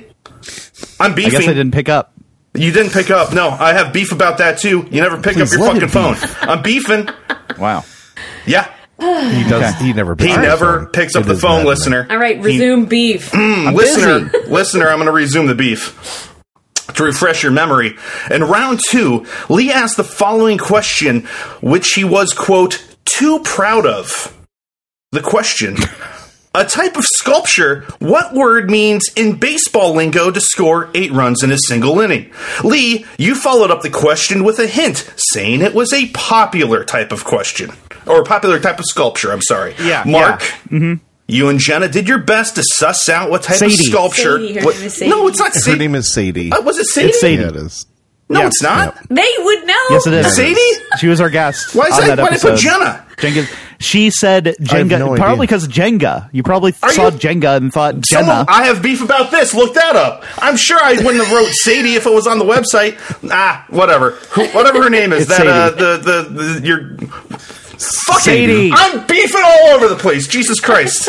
[SPEAKER 3] I'm beefing.
[SPEAKER 1] I guess I didn't pick up.
[SPEAKER 3] You didn't pick up. No, I have beef about that, too. You never pick up your fucking phone. I'm beefing.
[SPEAKER 1] Wow.
[SPEAKER 3] Yeah.
[SPEAKER 2] He does.
[SPEAKER 1] Okay.
[SPEAKER 2] He never
[SPEAKER 3] picks up the phone, listener.
[SPEAKER 4] All right, resume beef.
[SPEAKER 3] Listener, I'm going to resume the beef. To refresh your memory, in round 2, Lee asked the following question, which he was, quote, too proud of. The question: a type of sculpture, what word means in baseball lingo to score 8 runs in a single inning? Lee, you followed up the question with a hint, saying it was a popular type of question. Or a popular type of sculpture, I'm sorry.
[SPEAKER 1] Yeah.
[SPEAKER 3] Mark,
[SPEAKER 1] Yeah.
[SPEAKER 3] You and Jenna did your best to suss out what type of sculpture...
[SPEAKER 4] Sadie. Her name is Sadie.
[SPEAKER 3] No, it's not Sadie.
[SPEAKER 2] Her name is Sadie.
[SPEAKER 3] Was it Sadie?
[SPEAKER 1] It's Sadie.
[SPEAKER 2] Yeah, it is.
[SPEAKER 3] No,
[SPEAKER 1] Yes.
[SPEAKER 3] it's not.
[SPEAKER 2] Yep.
[SPEAKER 4] They would know.
[SPEAKER 1] Yes, it is.
[SPEAKER 3] Sadie?
[SPEAKER 1] She was our guest.
[SPEAKER 3] Why
[SPEAKER 1] on that
[SPEAKER 3] did I
[SPEAKER 1] episode.
[SPEAKER 3] put Jenna?
[SPEAKER 1] Jenga. She said Jenga,
[SPEAKER 2] no
[SPEAKER 1] probably
[SPEAKER 2] idea.
[SPEAKER 1] because Jenga. You probably saw
[SPEAKER 3] you-
[SPEAKER 1] Jenga and thought
[SPEAKER 3] Someone,
[SPEAKER 1] Jenna.
[SPEAKER 3] I have beef about this. Look that up. I'm sure I wouldn't have wrote Sadie if it was on the website. Whatever. Whatever her name is.
[SPEAKER 1] It's
[SPEAKER 3] Sadie. Your fucking
[SPEAKER 1] Sadie.
[SPEAKER 3] I'm beefing all over the place. Jesus Christ.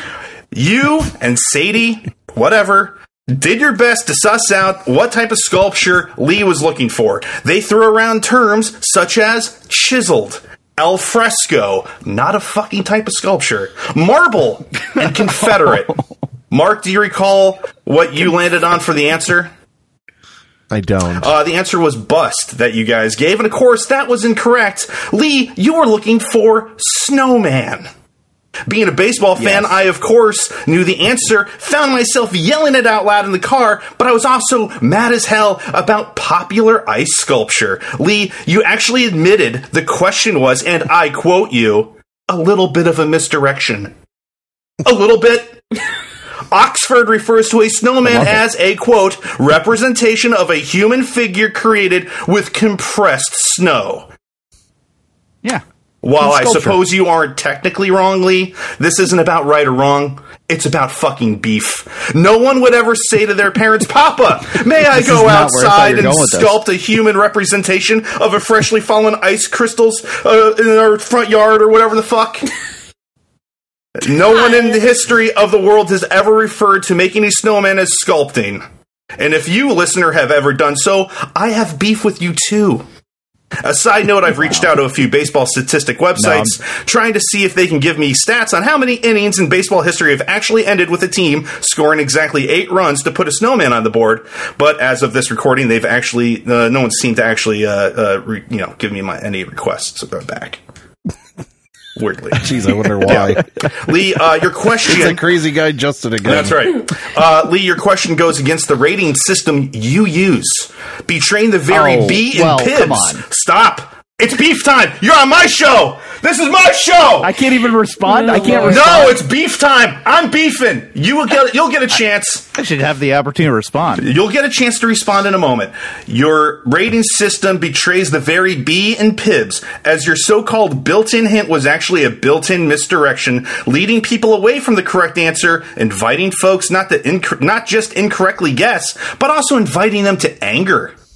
[SPEAKER 3] You and Sadie, whatever, did your best to suss out what type of sculpture Lee was looking for. They threw around terms such as chiseled, al fresco, not a fucking type of sculpture, marble, and Confederate. Mark, do you recall what you landed on for the answer?
[SPEAKER 2] I don't.
[SPEAKER 3] The answer was bust that you guys gave, and of course that was incorrect. Lee, you were looking for snowman. Being a baseball fan, I, of course, knew the answer, found myself yelling it out loud in the car, but I was also mad as hell about popular ice sculpture. Lee, you actually admitted the question was, and I quote you, a little bit of a misdirection. A little bit. Oxford refers to a snowman as a, quote, representation of a human figure created with compressed snow.
[SPEAKER 1] Yeah.
[SPEAKER 3] While I
[SPEAKER 1] Sculpture.
[SPEAKER 3] suppose you aren't technically wrong, Lee, this isn't about right or wrong. It's about fucking beef. No one would ever say to their parents, Papa, may I go outside and sculpt a human representation of a freshly fallen ice crystals in our front yard or whatever the fuck? No one in the history of the world has ever referred to making a snowman as sculpting. And if you, listener, have ever done so, I have beef with you too. A side note, I've reached out to a few baseball statistic websites trying to see if they can give me stats on how many innings in baseball history have actually ended with a team scoring exactly 8 runs to put a snowman on the board. But as of this recording, they've actually no one seemed to actually give me any requests back. Weirdly.
[SPEAKER 2] Jeez, I wonder why.
[SPEAKER 3] Lee, your question...
[SPEAKER 2] It's a crazy guy Justin again.
[SPEAKER 3] That's right. Lee, your question goes against the rating system you use. Betraying the very B in Pibs.
[SPEAKER 1] Come on.
[SPEAKER 3] Stop. It's beef time. You're on my show. This is my show.
[SPEAKER 1] I can't even respond. I can't respond.
[SPEAKER 3] No, it's beef time. I'm beefing. You'll get a chance.
[SPEAKER 1] I should have the opportunity to respond.
[SPEAKER 3] You'll get a chance to respond in a moment. Your rating system betrays the very B in Pibs, as your so-called built-in hint was actually a built-in misdirection, leading people away from the correct answer, inviting folks not just incorrectly guess, but also inviting them to anger.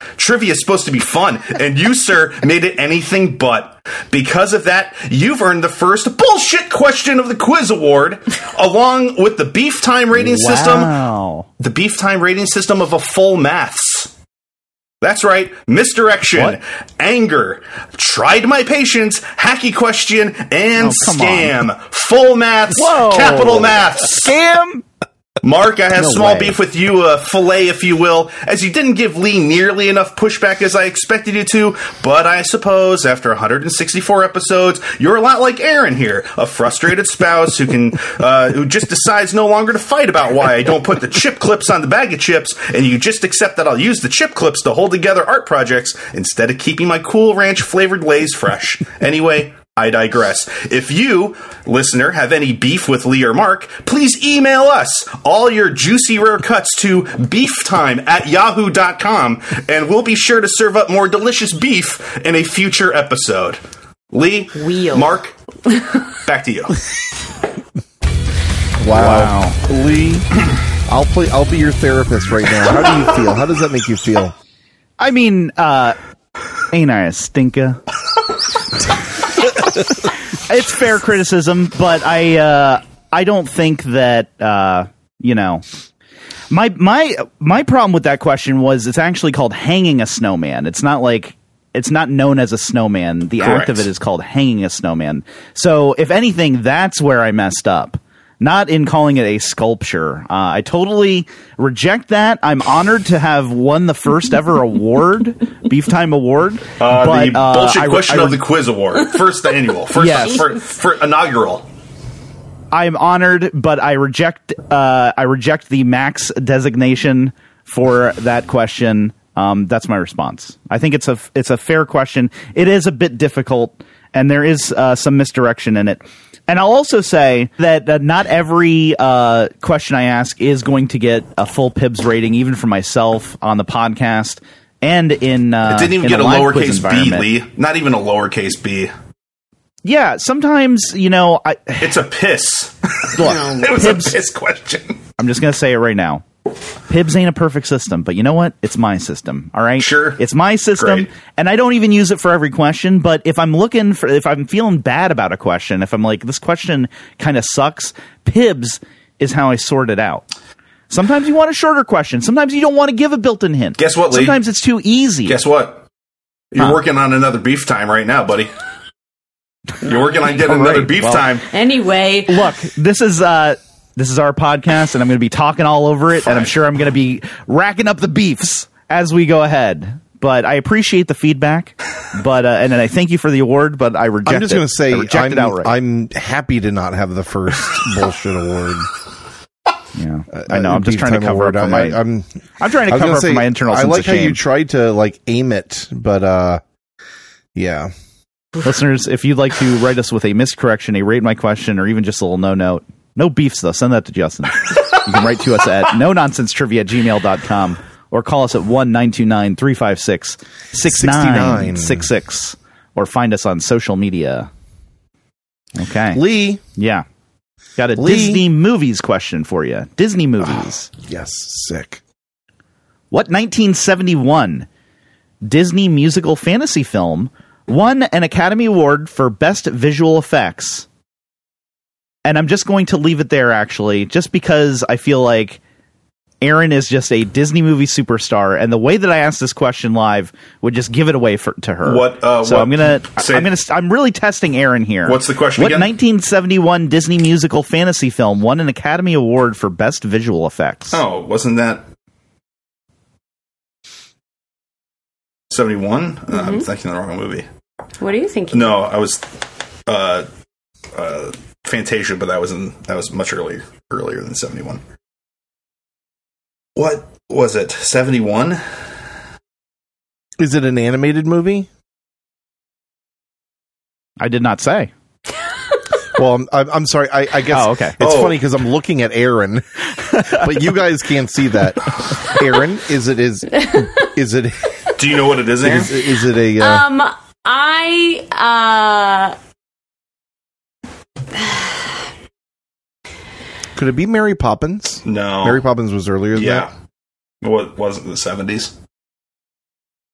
[SPEAKER 3] Trivia is supposed to be fun, and you, sir, made it anything but. Because of that, you've earned the first bullshit question of the quiz award, along with the beef time rating system. The beef time rating system of a full maths. That's right, misdirection, anger, tried my patience, hacky question, and scam. Full maths, capital maths.
[SPEAKER 1] Scam?
[SPEAKER 3] Mark, I have small beef with you, fillet, if you will, as you didn't give Lee nearly enough pushback as I expected you to, but I suppose after 164 episodes, you're a lot like Aaron here, a frustrated spouse who just decides no longer to fight about why I don't put the chip clips on the bag of chips, and you just accept that I'll use the chip clips to hold together art projects instead of keeping my Cool Ranch flavored Lay's fresh. Anyway, I digress. If you, listener, have any beef with Lee or Mark, please email us all your juicy rare cuts to beeftime@yahoo.com, and we'll be sure to serve up more delicious beef in a future episode. Lee, Mark, back to you.
[SPEAKER 2] Wow. Lee, I'll be your therapist right now. How do you feel? How does that make you feel?
[SPEAKER 1] I mean, ain't I a stinker? It's fair criticism, but I don't think that my problem with that question was it's actually called hanging a snowman. It's not known as a snowman. The act of it is called hanging a snowman. So if anything, that's where I messed up. Not in calling it a sculpture. I totally reject that. I'm honored to have won the first ever award, Beef Time Award.
[SPEAKER 3] The bullshit question of the quiz award. First annual. For inaugural.
[SPEAKER 1] I'm honored, but I reject the max designation for that question. That's my response. I think it's a fair question. It is a bit difficult, and there is some misdirection in it. And I'll also say that not every question I ask is going to get a full Pibbs rating, even for myself on the podcast and in
[SPEAKER 3] it didn't even get a lowercase b, Lee. Not even a lowercase b.
[SPEAKER 1] Yeah, sometimes,
[SPEAKER 3] it's a piss.
[SPEAKER 1] Look,
[SPEAKER 3] it was Pibbs, a piss question.
[SPEAKER 1] I'm just going to say it right now. Pibbs ain't a perfect system, but you know what? It's my system, all right?
[SPEAKER 3] Sure.
[SPEAKER 1] It's my system, and I don't even use it for every question, but if I'm feeling bad about a question, if I'm like, this question kind of sucks, Pibbs is how I sort it out. Sometimes you want a shorter question. Sometimes you don't want to give a built-in hint.
[SPEAKER 3] Guess what, Lee?
[SPEAKER 1] Sometimes it's too easy.
[SPEAKER 3] Guess what? You're working on another beef time right now, buddy. You're working on getting another beef time.
[SPEAKER 4] Anyway.
[SPEAKER 1] Look, this is our podcast, and I'm going to be talking all over it, and I'm sure I'm going to be racking up the beefs as we go ahead. But I appreciate the feedback, but and then I thank you for the award, but I reject it.
[SPEAKER 2] I'm just going to say,
[SPEAKER 1] I'm
[SPEAKER 2] happy to not have the first bullshit award.
[SPEAKER 1] Yeah, I know. I'm just trying to cover up for my. I'm trying to cover up for my internal sense of shame.
[SPEAKER 2] I like how you tried to aim it, but yeah.
[SPEAKER 1] Listeners, if you'd like to write us with a miscorrection, a rate my question, or even just a little no beefs though, send that to Justin. You can write to us at nononsensetrivia@gmail.com or call us at 1-929-356-6966 or find us on social media. Okay.
[SPEAKER 2] Lee.
[SPEAKER 1] Yeah. Got a Disney movies question for you. Disney movies.
[SPEAKER 2] Yes, sick.
[SPEAKER 1] What 1971 Disney musical fantasy film won an Academy Award for Best Visual Effects? And I'm just going to leave it there, actually, just because I feel like Aaron is just a Disney movie superstar, and the way that I asked this question live would just give it away to her. I'm really testing Aaron here.
[SPEAKER 3] What's the question
[SPEAKER 1] again?
[SPEAKER 3] What
[SPEAKER 1] 1971 Disney musical fantasy film won an Academy Award for Best Visual Effects?
[SPEAKER 3] Oh, wasn't that 71? I'm thinking the wrong movie.
[SPEAKER 4] What are you thinking?
[SPEAKER 3] No, I was Fantasia, but that was much earlier than 71. What was it? 71?
[SPEAKER 2] Is it an animated movie?
[SPEAKER 1] I did not say.
[SPEAKER 2] Well, I'm sorry. I guess
[SPEAKER 1] okay.
[SPEAKER 2] It's funny because I'm looking at Aaron, but you guys can't see that. Aaron, is it?
[SPEAKER 3] Do you know what it is, Aaron?
[SPEAKER 2] Is it a? Could it be Mary Poppins?
[SPEAKER 3] No.
[SPEAKER 2] Mary Poppins was earlier than that?
[SPEAKER 3] What was it, the 70s?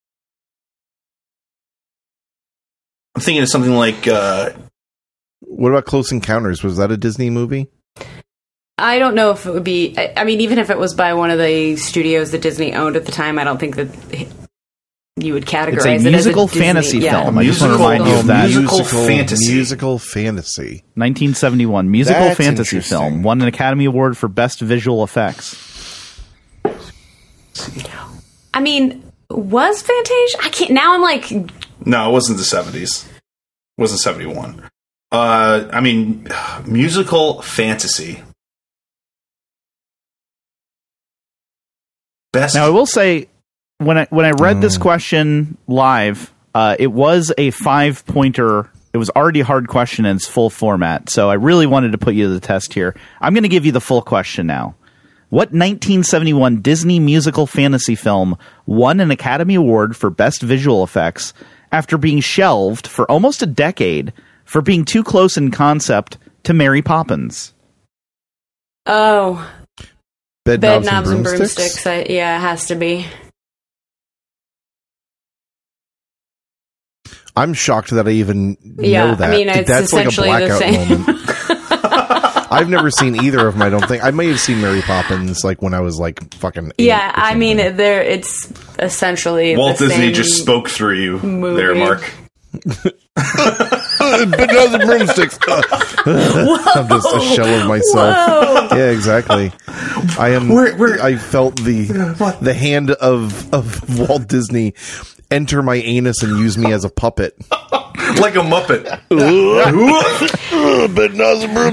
[SPEAKER 3] thinking of something like.
[SPEAKER 2] What about Close Encounters? Was that a Disney movie?
[SPEAKER 4] I don't know if it would be. I mean, even if it was by one of the studios that Disney owned at the time, I don't think that you would categorize
[SPEAKER 1] it's
[SPEAKER 4] it
[SPEAKER 1] a musical
[SPEAKER 4] as a Disney,
[SPEAKER 1] fantasy film. I just want to
[SPEAKER 3] Musical-
[SPEAKER 1] remind you of that.
[SPEAKER 2] Musical fantasy.
[SPEAKER 1] 1971 musical
[SPEAKER 2] That's
[SPEAKER 1] fantasy
[SPEAKER 2] interesting.
[SPEAKER 1] film won an Academy Award for Best Visual Effects.
[SPEAKER 4] I mean, was Fantasia? I can't. Now I'm like,
[SPEAKER 3] No, it wasn't the 70s. It wasn't 71. I mean, musical fantasy. Best.
[SPEAKER 1] Now I will say, when I read this question live, it was a 5-pointer. It was already a hard question in its full format, so I really wanted to put you to the test here. I'm going to give you the full question now. What 1971 Disney musical fantasy film won an Academy Award for Best Visual Effects after being shelved for almost a decade for being too close in concept to Mary Poppins?
[SPEAKER 4] oh,
[SPEAKER 2] Bedknobs
[SPEAKER 4] Bedknobs and Broomsticks. Yeah, it has to be.
[SPEAKER 2] I'm shocked that I even
[SPEAKER 4] Yeah,
[SPEAKER 2] know that.
[SPEAKER 4] I mean, it's
[SPEAKER 2] That's like a
[SPEAKER 4] essentially the
[SPEAKER 2] blackout
[SPEAKER 4] same.
[SPEAKER 2] moment. I've never seen either of them, I don't think. I may have seen Mary Poppins like when I was like fucking 8
[SPEAKER 4] Yeah,
[SPEAKER 2] or
[SPEAKER 4] I mean,
[SPEAKER 2] something.
[SPEAKER 4] it's essentially
[SPEAKER 3] Walt
[SPEAKER 4] the
[SPEAKER 3] Disney
[SPEAKER 4] same
[SPEAKER 3] just spoke through you
[SPEAKER 4] movie.
[SPEAKER 3] there, Mark.
[SPEAKER 2] Bedknobs and Broomsticks. I'm just a shell of myself. Yeah, exactly. I am. I felt the hand of Walt Disney enter my anus and use me as a puppet.
[SPEAKER 3] Like a Muppet.
[SPEAKER 2] Bedknobs and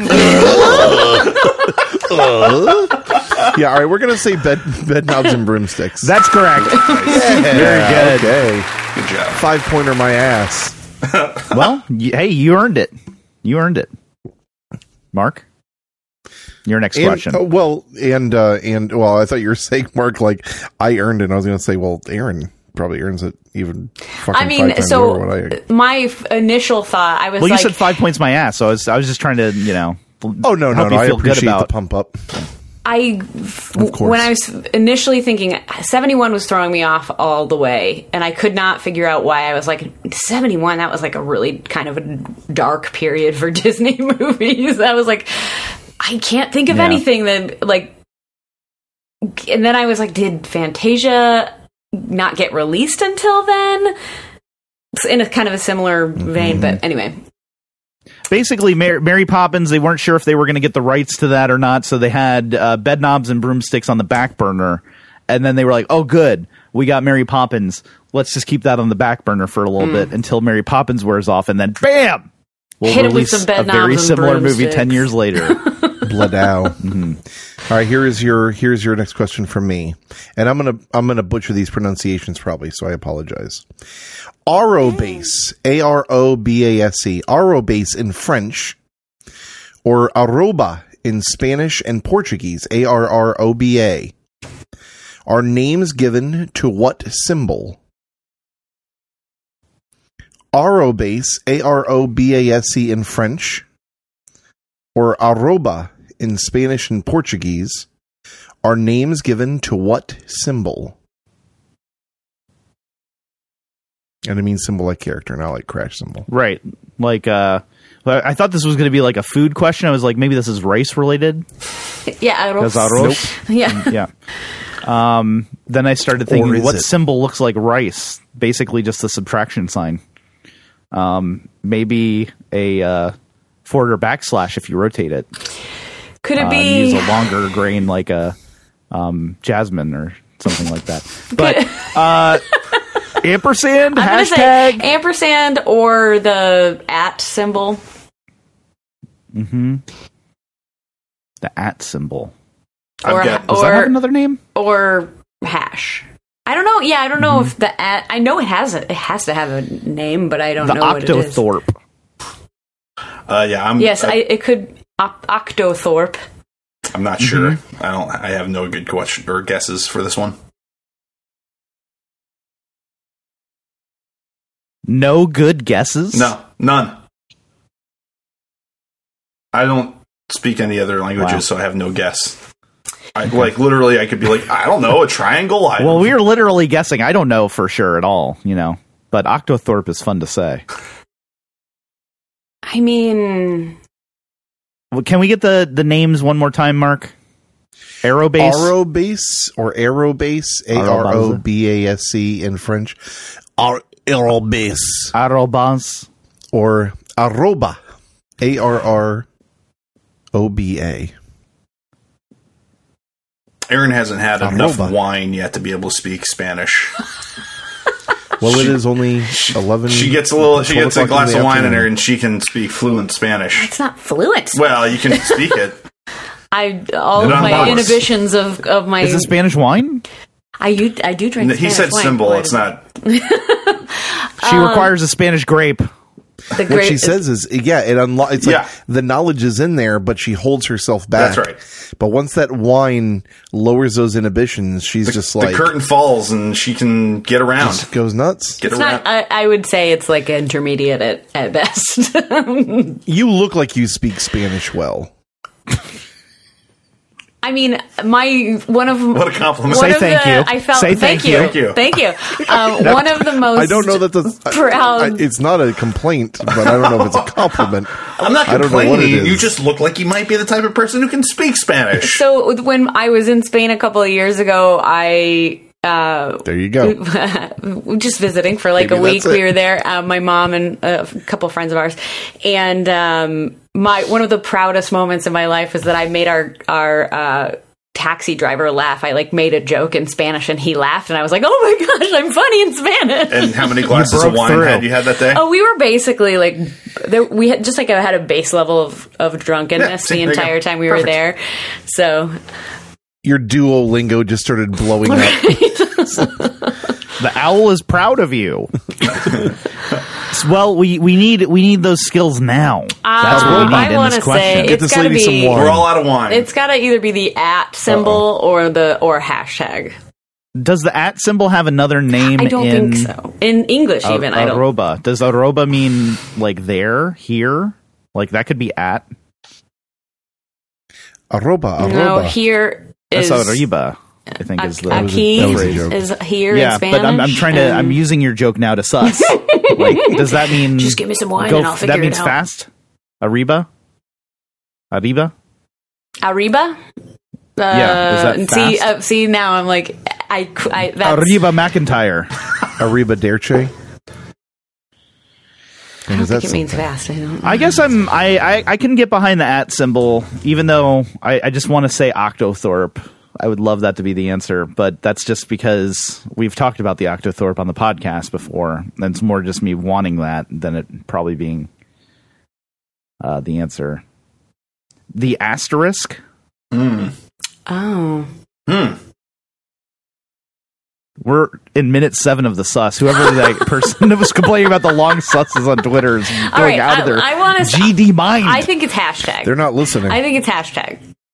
[SPEAKER 2] Broomsticks. Yeah, all right, we're going to say Bedknobs and Broomsticks.
[SPEAKER 1] That's correct.
[SPEAKER 2] Yeah,
[SPEAKER 1] Very good.
[SPEAKER 2] Okay.
[SPEAKER 3] Good job.
[SPEAKER 2] 5-pointer my ass.
[SPEAKER 1] Well, hey, you earned it. You earned it. Mark, your next question.
[SPEAKER 2] And I thought you were saying, Mark, like, I earned it. And I was going to say, well, Aaron probably earns it even fucking
[SPEAKER 4] I
[SPEAKER 2] 5
[SPEAKER 4] mean,
[SPEAKER 2] times
[SPEAKER 4] so
[SPEAKER 2] over what I...
[SPEAKER 4] my initial thought, I was
[SPEAKER 1] Well,
[SPEAKER 4] like,
[SPEAKER 1] you said 5 points my ass, so I was just trying to,
[SPEAKER 2] Oh, no,
[SPEAKER 1] help you
[SPEAKER 2] I
[SPEAKER 1] feel good
[SPEAKER 2] appreciate
[SPEAKER 1] about
[SPEAKER 2] the pump up. course.
[SPEAKER 4] when I was initially thinking 71 was throwing me off all the way, and I could not figure out why. I was like, 71, that was like a really kind of a dark period for Disney movies. I was like, I can't think of
[SPEAKER 1] Yeah.
[SPEAKER 4] anything that, like, and then I was like, did Fantasia not get released until then? It's in a kind of a similar vein, but anyway.
[SPEAKER 1] Basically, Mary Poppins, they weren't sure if they were going to get the rights to that or not, so they had Bedknobs and Broomsticks on the back burner, and then they were like, oh, good, we got Mary Poppins. Let's just keep that on the back burner for a little bit until Mary Poppins wears off, and then BAM! We'll
[SPEAKER 4] Hit it with
[SPEAKER 1] release
[SPEAKER 4] some
[SPEAKER 1] a
[SPEAKER 4] Bedknobs
[SPEAKER 1] very
[SPEAKER 4] and
[SPEAKER 1] similar movie
[SPEAKER 4] Broomsticks.
[SPEAKER 1] 10 years later.
[SPEAKER 2] Bladow. All right, here's your next question from me, and I'm gonna butcher these pronunciations probably, so I apologize. Arobase, Arobase, Arobase in French, or arroba in Spanish and Portuguese, Arroba, are names given to what symbol? Arobase, Arobase in French, or arroba in Spanish and Portuguese, are names given to what symbol? And I mean symbol like character, not like crash symbol.
[SPEAKER 1] Right. Like, I thought this was going to be like a food question. I was like, maybe this is rice related.
[SPEAKER 4] Yeah,
[SPEAKER 1] Because arroz.
[SPEAKER 4] yeah.
[SPEAKER 1] Yeah. Then I started
[SPEAKER 2] Or
[SPEAKER 1] thinking,
[SPEAKER 2] is
[SPEAKER 1] what
[SPEAKER 2] it?
[SPEAKER 1] symbol looks like rice? Basically, just the subtraction sign. Maybe a forward or backslash if you rotate it.
[SPEAKER 4] Could it
[SPEAKER 1] Use
[SPEAKER 4] be?
[SPEAKER 1] a longer grain like a jasmine or something like that. But ampersand,
[SPEAKER 4] I'm gonna say
[SPEAKER 1] hashtag.
[SPEAKER 4] ampersand or the @ symbol.
[SPEAKER 1] The @ symbol.
[SPEAKER 4] Or,
[SPEAKER 3] got-
[SPEAKER 1] Does that have another name?
[SPEAKER 4] or hash. I don't know. Yeah, I don't know if the @ I know it has to have a name, but I don't
[SPEAKER 1] The
[SPEAKER 4] know what it is.
[SPEAKER 1] Octothorpe.
[SPEAKER 3] Yeah,
[SPEAKER 4] It could Octothorpe.
[SPEAKER 3] I'm not sure. I have no good question or guesses for this one.
[SPEAKER 1] No good guesses?
[SPEAKER 3] No, none. I don't speak any other languages,
[SPEAKER 1] Wow.
[SPEAKER 3] so I have no guess. Literally, I could be like, I don't know, a triangle.
[SPEAKER 1] Well, we are literally guessing. I don't know for sure at all, But Octothorpe is fun to say.
[SPEAKER 4] I mean...
[SPEAKER 1] Well, can we get the names one more time, Mark? Aerobase?
[SPEAKER 2] Aerobase or Aerobase, Arobase in French. Aerobase.
[SPEAKER 1] Arrobas.
[SPEAKER 2] Or Arroba, Arroba.
[SPEAKER 3] Aaron hasn't had enough wine yet to be able to speak Spanish.
[SPEAKER 2] Well, it is only 11.
[SPEAKER 3] She gets a glass of wine in her, and she can speak fluent Spanish.
[SPEAKER 4] It's not fluent.
[SPEAKER 3] Well, you can speak it.
[SPEAKER 4] All of my inhibitions of my...
[SPEAKER 1] Is it Spanish wine?
[SPEAKER 4] I do drink Spanish wine.
[SPEAKER 3] He said symbol. It's not...
[SPEAKER 1] She requires a Spanish grape.
[SPEAKER 2] What she says is, it's like the knowledge is in there, but she holds herself back.
[SPEAKER 3] That's right.
[SPEAKER 2] But once that wine lowers those inhibitions, she's just like...
[SPEAKER 3] The curtain falls and she can get around.
[SPEAKER 2] Just goes nuts.
[SPEAKER 4] I would say it's like intermediate at best.
[SPEAKER 2] You look like you speak Spanish well.
[SPEAKER 4] I mean,
[SPEAKER 3] what a compliment.
[SPEAKER 1] Say thank you.
[SPEAKER 4] I felt
[SPEAKER 1] Say
[SPEAKER 4] thank you. One of the most.
[SPEAKER 2] I don't know that it's not a complaint, but I don't know if it's a compliment.
[SPEAKER 3] I'm not complaining. You just look like you might be the type of person who can speak Spanish.
[SPEAKER 4] So when I was in Spain a couple of years ago,
[SPEAKER 2] there you go.
[SPEAKER 4] Just visiting for like a week. We were there, my mom and a couple of friends of ours, and one of the proudest moments in my life was that I made our taxi driver laugh. I made a joke in Spanish and he laughed, and I was like, "Oh my gosh, I'm funny in Spanish."
[SPEAKER 3] And how many glasses of wine had you had that day?
[SPEAKER 4] Oh, we were basically we had just had a base level of drunkenness the entire time we were there. So
[SPEAKER 2] your Duolingo just started blowing up.
[SPEAKER 1] The owl is proud of you. Well, we need those skills now. That's what we need in this question.
[SPEAKER 2] Get this lady some wine.
[SPEAKER 3] We're all out of wine.
[SPEAKER 4] It's got to either be the @ symbol or hashtag.
[SPEAKER 1] Does the @ symbol have another name?
[SPEAKER 4] I don't think so. In English, even I don't.
[SPEAKER 1] Arroba. Does arroba mean there, here? That could be @
[SPEAKER 2] Arroba.
[SPEAKER 4] No, here is.
[SPEAKER 1] That's arriba. I think is the
[SPEAKER 4] aquí is here in Spanish.
[SPEAKER 1] But I'm using your joke now to suss. Does that mean
[SPEAKER 4] just give me some wine and I'll figure it out?
[SPEAKER 1] That means fast? Arriba?
[SPEAKER 4] Arriba?
[SPEAKER 1] Yeah, is that fast?
[SPEAKER 4] See now I'm like that's
[SPEAKER 1] Arriba McIntyre.
[SPEAKER 2] Arriba Derche.
[SPEAKER 4] I don't think it means fast.
[SPEAKER 1] I guess I can get behind the @ symbol, even though I just want to say Octothorpe. I would love that to be the answer, but that's just because we've talked about the Octothorpe on the podcast before, and it's more just me wanting that than it probably being the answer. The asterisk?
[SPEAKER 4] Oh.
[SPEAKER 1] We're in minute 7 of the sus. Whoever that person that was complaining about the long susses on Twitter is going out of their GD mind.
[SPEAKER 4] I think it's hashtag.
[SPEAKER 2] They're not listening.
[SPEAKER 4] I think it's hashtag.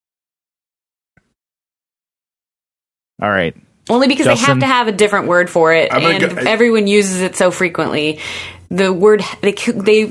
[SPEAKER 1] All right.
[SPEAKER 4] Only because
[SPEAKER 1] Justin?
[SPEAKER 4] they have to have a different word for it, and everyone uses it so frequently. The word they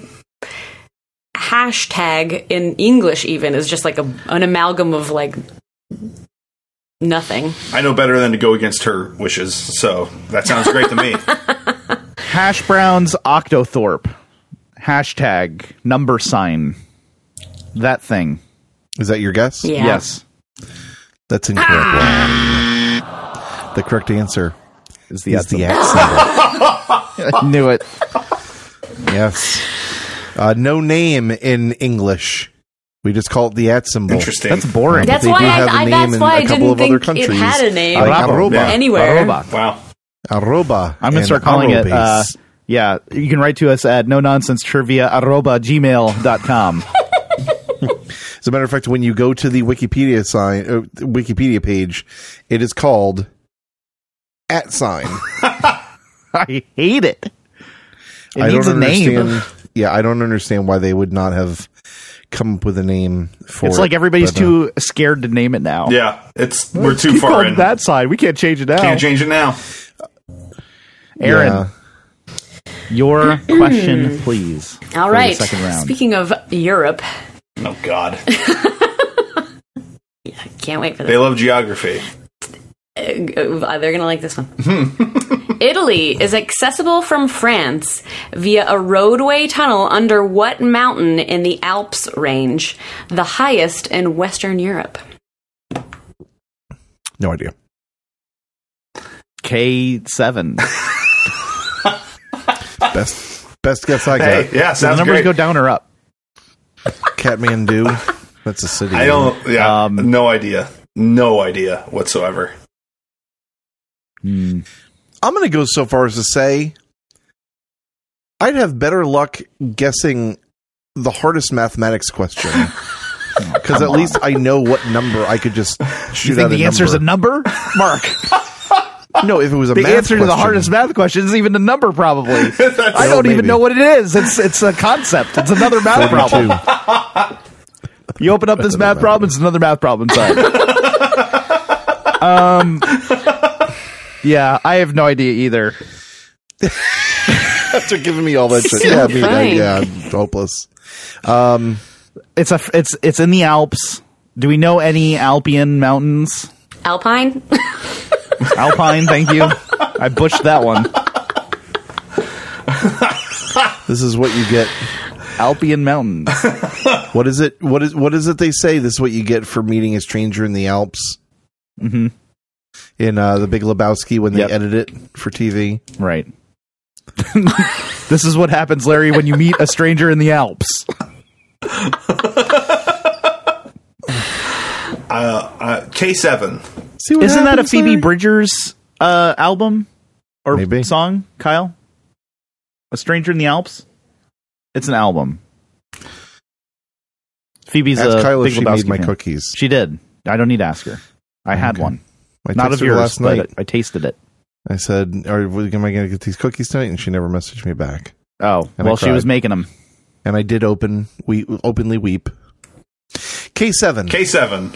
[SPEAKER 4] hashtag in English even is just like an amalgam of nothing.
[SPEAKER 3] I know better than to go against her wishes, so that sounds great to me.
[SPEAKER 1] Hash browns Octothorpe. Hashtag #. That thing.
[SPEAKER 2] Is that your guess?
[SPEAKER 4] Yeah.
[SPEAKER 1] Yes.
[SPEAKER 2] That's incorrect. The correct answer
[SPEAKER 1] is the @ symbol.
[SPEAKER 2] I
[SPEAKER 1] knew it.
[SPEAKER 2] Yes. No name in English. We just call it the @ symbol.
[SPEAKER 3] Interesting.
[SPEAKER 1] That's boring.
[SPEAKER 4] That's why I didn't think it had a name anywhere.
[SPEAKER 1] Arroba.
[SPEAKER 3] Wow.
[SPEAKER 2] Arroba.
[SPEAKER 1] I'm going to start calling it. You can write to us at nononsensetrivia@gmail.com.
[SPEAKER 2] As a matter of fact, when you go to the Wikipedia page, it is called @ sign.
[SPEAKER 1] I hate it. It needs a name.
[SPEAKER 2] Yeah, I don't understand why they would not have come up with a name for it.
[SPEAKER 1] It's like everybody's too scared to name it now.
[SPEAKER 3] Yeah, we're too far in.
[SPEAKER 1] That side. We can't change it now.
[SPEAKER 3] Can't change it now.
[SPEAKER 1] Aaron, your question, please.
[SPEAKER 4] All right.
[SPEAKER 1] Second round.
[SPEAKER 4] Speaking of Europe.
[SPEAKER 3] Oh, God.
[SPEAKER 4] Can't wait for that.
[SPEAKER 3] They love geography.
[SPEAKER 4] They're going to like this one. Italy is accessible from France via a roadway tunnel under what mountain in the Alps range? The highest in Western Europe.
[SPEAKER 2] No idea.
[SPEAKER 1] K7.
[SPEAKER 2] Best guess I got.
[SPEAKER 3] Hey, yeah,
[SPEAKER 1] So the
[SPEAKER 3] sounds
[SPEAKER 1] numbers
[SPEAKER 3] great.
[SPEAKER 1] go down or up?
[SPEAKER 2] Kathmandu. That's a city.
[SPEAKER 3] I don't. Yeah, no idea. No idea whatsoever.
[SPEAKER 2] I'm going to go so far as to say I'd have better luck guessing the hardest mathematics question. Because at least I know what number I could just shoot
[SPEAKER 1] You think
[SPEAKER 2] out
[SPEAKER 1] the
[SPEAKER 2] a
[SPEAKER 1] answer's a
[SPEAKER 2] number.
[SPEAKER 1] Mark?
[SPEAKER 2] No, if it was a
[SPEAKER 1] The
[SPEAKER 2] math
[SPEAKER 1] answer to the
[SPEAKER 2] question.
[SPEAKER 1] hardest math question is even a number, probably. I don't even
[SPEAKER 2] maybe.
[SPEAKER 1] know what it is. It's a concept. It's another math
[SPEAKER 2] 42.
[SPEAKER 1] problem. You open up this math problem, it's another math problem inside. Yeah, I have no idea either.
[SPEAKER 2] After giving me all that shit.
[SPEAKER 4] So
[SPEAKER 2] Yeah,
[SPEAKER 4] funny.
[SPEAKER 2] I'm hopeless.
[SPEAKER 1] It's in the Alps. Do we know any Alpian mountains?
[SPEAKER 4] Alpine?
[SPEAKER 1] Alpine, thank you. I butched that one.
[SPEAKER 2] This is what you get.
[SPEAKER 1] Alpian mountains.
[SPEAKER 2] What is it? What is it they say? This is what you get for meeting a stranger in the Alps.
[SPEAKER 1] Mm-hmm.
[SPEAKER 2] In The Big Lebowski when they
[SPEAKER 1] Yep.
[SPEAKER 2] edit it for TV.
[SPEAKER 1] Right. This is what happens, Larry, when you meet a stranger in the Alps.
[SPEAKER 3] K7.
[SPEAKER 2] See what
[SPEAKER 1] Isn't that a
[SPEAKER 2] happens,
[SPEAKER 1] Phoebe
[SPEAKER 2] Larry?
[SPEAKER 1] Bridgers album or
[SPEAKER 2] Maybe.
[SPEAKER 1] song, Kyle? A Stranger in the Alps? It's an album. Phoebe's
[SPEAKER 2] Ask
[SPEAKER 1] a
[SPEAKER 2] Kyle
[SPEAKER 1] Big
[SPEAKER 2] if she
[SPEAKER 1] Lebowski
[SPEAKER 2] made my
[SPEAKER 1] fan.
[SPEAKER 2] cookies.
[SPEAKER 1] She did. I don't need to ask her. I had
[SPEAKER 2] Okay.
[SPEAKER 1] one.
[SPEAKER 2] I
[SPEAKER 1] Not
[SPEAKER 2] texted
[SPEAKER 1] of
[SPEAKER 2] her
[SPEAKER 1] yours,
[SPEAKER 2] last night.
[SPEAKER 1] but I tasted it.
[SPEAKER 2] I said, am I going to get these cookies tonight? And she never messaged me back.
[SPEAKER 1] Oh,
[SPEAKER 2] And I
[SPEAKER 1] well, she
[SPEAKER 2] cried.
[SPEAKER 1] was making them.
[SPEAKER 2] And I did openly weep. K7.
[SPEAKER 3] K7.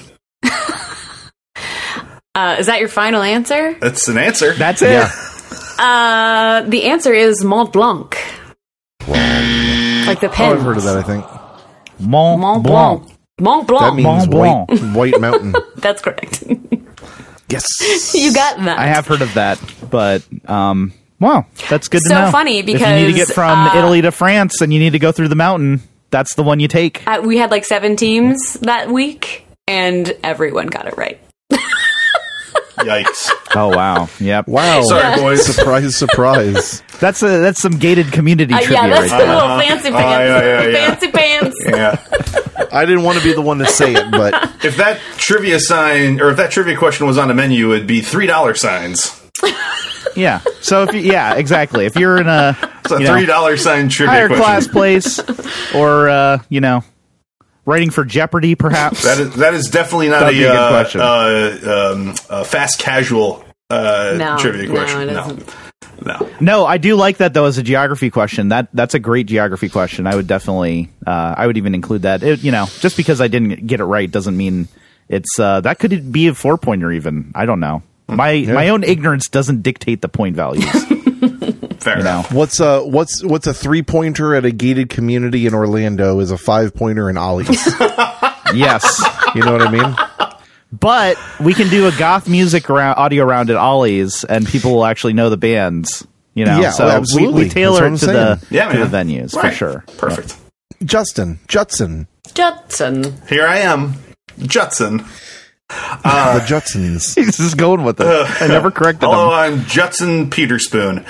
[SPEAKER 4] Is that your final answer?
[SPEAKER 3] That's an answer.
[SPEAKER 1] That's it.
[SPEAKER 2] Yeah.
[SPEAKER 4] The answer is Mont Blanc. Like the
[SPEAKER 2] Oh,
[SPEAKER 4] pen.
[SPEAKER 2] I've heard of that, I think.
[SPEAKER 1] Mont Blanc.
[SPEAKER 4] Mont
[SPEAKER 2] That
[SPEAKER 4] Blanc.
[SPEAKER 2] means
[SPEAKER 1] Mont
[SPEAKER 2] white mountain.
[SPEAKER 4] That's correct.
[SPEAKER 2] Yes.
[SPEAKER 4] You got that.
[SPEAKER 1] I have heard of that, but wow, that's good to
[SPEAKER 4] So
[SPEAKER 1] know.
[SPEAKER 4] funny
[SPEAKER 1] if you need to get
[SPEAKER 4] because,
[SPEAKER 1] from Italy to France and you need to go through the mountain, that's the one you take.
[SPEAKER 4] We had like 7 teams that week, and everyone got it right.
[SPEAKER 3] Yikes.
[SPEAKER 1] Oh wow, yep.
[SPEAKER 2] Wow.
[SPEAKER 3] Sorry, boys.
[SPEAKER 2] Surprise, surprise.
[SPEAKER 1] That's some gated community trivia
[SPEAKER 4] Yeah, that's
[SPEAKER 1] right
[SPEAKER 4] the
[SPEAKER 1] there.
[SPEAKER 4] little fancy pants.
[SPEAKER 3] yeah.
[SPEAKER 4] Fancy pants.
[SPEAKER 3] Yeah.
[SPEAKER 2] I didn't want to be the one to say it, but
[SPEAKER 3] If that trivia sign, or if that trivia question was on a menu, it'd be $3 signs.
[SPEAKER 1] Yeah. So exactly. If you're in a
[SPEAKER 3] It's a $3 sign trivia
[SPEAKER 1] higher
[SPEAKER 3] question.
[SPEAKER 1] class place, or writing for Jeopardy, perhaps.
[SPEAKER 3] That is definitely not
[SPEAKER 1] That'd be a good question.
[SPEAKER 3] a fast casual trivia
[SPEAKER 4] no,
[SPEAKER 3] question.
[SPEAKER 4] it
[SPEAKER 3] No.
[SPEAKER 4] isn't.
[SPEAKER 1] No, I do like that though as a geography question. That's a great geography question. I would definitely, I would even include that. Just because I didn't get it right doesn't mean it's that could be a 4-pointer even. I don't know. My own ignorance doesn't dictate the point values.
[SPEAKER 3] Fair enough.
[SPEAKER 2] what's a 3-pointer at a gated community in Orlando is a 5-pointer in Ollie's.
[SPEAKER 1] Yes,
[SPEAKER 2] You know what I mean?
[SPEAKER 1] but we can do a goth music audio round at Ollie's, and people will actually know the bands.
[SPEAKER 2] Yeah,
[SPEAKER 1] so
[SPEAKER 2] absolutely.
[SPEAKER 1] we tailor it
[SPEAKER 2] That's
[SPEAKER 1] to
[SPEAKER 2] what I'm
[SPEAKER 1] the
[SPEAKER 3] man.
[SPEAKER 1] venues for
[SPEAKER 3] Right.
[SPEAKER 1] sure.
[SPEAKER 3] Perfect.
[SPEAKER 2] Judson.
[SPEAKER 4] Judson.
[SPEAKER 3] Here I am, Judson.
[SPEAKER 2] The Judsons.
[SPEAKER 1] He's just going with it. I never corrected
[SPEAKER 3] Hello,
[SPEAKER 1] him.
[SPEAKER 3] I'm Judson Peterspoon.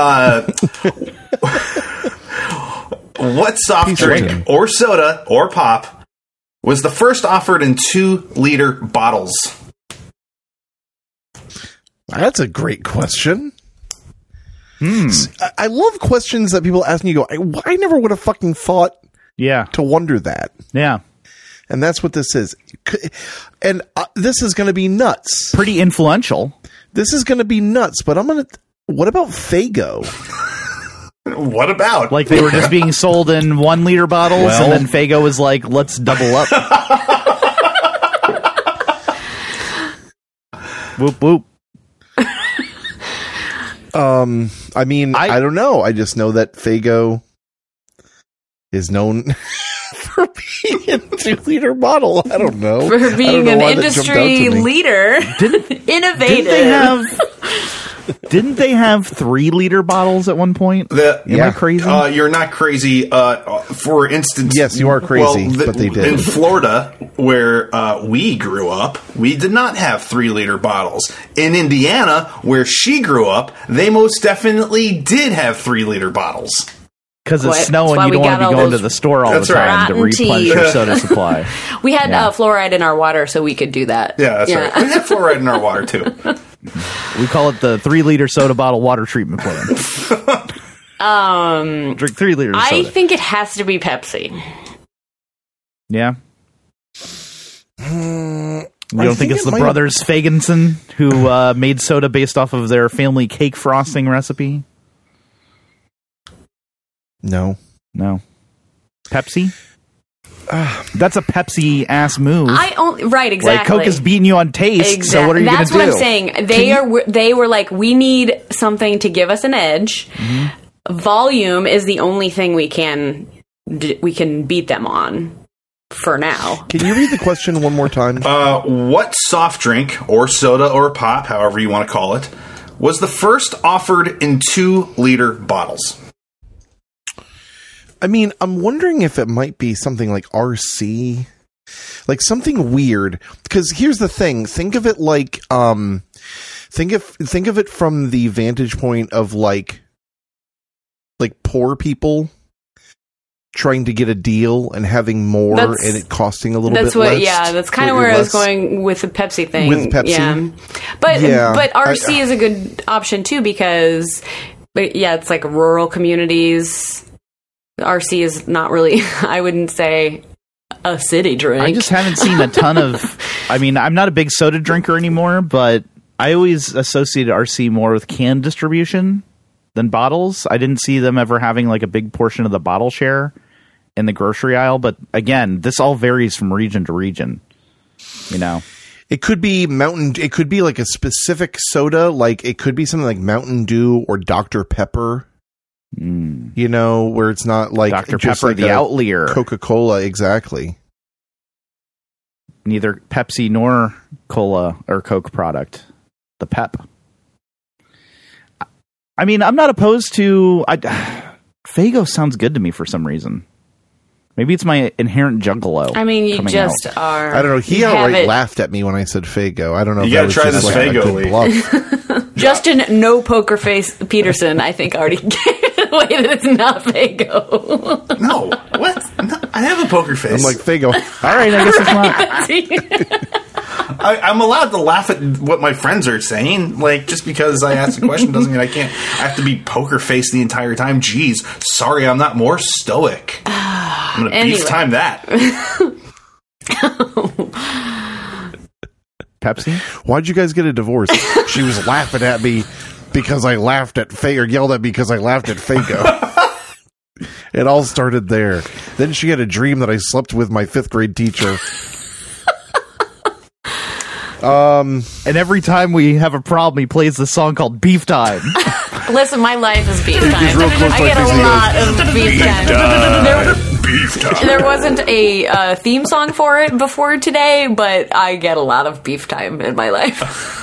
[SPEAKER 3] What soft
[SPEAKER 2] Peterson.
[SPEAKER 3] drink or soda or pop was the first offered in 2-liter bottles?
[SPEAKER 2] That's a great question. I love questions that people ask me. You go, I never would have fucking thought
[SPEAKER 1] Yeah,
[SPEAKER 2] to wonder that.
[SPEAKER 1] yeah.
[SPEAKER 2] And that's what this is. And this is going to be nuts.
[SPEAKER 1] Pretty influential.
[SPEAKER 2] This is going to be nuts, but what about Faygo?
[SPEAKER 3] What about?
[SPEAKER 1] Like they were just being sold in 1-liter bottles,
[SPEAKER 2] Well-
[SPEAKER 1] and then Faygo was like, "Let's double up." Whoop whoop.
[SPEAKER 2] I mean, I don't know. I just know that Faygo is known for being in 2-liter bottle. I don't know.
[SPEAKER 4] For being an industry leader. Innovative.
[SPEAKER 1] Didn't they have 3-liter bottles at one point? Am I crazy?
[SPEAKER 3] You're not crazy. For instance,
[SPEAKER 2] yes, you are crazy, but they did.
[SPEAKER 3] In Florida, where we grew up, we did not have 3-liter bottles. In Indiana, where she grew up, they most definitely did have 3-liter bottles.
[SPEAKER 1] Because it's snowing, you don't want to be going to the store all the time to replenish your soda supply.
[SPEAKER 4] We had fluoride in our water, so we could do that.
[SPEAKER 3] Yeah, that's right. We had fluoride in our water, too.
[SPEAKER 1] We call it the 3-liter soda bottle water treatment plan. Drink 3 liters of soda.
[SPEAKER 4] I think it has to be Pepsi.
[SPEAKER 1] Yeah? You don't think it's the brothers Fagenson who made soda based off of their family cake frosting recipe?
[SPEAKER 2] No.
[SPEAKER 1] Pepsi? That's a Pepsi ass move.
[SPEAKER 4] Right, exactly.
[SPEAKER 1] Like Coke is beating you on taste. So what are you going to do?
[SPEAKER 4] That's what I'm saying. They were like, we need something to give us an edge. Mm-hmm. Volume is the only thing we can beat them on for now.
[SPEAKER 2] Can you read the question one more time?
[SPEAKER 3] What soft drink or soda or pop, however you want to call it, was the first offered in 2-liter bottles?
[SPEAKER 2] I mean, I'm wondering if it might be something like RC, like something weird. Because here's the thing: think of it like, think of it from the vantage point of like poor people trying to get a deal and having more and it costing a little bit less.
[SPEAKER 4] Yeah, that's kind of where I was going with the Pepsi thing.
[SPEAKER 2] With Pepsi,
[SPEAKER 4] yeah. But RC is a good option too because, it's like rural communities. RC is not really, I wouldn't say, a city drink.
[SPEAKER 1] I just haven't seen a ton of... I mean, I'm not a big soda drinker anymore, but I always associated RC more with canned distribution than bottles. I didn't see them ever having like a big portion of the bottle share in the grocery aisle. But again, this all varies from region to region. You know?
[SPEAKER 2] It could be it could be like a specific soda. Like it could be something like Mountain Dew or Dr. Pepper. You know, where it's not like
[SPEAKER 1] Dr. Pepper, like the outlier.
[SPEAKER 2] Coca-Cola, exactly.
[SPEAKER 1] Neither Pepsi nor Cola or Coke product. The Pep. I mean, I'm not opposed to... Faygo sounds good to me for some reason. Maybe it's my inherent juggalo.
[SPEAKER 4] I mean, you just are...
[SPEAKER 2] I don't know. He outright laughed at me when I said Faygo. I don't know.
[SPEAKER 3] You gotta try this Faygo, Lee.
[SPEAKER 4] Justin No Poker Face Peterson, I think, already gave away that it's not Faygo.
[SPEAKER 3] No. What? No, I have a poker face.
[SPEAKER 2] I'm like, Faygo.
[SPEAKER 1] All right, I guess it's not.
[SPEAKER 3] I'm allowed to laugh at what my friends are saying. Like, just because I asked a question doesn't mean I have to be poker face the entire time. Jeez, sorry, I'm not more stoic. I'm gonna beef time that.
[SPEAKER 1] Pepsi?
[SPEAKER 2] Why'd you guys get a divorce? She was laughing at me because I laughed at Faygo, or yelled at me because I laughed at Faygo. It all started there. Then she had a dream that I slept with my 5th grade teacher.
[SPEAKER 1] And every time we have a problem, he plays this song called Beef Time.
[SPEAKER 4] Listen, my life is beef time. I get a lot of beef time. There wasn't a theme song for it before today, but I get a lot of beef time in my life.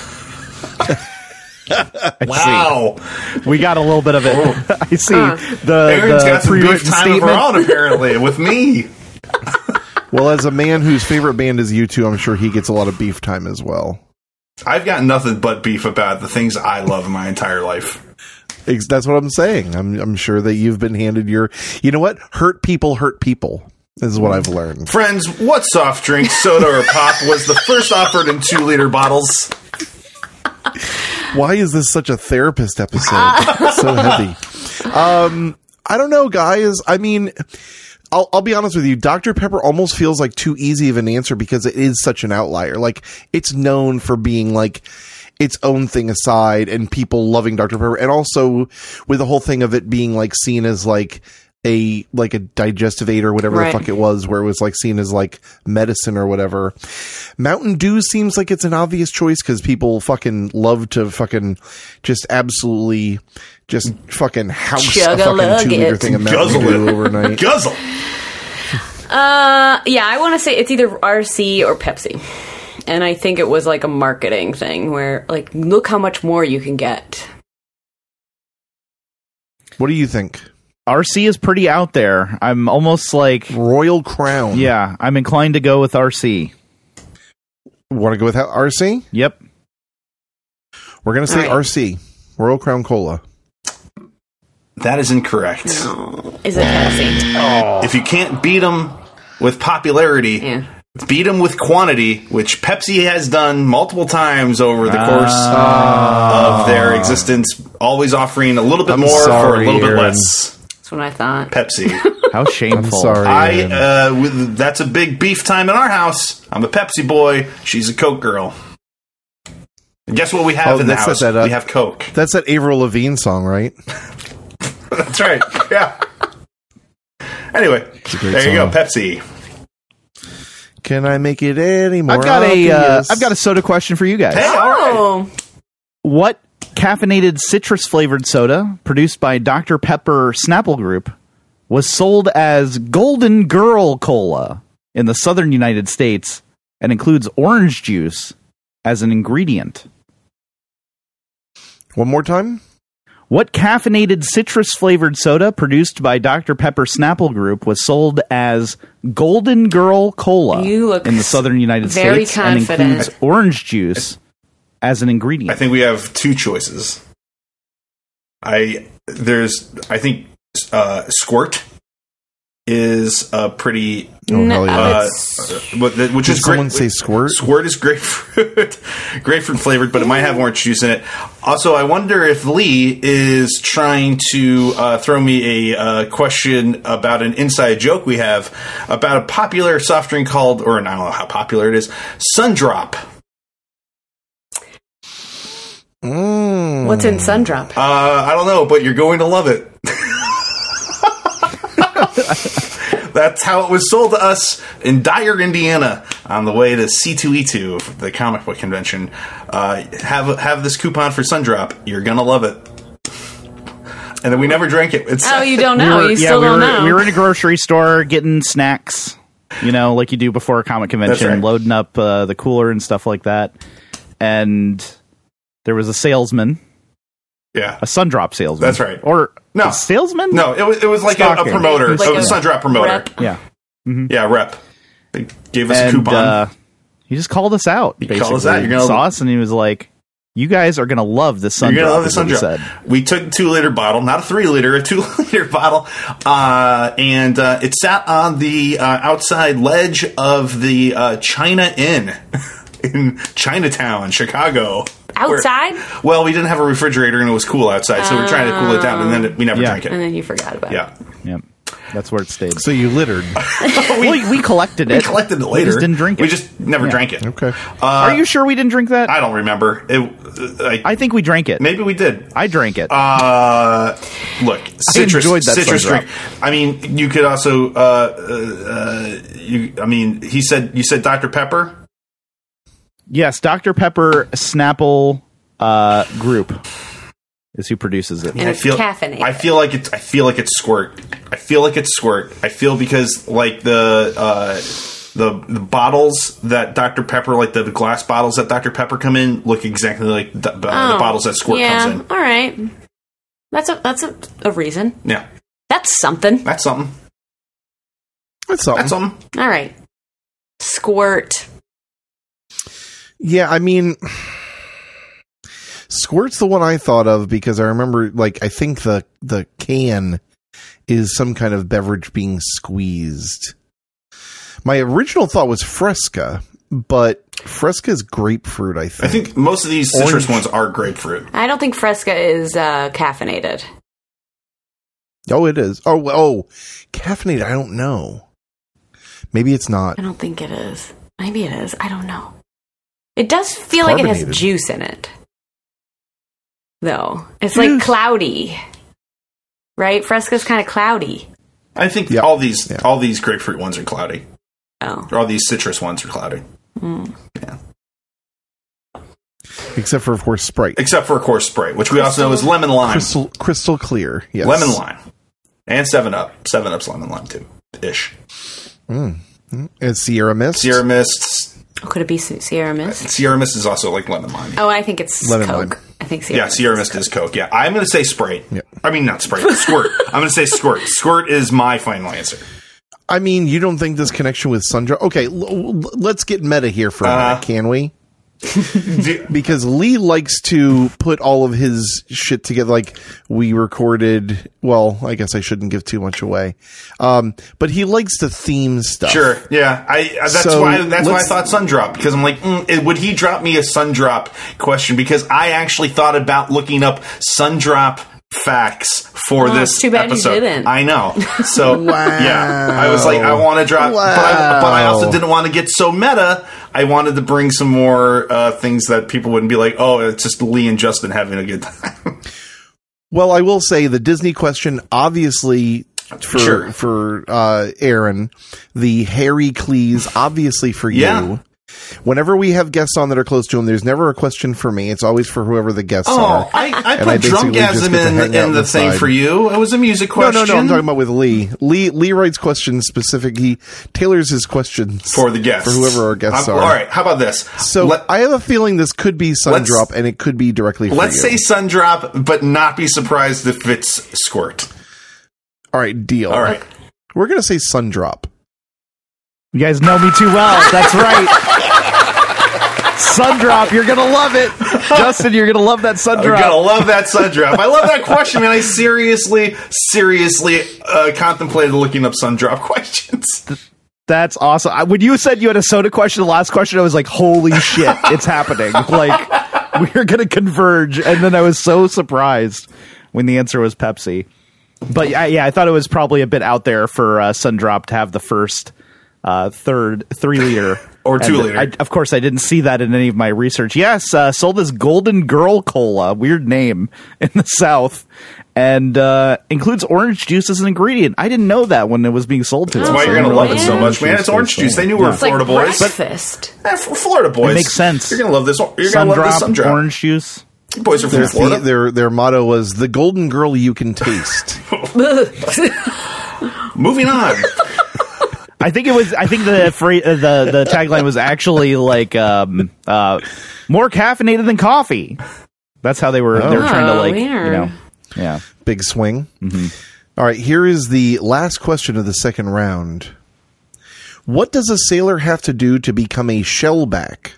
[SPEAKER 3] Wow.
[SPEAKER 1] We got a little bit of it. I see.
[SPEAKER 3] Aaron's got some beef time of her own, apparently, with me.
[SPEAKER 2] Well, as a man whose favorite band is U2, I'm sure he gets a lot of beef time as well.
[SPEAKER 3] I've got nothing but beef about the things I love in my entire life.
[SPEAKER 2] That's what I'm saying. I'm sure that you've been handed your... You know what? Hurt people hurt people. This is what I've learned.
[SPEAKER 3] Friends, what soft drink, soda, or pop was the first offered in 2-liter bottles?
[SPEAKER 2] Why is this such a therapist episode? It's so heavy. I don't know, guys. I mean... I'll be honest with you. Dr. Pepper almost feels like too easy of an answer because it is such an outlier. Like, it's known for being like its own thing aside and people loving Dr. Pepper. And also with the whole thing of it being like seen as like a digestive aid or whatever the fuck it was, where it was like seen as like medicine or whatever. Mountain Dew seems like it's an obvious choice because people fucking love to fucking just absolutely just fucking house a fucking 2-liter thing of Mountain Dew overnight.
[SPEAKER 3] Guzzle.
[SPEAKER 4] Yeah, I want to say it's either RC or Pepsi. And I think it was like a marketing thing where, like, look how much more you can get.
[SPEAKER 2] What do you think?
[SPEAKER 1] RC is pretty out there. I'm almost like...
[SPEAKER 2] Royal Crown.
[SPEAKER 1] Yeah, I'm inclined to go with RC.
[SPEAKER 2] Want to go with RC?
[SPEAKER 1] Yep.
[SPEAKER 2] We're going to say RC. Royal Crown Cola.
[SPEAKER 3] That is incorrect.
[SPEAKER 4] No. Is it Pepsi?
[SPEAKER 3] If you can't beat them with popularity, beat them with quantity, which Pepsi has done multiple times over the course of their existence, always offering a little bit more for a little bit less.
[SPEAKER 4] That's what I thought.
[SPEAKER 3] Pepsi.
[SPEAKER 1] How shameful.
[SPEAKER 2] I'm sorry.
[SPEAKER 3] That's a big beef time in our house. I'm a Pepsi boy. She's a Coke girl. And guess what we have in the house? We have Coke.
[SPEAKER 2] That's that Avril Lavigne song, right?
[SPEAKER 3] That's right. Yeah. Anyway, there you go, Pepsi.
[SPEAKER 2] Can I make it any more?
[SPEAKER 1] I've got a soda question for you guys.
[SPEAKER 3] Hey, all right.
[SPEAKER 1] What caffeinated citrus flavored soda produced by Dr. Pepper Snapple Group was sold as Golden Girl Cola in the southern United States and includes orange juice as an ingredient?
[SPEAKER 2] One more time?
[SPEAKER 1] What caffeinated citrus flavored soda produced by Dr. Pepper Snapple Group was sold as Golden Girl Cola in the southern United States and includes orange juice as an ingredient?
[SPEAKER 3] I think we have two choices. I think Squirt is a pretty which is great.
[SPEAKER 2] Someone say Squirt?
[SPEAKER 3] Squirt is grapefruit flavored, but it might have orange juice in it. Also, I wonder if Lee is trying to throw me a question about an inside joke we have about a popular soft drink called, or I don't know how popular it is, Sundrop.
[SPEAKER 4] What's in Sundrop?
[SPEAKER 3] I don't know, but you're going to love it. That's how it was sold to us in Dyer, Indiana, on the way to C2E2, the comic book convention. Have this coupon for Sundrop. You're gonna love it. And then we never drank it.
[SPEAKER 4] You don't know. You still don't know.
[SPEAKER 1] We were in a grocery store getting snacks, like you do before a comic convention,
[SPEAKER 3] right.
[SPEAKER 1] Loading up the cooler and stuff like that. And there was a salesman.
[SPEAKER 3] Yeah.
[SPEAKER 1] A Sundrop salesman.
[SPEAKER 3] That's right.
[SPEAKER 1] Or
[SPEAKER 3] no.
[SPEAKER 1] A salesman?
[SPEAKER 3] No, it was like a promoter.
[SPEAKER 4] Like
[SPEAKER 3] a Sundrop promoter.
[SPEAKER 4] Rep.
[SPEAKER 1] Yeah. Mm-hmm.
[SPEAKER 3] Yeah, rep. They gave us a coupon.
[SPEAKER 1] He just called us out.
[SPEAKER 3] He called us out.
[SPEAKER 1] He saw us and he was like, you guys are going to love this Sundrop.
[SPEAKER 3] You're going to love the Sundrop. We took a 2-liter bottle, not a 3-liter, a 2-liter bottle, and it sat on the outside ledge of the China Inn in Chinatown, Chicago.
[SPEAKER 4] Outside?
[SPEAKER 3] We didn't have a refrigerator and it was cool outside, so we were trying to cool it down, and then we never drank it.
[SPEAKER 4] And then you forgot about it.
[SPEAKER 1] Yeah. That's where it stayed.
[SPEAKER 2] So you littered.
[SPEAKER 1] we collected it.
[SPEAKER 3] We collected it later.
[SPEAKER 1] We just didn't drink it.
[SPEAKER 3] We just never drank it.
[SPEAKER 2] Okay.
[SPEAKER 1] Are you sure we didn't drink that?
[SPEAKER 3] I don't remember.
[SPEAKER 1] I think we drank it.
[SPEAKER 3] Maybe we did.
[SPEAKER 1] I drank it.
[SPEAKER 3] Look, citrus drink. I mean, you could also. You said Dr. Pepper.
[SPEAKER 1] Yes, Dr. Pepper Snapple Group is who produces it.
[SPEAKER 4] And it's caffeinated.
[SPEAKER 3] I feel like it's Squirt. I feel because like the bottles that Dr. Pepper, like the glass bottles that Dr. Pepper come in, look exactly like the bottles that Squirt comes in.
[SPEAKER 4] All right, that's a reason.
[SPEAKER 3] Yeah,
[SPEAKER 4] that's something.
[SPEAKER 3] That's something.
[SPEAKER 4] All right, Squirt.
[SPEAKER 2] Yeah, I mean, Squirt's the one I thought of because I remember, I think the can is some kind of beverage being squeezed. My original thought was Fresca, but Fresca is grapefruit, I think.
[SPEAKER 3] I think most of these citrus ones are grapefruit.
[SPEAKER 4] I don't think Fresca is caffeinated.
[SPEAKER 2] Oh, it is. Oh, caffeinated, I don't know. Maybe it's not.
[SPEAKER 4] I don't think it is. Maybe it is. I don't know. It does feel like it has juice in it, though. It's like cloudy, right? Fresca's kind of cloudy.
[SPEAKER 3] I think all these grapefruit ones are cloudy.
[SPEAKER 4] Oh,
[SPEAKER 3] or all these citrus ones are cloudy. Yeah.
[SPEAKER 2] Except for, of course, Sprite.
[SPEAKER 3] Which we also know is lemon lime.
[SPEAKER 2] Crystal clear. Yes.
[SPEAKER 3] Lemon lime, and 7-Up. 7-Up's lemon lime too, ish.
[SPEAKER 2] It's Sierra Mist.
[SPEAKER 3] Sierra Mist.
[SPEAKER 4] Could it be Sierra Mist?
[SPEAKER 3] Sierra Mist is also like lemon lime.
[SPEAKER 4] Oh, I think it's
[SPEAKER 2] Lemon
[SPEAKER 4] Coke.
[SPEAKER 2] lime.
[SPEAKER 4] I think Sierra Mist.
[SPEAKER 3] Sierra Mist is Coke. Yeah, I'm going to say Sprite.
[SPEAKER 2] Yeah.
[SPEAKER 3] I mean, not Sprite. Squirt. I'm going to say Squirt. Squirt is my final answer.
[SPEAKER 2] I mean, you don't think this connection with Sundrop? Okay, let's get meta here for a minute, can we? Because Lee likes to put all of his shit together. Like we recorded. Well, I guess I shouldn't give too much away. But he likes to theme stuff.
[SPEAKER 3] Sure. Yeah. That's why I thought Sundrop, because I'm like, would he drop me a Sundrop question? Because I actually thought about looking up Sundrop facts for this
[SPEAKER 4] too bad
[SPEAKER 3] episode.
[SPEAKER 4] You didn't.
[SPEAKER 3] I know. So
[SPEAKER 2] Wow.
[SPEAKER 3] yeah, I was like, I want to drop, but I also didn't want to get so meta. I wanted to bring some more things that people wouldn't be like, oh, it's just Lee and Justin having a good time.
[SPEAKER 2] Well, I will say the Disney question, obviously for Aaron, the Harry Cleese, obviously for you.
[SPEAKER 3] Yeah.
[SPEAKER 2] Whenever we have guests on that are close to him, there's never a question for me. It's always for whoever the guests are.
[SPEAKER 3] I put Drunkgasm in the thing for you. It was a music question.
[SPEAKER 2] No, I'm talking about with Lee. Lee writes questions specific. He tailors his questions
[SPEAKER 3] for the guests.
[SPEAKER 2] For whoever our guests are.
[SPEAKER 3] All right, how about this?
[SPEAKER 2] So I have a feeling this could be Sundrop, and it could be directly for you.
[SPEAKER 3] Let's say Sundrop, but not be surprised if it's Squirt.
[SPEAKER 2] All right, deal.
[SPEAKER 3] All right.
[SPEAKER 2] We're going to say Sundrop.
[SPEAKER 1] You guys know me too well. That's right. Sundrop, you're going to love it. Justin, you're going to love that Sundrop.
[SPEAKER 3] You're going to love that Sundrop. I love that question, man. I seriously contemplated looking up Sundrop questions.
[SPEAKER 1] That's awesome. When you said you had a soda question, the last question, I was like, holy shit, it's happening. Like, we're going to converge. And then I was so surprised when the answer was Pepsi. But yeah, I thought it was probably a bit out there for Sundrop to have the first third 3-liter.
[SPEAKER 3] Or 2-liter.
[SPEAKER 1] Of course, I didn't see that in any of my research. Yes, sold as Golden Girl Cola, weird name, in the South, and includes orange juice as an ingredient. I didn't know that when it was being sold to us.
[SPEAKER 3] That's why you're going to love it so much, man. It's orange juice. They knew we were Florida boys.
[SPEAKER 4] Breakfast.
[SPEAKER 3] Florida boys.
[SPEAKER 1] It makes sense.
[SPEAKER 3] You're going to love this. You're going to love this Sundrop.
[SPEAKER 1] Orange juice.
[SPEAKER 3] You boys are from Florida.
[SPEAKER 2] Their motto was "The Golden Girl You Can Taste."
[SPEAKER 3] Moving on.
[SPEAKER 1] I think the tagline was actually like more caffeinated than coffee. That's how they were trying to
[SPEAKER 4] weird.
[SPEAKER 1] Yeah.
[SPEAKER 2] Big swing.
[SPEAKER 1] Mm-hmm.
[SPEAKER 2] All right, here is the last question of the second round. What does a sailor have to do to become a shellback?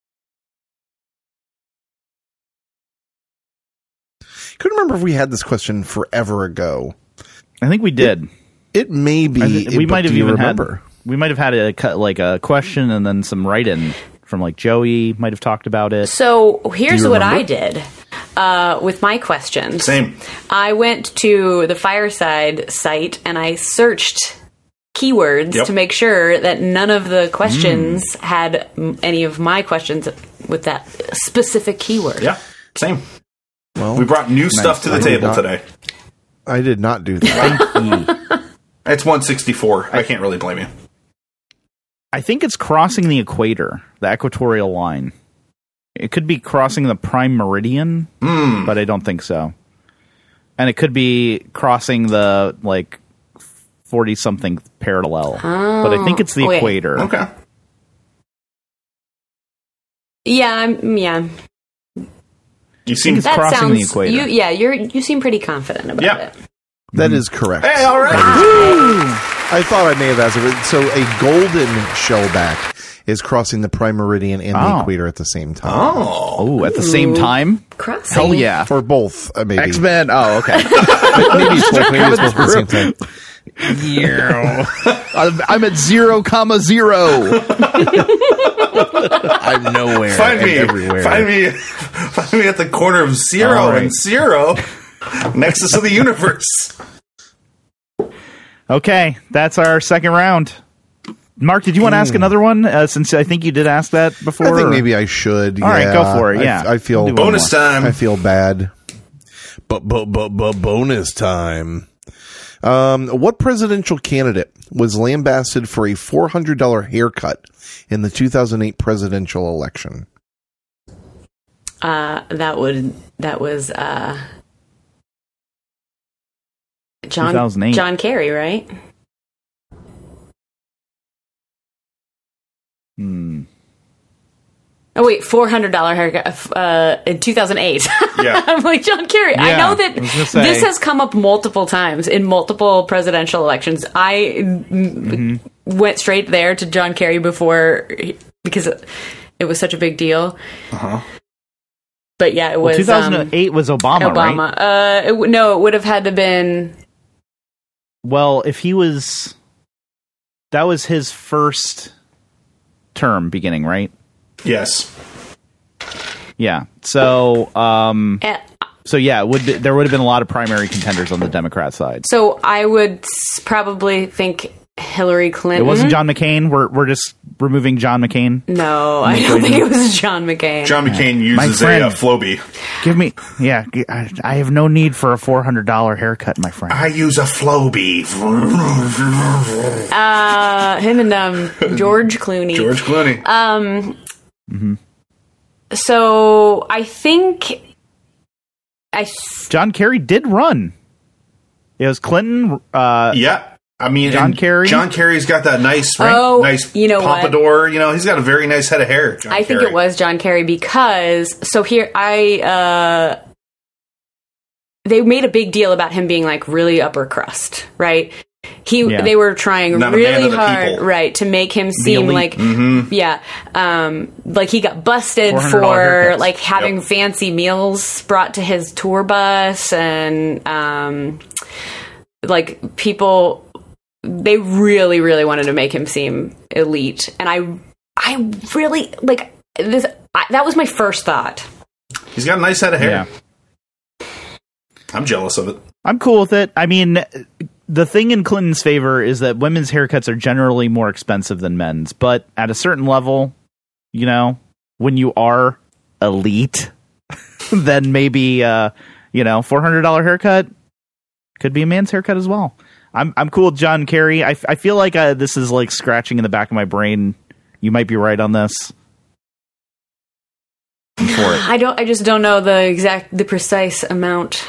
[SPEAKER 2] Couldn't remember if we had this question forever ago.
[SPEAKER 1] I think we did.
[SPEAKER 2] It may be.
[SPEAKER 1] We might have even
[SPEAKER 2] remember.
[SPEAKER 1] We might have had a question and then some write-in from like Joey might have talked about it.
[SPEAKER 4] So here's what I did with my questions.
[SPEAKER 3] Same.
[SPEAKER 4] I went to the Fireside site and I searched keywords to make sure that none of the questions had any of my questions with that specific keyword.
[SPEAKER 3] Yeah, same.
[SPEAKER 2] Well,
[SPEAKER 3] we brought new stuff to the table today.
[SPEAKER 2] I did not do that.
[SPEAKER 3] It's 164. I can't really blame you.
[SPEAKER 1] I think it's crossing the equator, the equatorial line. It could be crossing the prime meridian, but I don't think so. And it could be crossing the 40-something parallel, but I think it's the equator.
[SPEAKER 3] Okay.
[SPEAKER 4] Yeah.
[SPEAKER 1] You seem crossing the equator.
[SPEAKER 4] You seem pretty confident about it.
[SPEAKER 2] That is correct.
[SPEAKER 3] Hey, all right.
[SPEAKER 2] I thought I may have asked it. So a golden shellback is crossing the prime meridian and the equator at the same time.
[SPEAKER 1] Oh, at the same time?
[SPEAKER 4] Crossing.
[SPEAKER 1] Hell yeah.
[SPEAKER 2] For both, maybe.
[SPEAKER 1] X-Men. Oh, okay.
[SPEAKER 2] Maybe it's both at the same time.
[SPEAKER 1] I'm at 0,0.
[SPEAKER 2] I'm nowhere.
[SPEAKER 3] Find me
[SPEAKER 2] everywhere.
[SPEAKER 3] Find me at the corner of 0 and 0. Nexus of the universe.
[SPEAKER 1] Okay, that's our second round. Mark, did you want to ask another one? Since I think you did ask that before.
[SPEAKER 2] I think maybe I should.
[SPEAKER 1] All right, go for it. Yeah,
[SPEAKER 2] I feel
[SPEAKER 3] bonus time.
[SPEAKER 2] I feel bad. But bonus time. What presidential candidate was lambasted for a $400 haircut in the 2008 presidential election?
[SPEAKER 4] That was John
[SPEAKER 1] 2008.
[SPEAKER 4] John Kerry, right? Oh wait, $400 haircut in 2008.
[SPEAKER 3] Yeah.
[SPEAKER 4] I'm like, John Kerry.
[SPEAKER 1] Yeah,
[SPEAKER 4] I know that
[SPEAKER 1] I was gonna say.
[SPEAKER 4] this has come up multiple times in multiple presidential elections. I went straight there to John Kerry because it was such a big deal. But yeah, it was
[SPEAKER 1] 2008 was Obama, right?
[SPEAKER 4] No, it would have had to been.
[SPEAKER 1] Well, if he was, that was his first term beginning, right?
[SPEAKER 3] Yes.
[SPEAKER 1] Yeah. So,
[SPEAKER 4] eh,
[SPEAKER 1] yeah, there would have been a lot of primary contenders on the Democrat side.
[SPEAKER 4] So I would probably think Hillary Clinton.
[SPEAKER 1] It wasn't John McCain. We're just removing John McCain.
[SPEAKER 4] No, I don't think it was John McCain.
[SPEAKER 3] John McCain uses a Flowbee.
[SPEAKER 1] Give me, I have no need for a $400 haircut, my friend.
[SPEAKER 3] I use a Flowbee.
[SPEAKER 4] Him and George Clooney.
[SPEAKER 3] George Clooney.
[SPEAKER 4] So I think
[SPEAKER 1] John Kerry did run. It was Clinton.
[SPEAKER 3] Yeah. I mean,
[SPEAKER 1] John Kerry.
[SPEAKER 3] John Kerry's got that nice, nice pompadour.
[SPEAKER 4] What?
[SPEAKER 3] You know, he's got a very nice head of hair.
[SPEAKER 4] I think it was John Kerry because they made a big deal about him being like really upper crust, right? They were trying
[SPEAKER 3] Not
[SPEAKER 4] really hard, right, to make him seem like, like he got busted for
[SPEAKER 1] haircuts.
[SPEAKER 4] like having fancy meals brought to his tour bus, and like people. They really, really wanted to make him seem elite, and I really like this. That was my first thought.
[SPEAKER 3] He's got a nice head of hair.
[SPEAKER 1] Yeah.
[SPEAKER 3] I'm jealous of it.
[SPEAKER 1] I'm cool with it. I mean, the thing in Clinton's favor is that women's haircuts are generally more expensive than men's, but at a certain level, you know, when you are elite, then maybe $400 haircut could be a man's haircut as well. I'm cool with John Kerry. I feel like this is like scratching in the back of my brain. You might be right on this. I'm for it.
[SPEAKER 4] I just don't know the precise amount.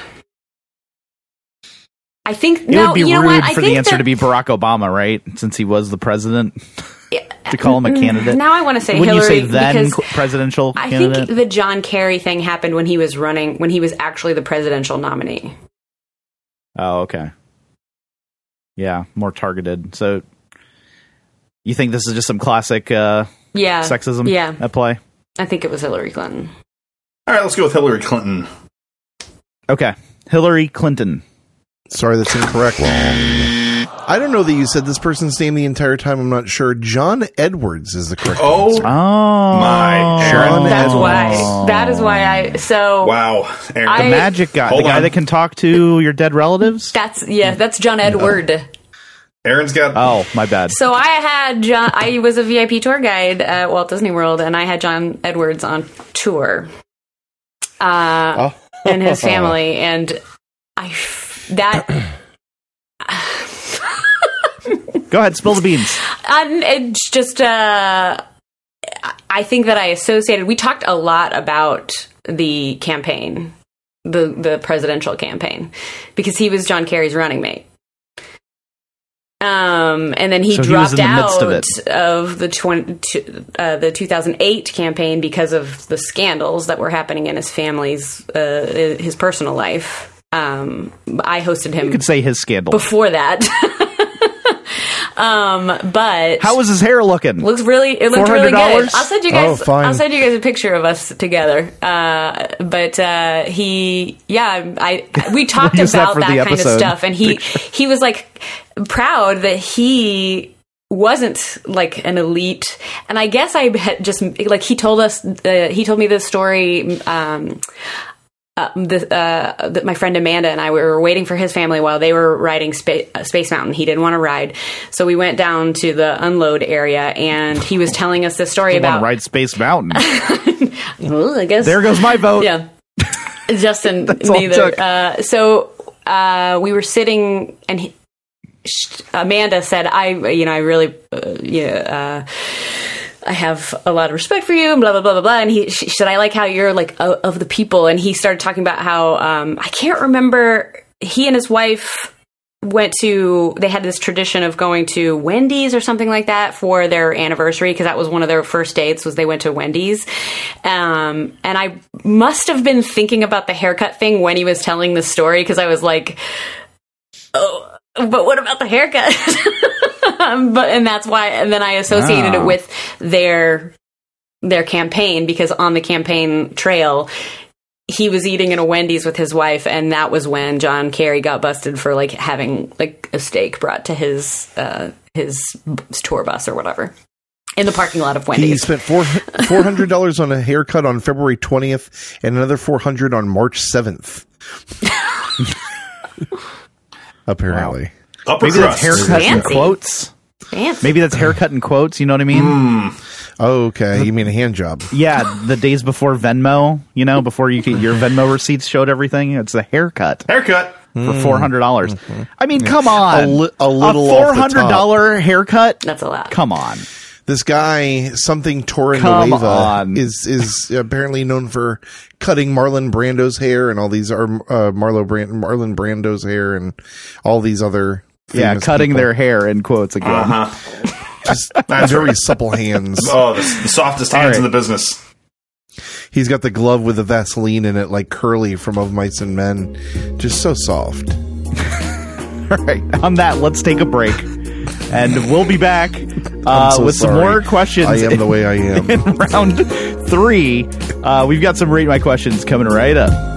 [SPEAKER 4] I think
[SPEAKER 1] it would be rude for the answer to be Barack Obama, right? Since he was the president, to call him a candidate.
[SPEAKER 4] Now I want to say
[SPEAKER 1] Wouldn't
[SPEAKER 4] Hillary,
[SPEAKER 1] you say then
[SPEAKER 4] because
[SPEAKER 1] presidential
[SPEAKER 4] I
[SPEAKER 1] candidate?
[SPEAKER 4] think the John Kerry thing happened when he was running, when he was actually the presidential nominee.
[SPEAKER 1] Oh, okay. Yeah, more targeted. So, you think this is just some classic sexism at play?
[SPEAKER 4] I think it was Hillary Clinton.
[SPEAKER 3] All right, let's go with Hillary Clinton.
[SPEAKER 1] Okay, Hillary Clinton.
[SPEAKER 2] Sorry, that's incorrect. I don't know that you said this person's name the entire time. I'm not sure. John Edwards is the correct answer.
[SPEAKER 3] My
[SPEAKER 2] John
[SPEAKER 4] That's
[SPEAKER 2] Edwards.
[SPEAKER 4] why. That is why
[SPEAKER 3] Wow, Aaron.
[SPEAKER 1] The magic guy, the guy that can talk to your dead relatives.
[SPEAKER 4] That's John Edward.
[SPEAKER 3] Aaron's got.
[SPEAKER 1] Oh, my bad.
[SPEAKER 4] So I was a VIP tour guide at Walt Disney World, and I had John Edwards on tour, and his family, and
[SPEAKER 1] Go ahead, spill the beans.
[SPEAKER 4] It's just, I think that I associated. We talked a lot about the campaign, the presidential campaign, because he was John Kerry's running mate. And then he dropped out of the 2008 campaign because of the scandals that were happening in his family's, his personal life. I hosted him.
[SPEAKER 1] You could say his scandal
[SPEAKER 4] before that. But
[SPEAKER 1] how was his hair looking?
[SPEAKER 4] It looked really good. I'll send you guys.
[SPEAKER 2] Fine.
[SPEAKER 4] I'll send you guys a picture of us together. But we talked about that kind of stuff, and he was like proud that he wasn't like an elite. And I guess I had just like he told me this story. That my friend Amanda and I were waiting for his family while they were riding Space Mountain. He didn't want to ride, so we went down to the unload area, and he was telling us this story about
[SPEAKER 1] ride Space Mountain.
[SPEAKER 4] Well, I guess there
[SPEAKER 1] goes my vote.
[SPEAKER 4] Yeah, Justin neither. So we were sitting, and Amanda said, "I really, I have a lot of respect for you," and blah, blah, blah, blah, blah. And she said, "I like how you're like of the people." And he started talking about how, I can't remember, he and his wife they had this tradition of going to Wendy's or something like that for their anniversary, because that was one of their first dates, was they went to Wendy's. And I must have been thinking about the haircut thing when he was telling the story, because I was like, oh, but what about the haircut? And that's why, and then I associated it with their campaign, because on the campaign trail, he was eating in a Wendy's with his wife, and that was when John Kerry got busted for like having like a steak brought to his tour bus or whatever in the parking lot of Wendy's.
[SPEAKER 2] He spent $400 on a haircut on February 20th and another $400 on March 7th. Apparently.
[SPEAKER 3] Upper
[SPEAKER 1] Maybe that's
[SPEAKER 3] crust.
[SPEAKER 1] haircut in
[SPEAKER 4] Fancy.
[SPEAKER 1] quotes.
[SPEAKER 4] Fancy.
[SPEAKER 1] Maybe that's haircut in quotes. You know what I mean?
[SPEAKER 2] Oh, okay. You mean a hand job?
[SPEAKER 1] Yeah, the days before Venmo, before your Venmo receipts showed everything. It's a haircut
[SPEAKER 3] Haircut.
[SPEAKER 1] for $400. I mean, come on,
[SPEAKER 2] A little
[SPEAKER 1] $400 haircut.
[SPEAKER 4] That's a lot.
[SPEAKER 1] Come on.
[SPEAKER 2] This guy, something
[SPEAKER 1] Come
[SPEAKER 2] Torrenueva,
[SPEAKER 1] on.
[SPEAKER 2] is apparently known for cutting Marlon Brando's hair, and all these are Marlon Brando's hair, and all these other
[SPEAKER 1] Cutting
[SPEAKER 2] people.
[SPEAKER 1] their hair in quotes again.
[SPEAKER 2] Just very supple hands.
[SPEAKER 3] Oh, the softest hands in the business.
[SPEAKER 2] He's got the glove with the Vaseline in it, like Curly from Of Mice and Men. Just so soft.
[SPEAKER 1] All right. On that, let's take a break, and we'll be back with some more questions.
[SPEAKER 2] I am the way I am.
[SPEAKER 1] In round 3, we've got some Rate My Questions coming right up.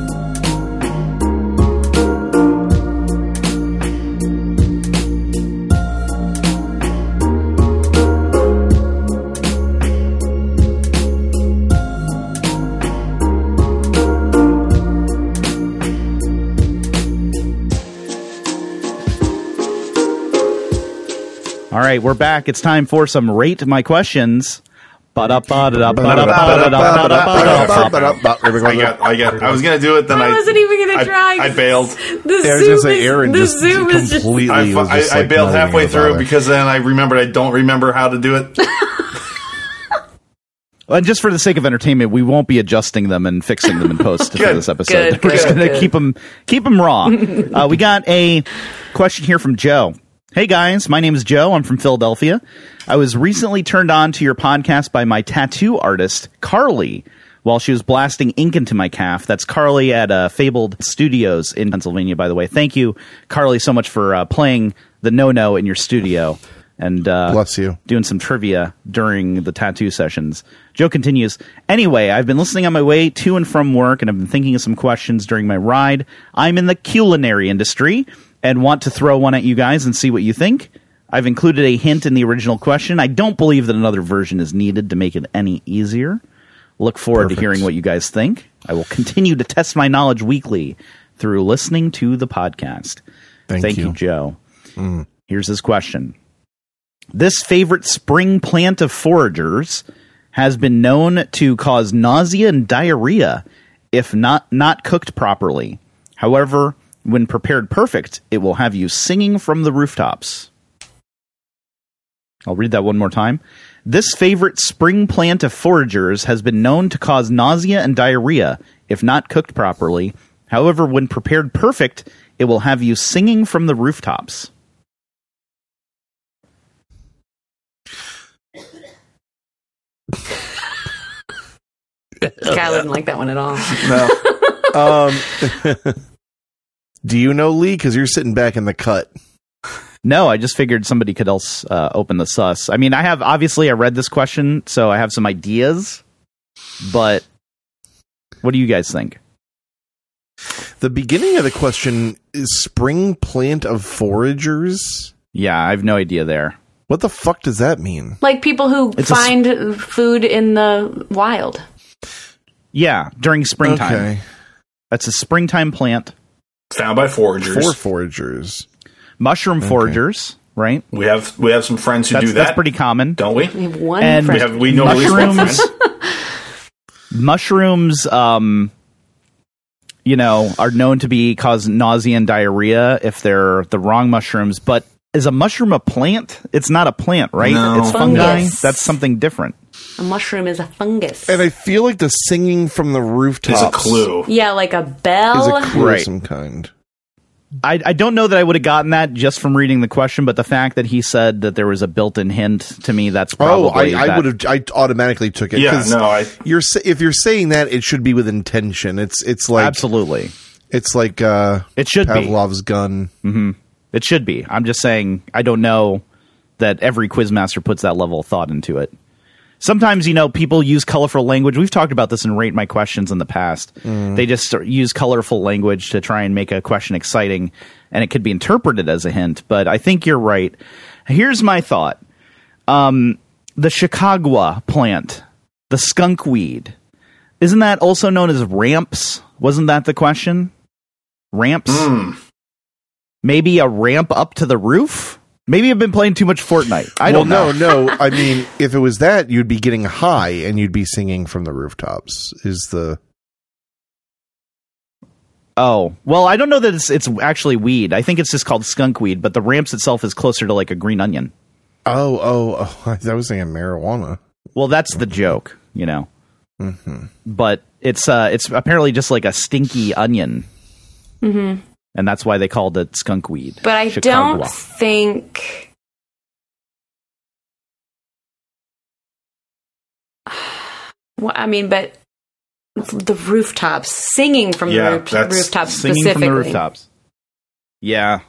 [SPEAKER 1] All right, we're back. It's time for some Rate My Questions. I was gonna
[SPEAKER 3] do it, then
[SPEAKER 4] I wasn't even gonna try.
[SPEAKER 3] I bailed.
[SPEAKER 2] The Zoom is completely.
[SPEAKER 3] I bailed halfway through because then I remembered I don't remember how to do it.
[SPEAKER 1] And just for the sake of entertainment, we won't be adjusting them and fixing them in post for this episode. We're just going to keep them raw. We got a question here from Joe. Hey guys, my name is Joe. I'm from Philadelphia. I was recently turned on to your podcast by my tattoo artist, Carly, while she was blasting ink into my calf. That's Carly at Fabled Studios in Pennsylvania, by the way. Thank you, Carly, so much for playing the no-no in your studio and
[SPEAKER 2] bless you,
[SPEAKER 1] doing some trivia during the tattoo sessions. Joe continues, anyway, I've been listening on my way to and from work, and I've been thinking of some questions during my ride. I'm in the culinary industry and want to throw one at you guys and see what you think. I've included a hint in the original question. I don't believe that another version is needed to make it any easier. Look forward to hearing what you guys think. I will continue to test my knowledge weekly through listening to the podcast. Thank you, Joe. Here's his question. This favorite spring plant of foragers has been known to cause nausea and diarrhea if not cooked properly. However, when prepared perfect, it will have you singing from the rooftops. I'll read that one more time. This favorite spring plant of foragers has been known to cause nausea and diarrhea if not cooked properly. However, when prepared perfect, it will have you singing from the rooftops.
[SPEAKER 4] Kyle didn't like that one at all.
[SPEAKER 2] No. Do you know, Lee? Because you're sitting back in the cut.
[SPEAKER 1] No, I just figured somebody could else open the sus. I mean, I read this question, so I have some ideas, but what do you guys think?
[SPEAKER 2] The beginning of the question is spring plant of foragers?
[SPEAKER 1] Yeah, I have no idea there.
[SPEAKER 2] What the fuck does that mean?
[SPEAKER 4] Like people who find food in the wild.
[SPEAKER 1] Yeah, during springtime.
[SPEAKER 2] Okay.
[SPEAKER 1] That's a springtime plant.
[SPEAKER 3] Found by foragers.
[SPEAKER 2] For foragers.
[SPEAKER 1] Mushroom foragers, right?
[SPEAKER 3] We have some friends who do that.
[SPEAKER 1] That's pretty common.
[SPEAKER 3] Don't we?
[SPEAKER 4] We have one
[SPEAKER 1] And
[SPEAKER 4] friend.
[SPEAKER 3] We know at least one friend.
[SPEAKER 1] Mushrooms, are known to cause nausea and diarrhea if they're the wrong mushrooms. But is a mushroom a plant? It's not a plant, right?
[SPEAKER 3] No.
[SPEAKER 1] It's fungi.
[SPEAKER 4] Fungus.
[SPEAKER 1] That's something different.
[SPEAKER 4] A mushroom is a fungus.
[SPEAKER 2] And I feel like the singing from the rooftops
[SPEAKER 3] Is a clue.
[SPEAKER 4] Yeah, like a bell.
[SPEAKER 2] is a clue
[SPEAKER 1] Right.
[SPEAKER 2] of some kind.
[SPEAKER 1] I don't know that I would have gotten that just from reading the question, but the fact that he said that there was a built-in hint, to me, that's probably...
[SPEAKER 2] I automatically took it.
[SPEAKER 3] Yeah, no,
[SPEAKER 2] if you're saying that, it should be with intention. It's like...
[SPEAKER 1] Absolutely.
[SPEAKER 2] It's like
[SPEAKER 1] it should
[SPEAKER 2] Pavlov's gun.
[SPEAKER 1] Mm-hmm. It should be. I'm just saying, I don't know that every Quizmaster puts that level of thought into it. Sometimes, people use colorful language. We've talked about this in Rate My Questions in the past. They just use colorful language to try and make a question exciting, and it could be interpreted as a hint. But I think you're right. Here's my thought. The Chicago plant, the skunkweed, isn't that also known as ramps? Wasn't that the question? Ramps? Maybe a ramp up to the roof? Maybe I've been playing too much Fortnite. I don't know.
[SPEAKER 2] No. I mean, if it was that, you'd be getting high and you'd be singing from the rooftops.
[SPEAKER 1] Oh, well, I don't know that it's actually weed. I think it's just called skunkweed, but the ramps itself is closer to like a green onion.
[SPEAKER 2] Oh. I was thinking marijuana.
[SPEAKER 1] Well, that's the joke,
[SPEAKER 2] Mm-hmm.
[SPEAKER 1] But it's apparently just like a stinky onion.
[SPEAKER 4] Mm-hmm.
[SPEAKER 1] And that's why they called it skunkweed.
[SPEAKER 4] But I don't think... Well, I mean, but the rooftops, singing from the rooftops
[SPEAKER 1] singing
[SPEAKER 4] specifically.
[SPEAKER 1] From the rooftops. Yeah.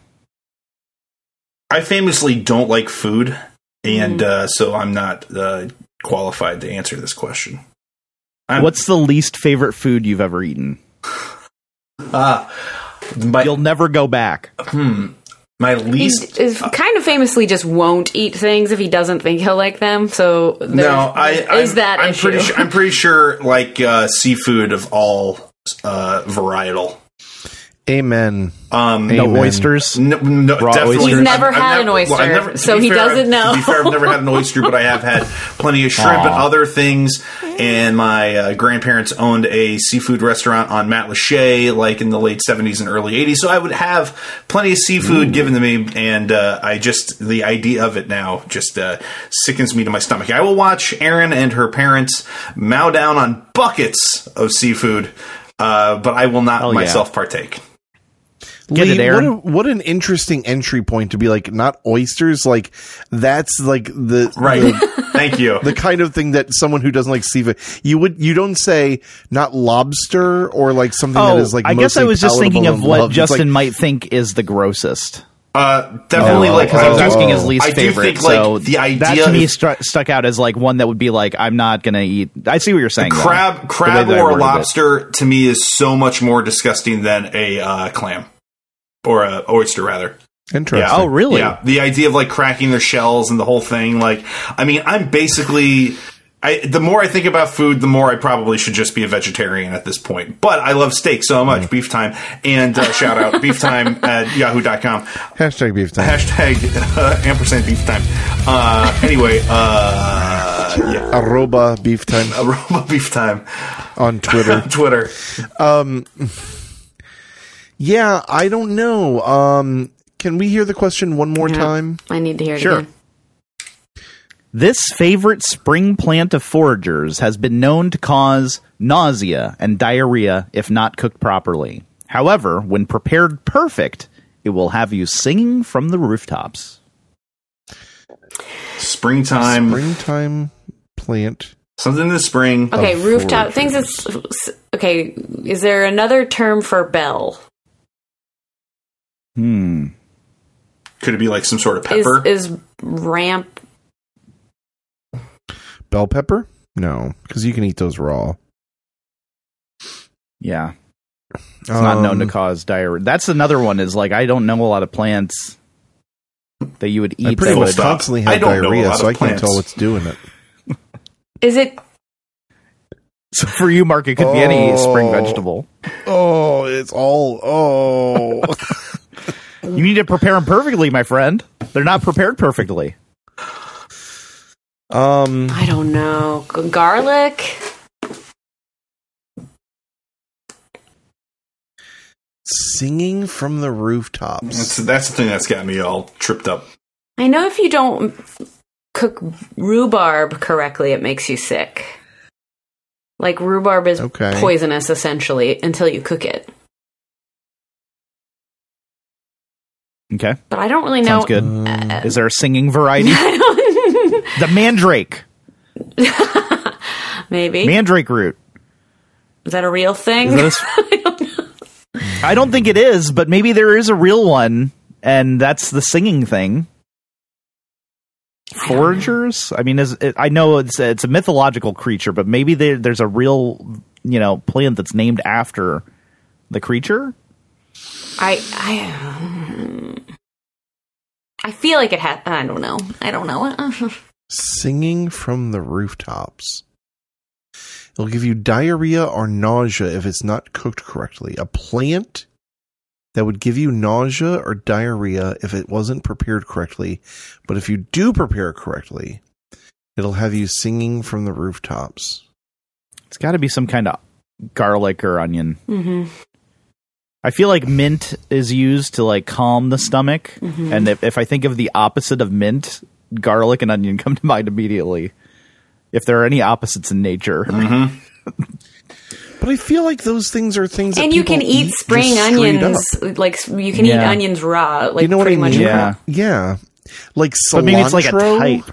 [SPEAKER 3] I famously don't like food, and so I'm not qualified to answer this question.
[SPEAKER 1] What's the least favorite food you've ever eaten? You'll never go back.
[SPEAKER 3] My least...
[SPEAKER 4] He is kind of famously just won't eat things if he doesn't think he'll like them. So
[SPEAKER 3] I'm pretty sure like seafood of all varietal.
[SPEAKER 2] Amen.
[SPEAKER 1] No oysters?
[SPEAKER 3] No,
[SPEAKER 1] raw
[SPEAKER 3] definitely.
[SPEAKER 1] Oysters?
[SPEAKER 4] He's never had an oyster, so he doesn't know.
[SPEAKER 3] To be fair, I've never had an oyster, but I have had plenty of shrimp and other things. And my grandparents owned a seafood restaurant on Matlacha, like in the late 70s and early 80s. So I would have plenty of seafood given to me, and the idea of it now just sickens me to my stomach. I will watch Erin and her parents mow down on buckets of seafood, but I will not myself partake.
[SPEAKER 2] Lee, what an interesting entry point to be like, not oysters, like that's like the
[SPEAKER 3] Thank you.
[SPEAKER 2] The kind of thing that someone who doesn't like seafood, you don't say not lobster or like something that is like.
[SPEAKER 1] I guess I was just thinking of what Justin
[SPEAKER 2] might
[SPEAKER 1] think is the grossest.
[SPEAKER 3] Definitely,
[SPEAKER 1] because I was asking his least
[SPEAKER 3] I
[SPEAKER 1] favorite.
[SPEAKER 3] Think,
[SPEAKER 1] so
[SPEAKER 3] the idea
[SPEAKER 1] that to me stuck out as like one that would be like, I'm not going to eat. I see what you're saying.
[SPEAKER 3] Crab or lobster to me is so much more disgusting than a clam or a oyster, rather.
[SPEAKER 2] Interesting.
[SPEAKER 1] Yeah. Oh, really?
[SPEAKER 3] Yeah. The idea of like cracking their shells and the whole thing. Like, I mean, I'm basically. The more I think about food, the more I probably should just be a vegetarian at this point. But I love steak so much. Beef time. And shout out beeftime at yahoo.com.
[SPEAKER 2] Hashtag beef time.
[SPEAKER 3] Hashtag ampersand beef time. Anyway, yeah.
[SPEAKER 2] Arroba beef time.
[SPEAKER 3] Arroba beef time.
[SPEAKER 2] On Twitter.
[SPEAKER 3] Twitter.
[SPEAKER 2] Yeah, I don't know. Can we hear the question one more time?
[SPEAKER 4] I need to hear it
[SPEAKER 1] again.
[SPEAKER 4] Again.
[SPEAKER 1] This favorite spring plant of foragers has been known to cause nausea and diarrhea if not cooked properly. However, when prepared perfect, it will have you singing from the rooftops.
[SPEAKER 3] Springtime
[SPEAKER 2] plant.
[SPEAKER 3] Something in the spring.
[SPEAKER 4] Okay, rooftop things. Okay, is there another term for bell?
[SPEAKER 3] Could it be like some sort of pepper?
[SPEAKER 4] Is ramp
[SPEAKER 2] bell pepper? No, because you can eat those raw.
[SPEAKER 1] Yeah. It's not known to cause diarrhea. That's another one is like, I don't know a lot of plants that you would eat.
[SPEAKER 2] I pretty much constantly have diarrhea, so I can't tell what's doing it.
[SPEAKER 4] Is it?
[SPEAKER 1] So for you, Mark, it could be any spring vegetable.
[SPEAKER 2] Oh, it's all,
[SPEAKER 1] You need to prepare them perfectly, my friend. They're not prepared perfectly.
[SPEAKER 4] I don't know. Garlic?
[SPEAKER 2] Singing from the rooftops.
[SPEAKER 3] That's the thing that's got me all tripped up.
[SPEAKER 4] I know if you don't cook rhubarb correctly, it makes you sick. Like, rhubarb is poisonous, essentially, until you cook it.
[SPEAKER 1] Okay.
[SPEAKER 4] But I don't really know.
[SPEAKER 1] Sounds good. Is there a singing variety? The mandrake.
[SPEAKER 4] Maybe.
[SPEAKER 1] Mandrake root.
[SPEAKER 4] Is that a real thing?
[SPEAKER 1] I don't think it is, but maybe there is a real one, and that's the singing thing. Foragers? I mean, I know it's a mythological creature, but maybe there's a real, plant that's named after the creature.
[SPEAKER 4] I feel like it had. I don't know.
[SPEAKER 2] Singing from the rooftops. It'll give you diarrhea or nausea if it's not cooked correctly. A plant that would give you nausea or diarrhea if it wasn't prepared correctly. But if you do prepare it correctly, it'll have you singing from the rooftops.
[SPEAKER 1] It's got to be some kind of garlic or onion.
[SPEAKER 4] Mm-hmm.
[SPEAKER 1] I feel like mint is used to like calm the stomach. Mm-hmm. And if I think of the opposite of mint, garlic and onion come to mind immediately. If there are any opposites in nature.
[SPEAKER 3] Mm-hmm.
[SPEAKER 2] But I feel like those things are things that
[SPEAKER 4] and you can eat spring onions, like you can eat onions raw, like
[SPEAKER 2] what
[SPEAKER 4] pretty
[SPEAKER 2] I mean?
[SPEAKER 4] much.
[SPEAKER 2] Yeah. Like cilantro.
[SPEAKER 1] But maybe it's like a type.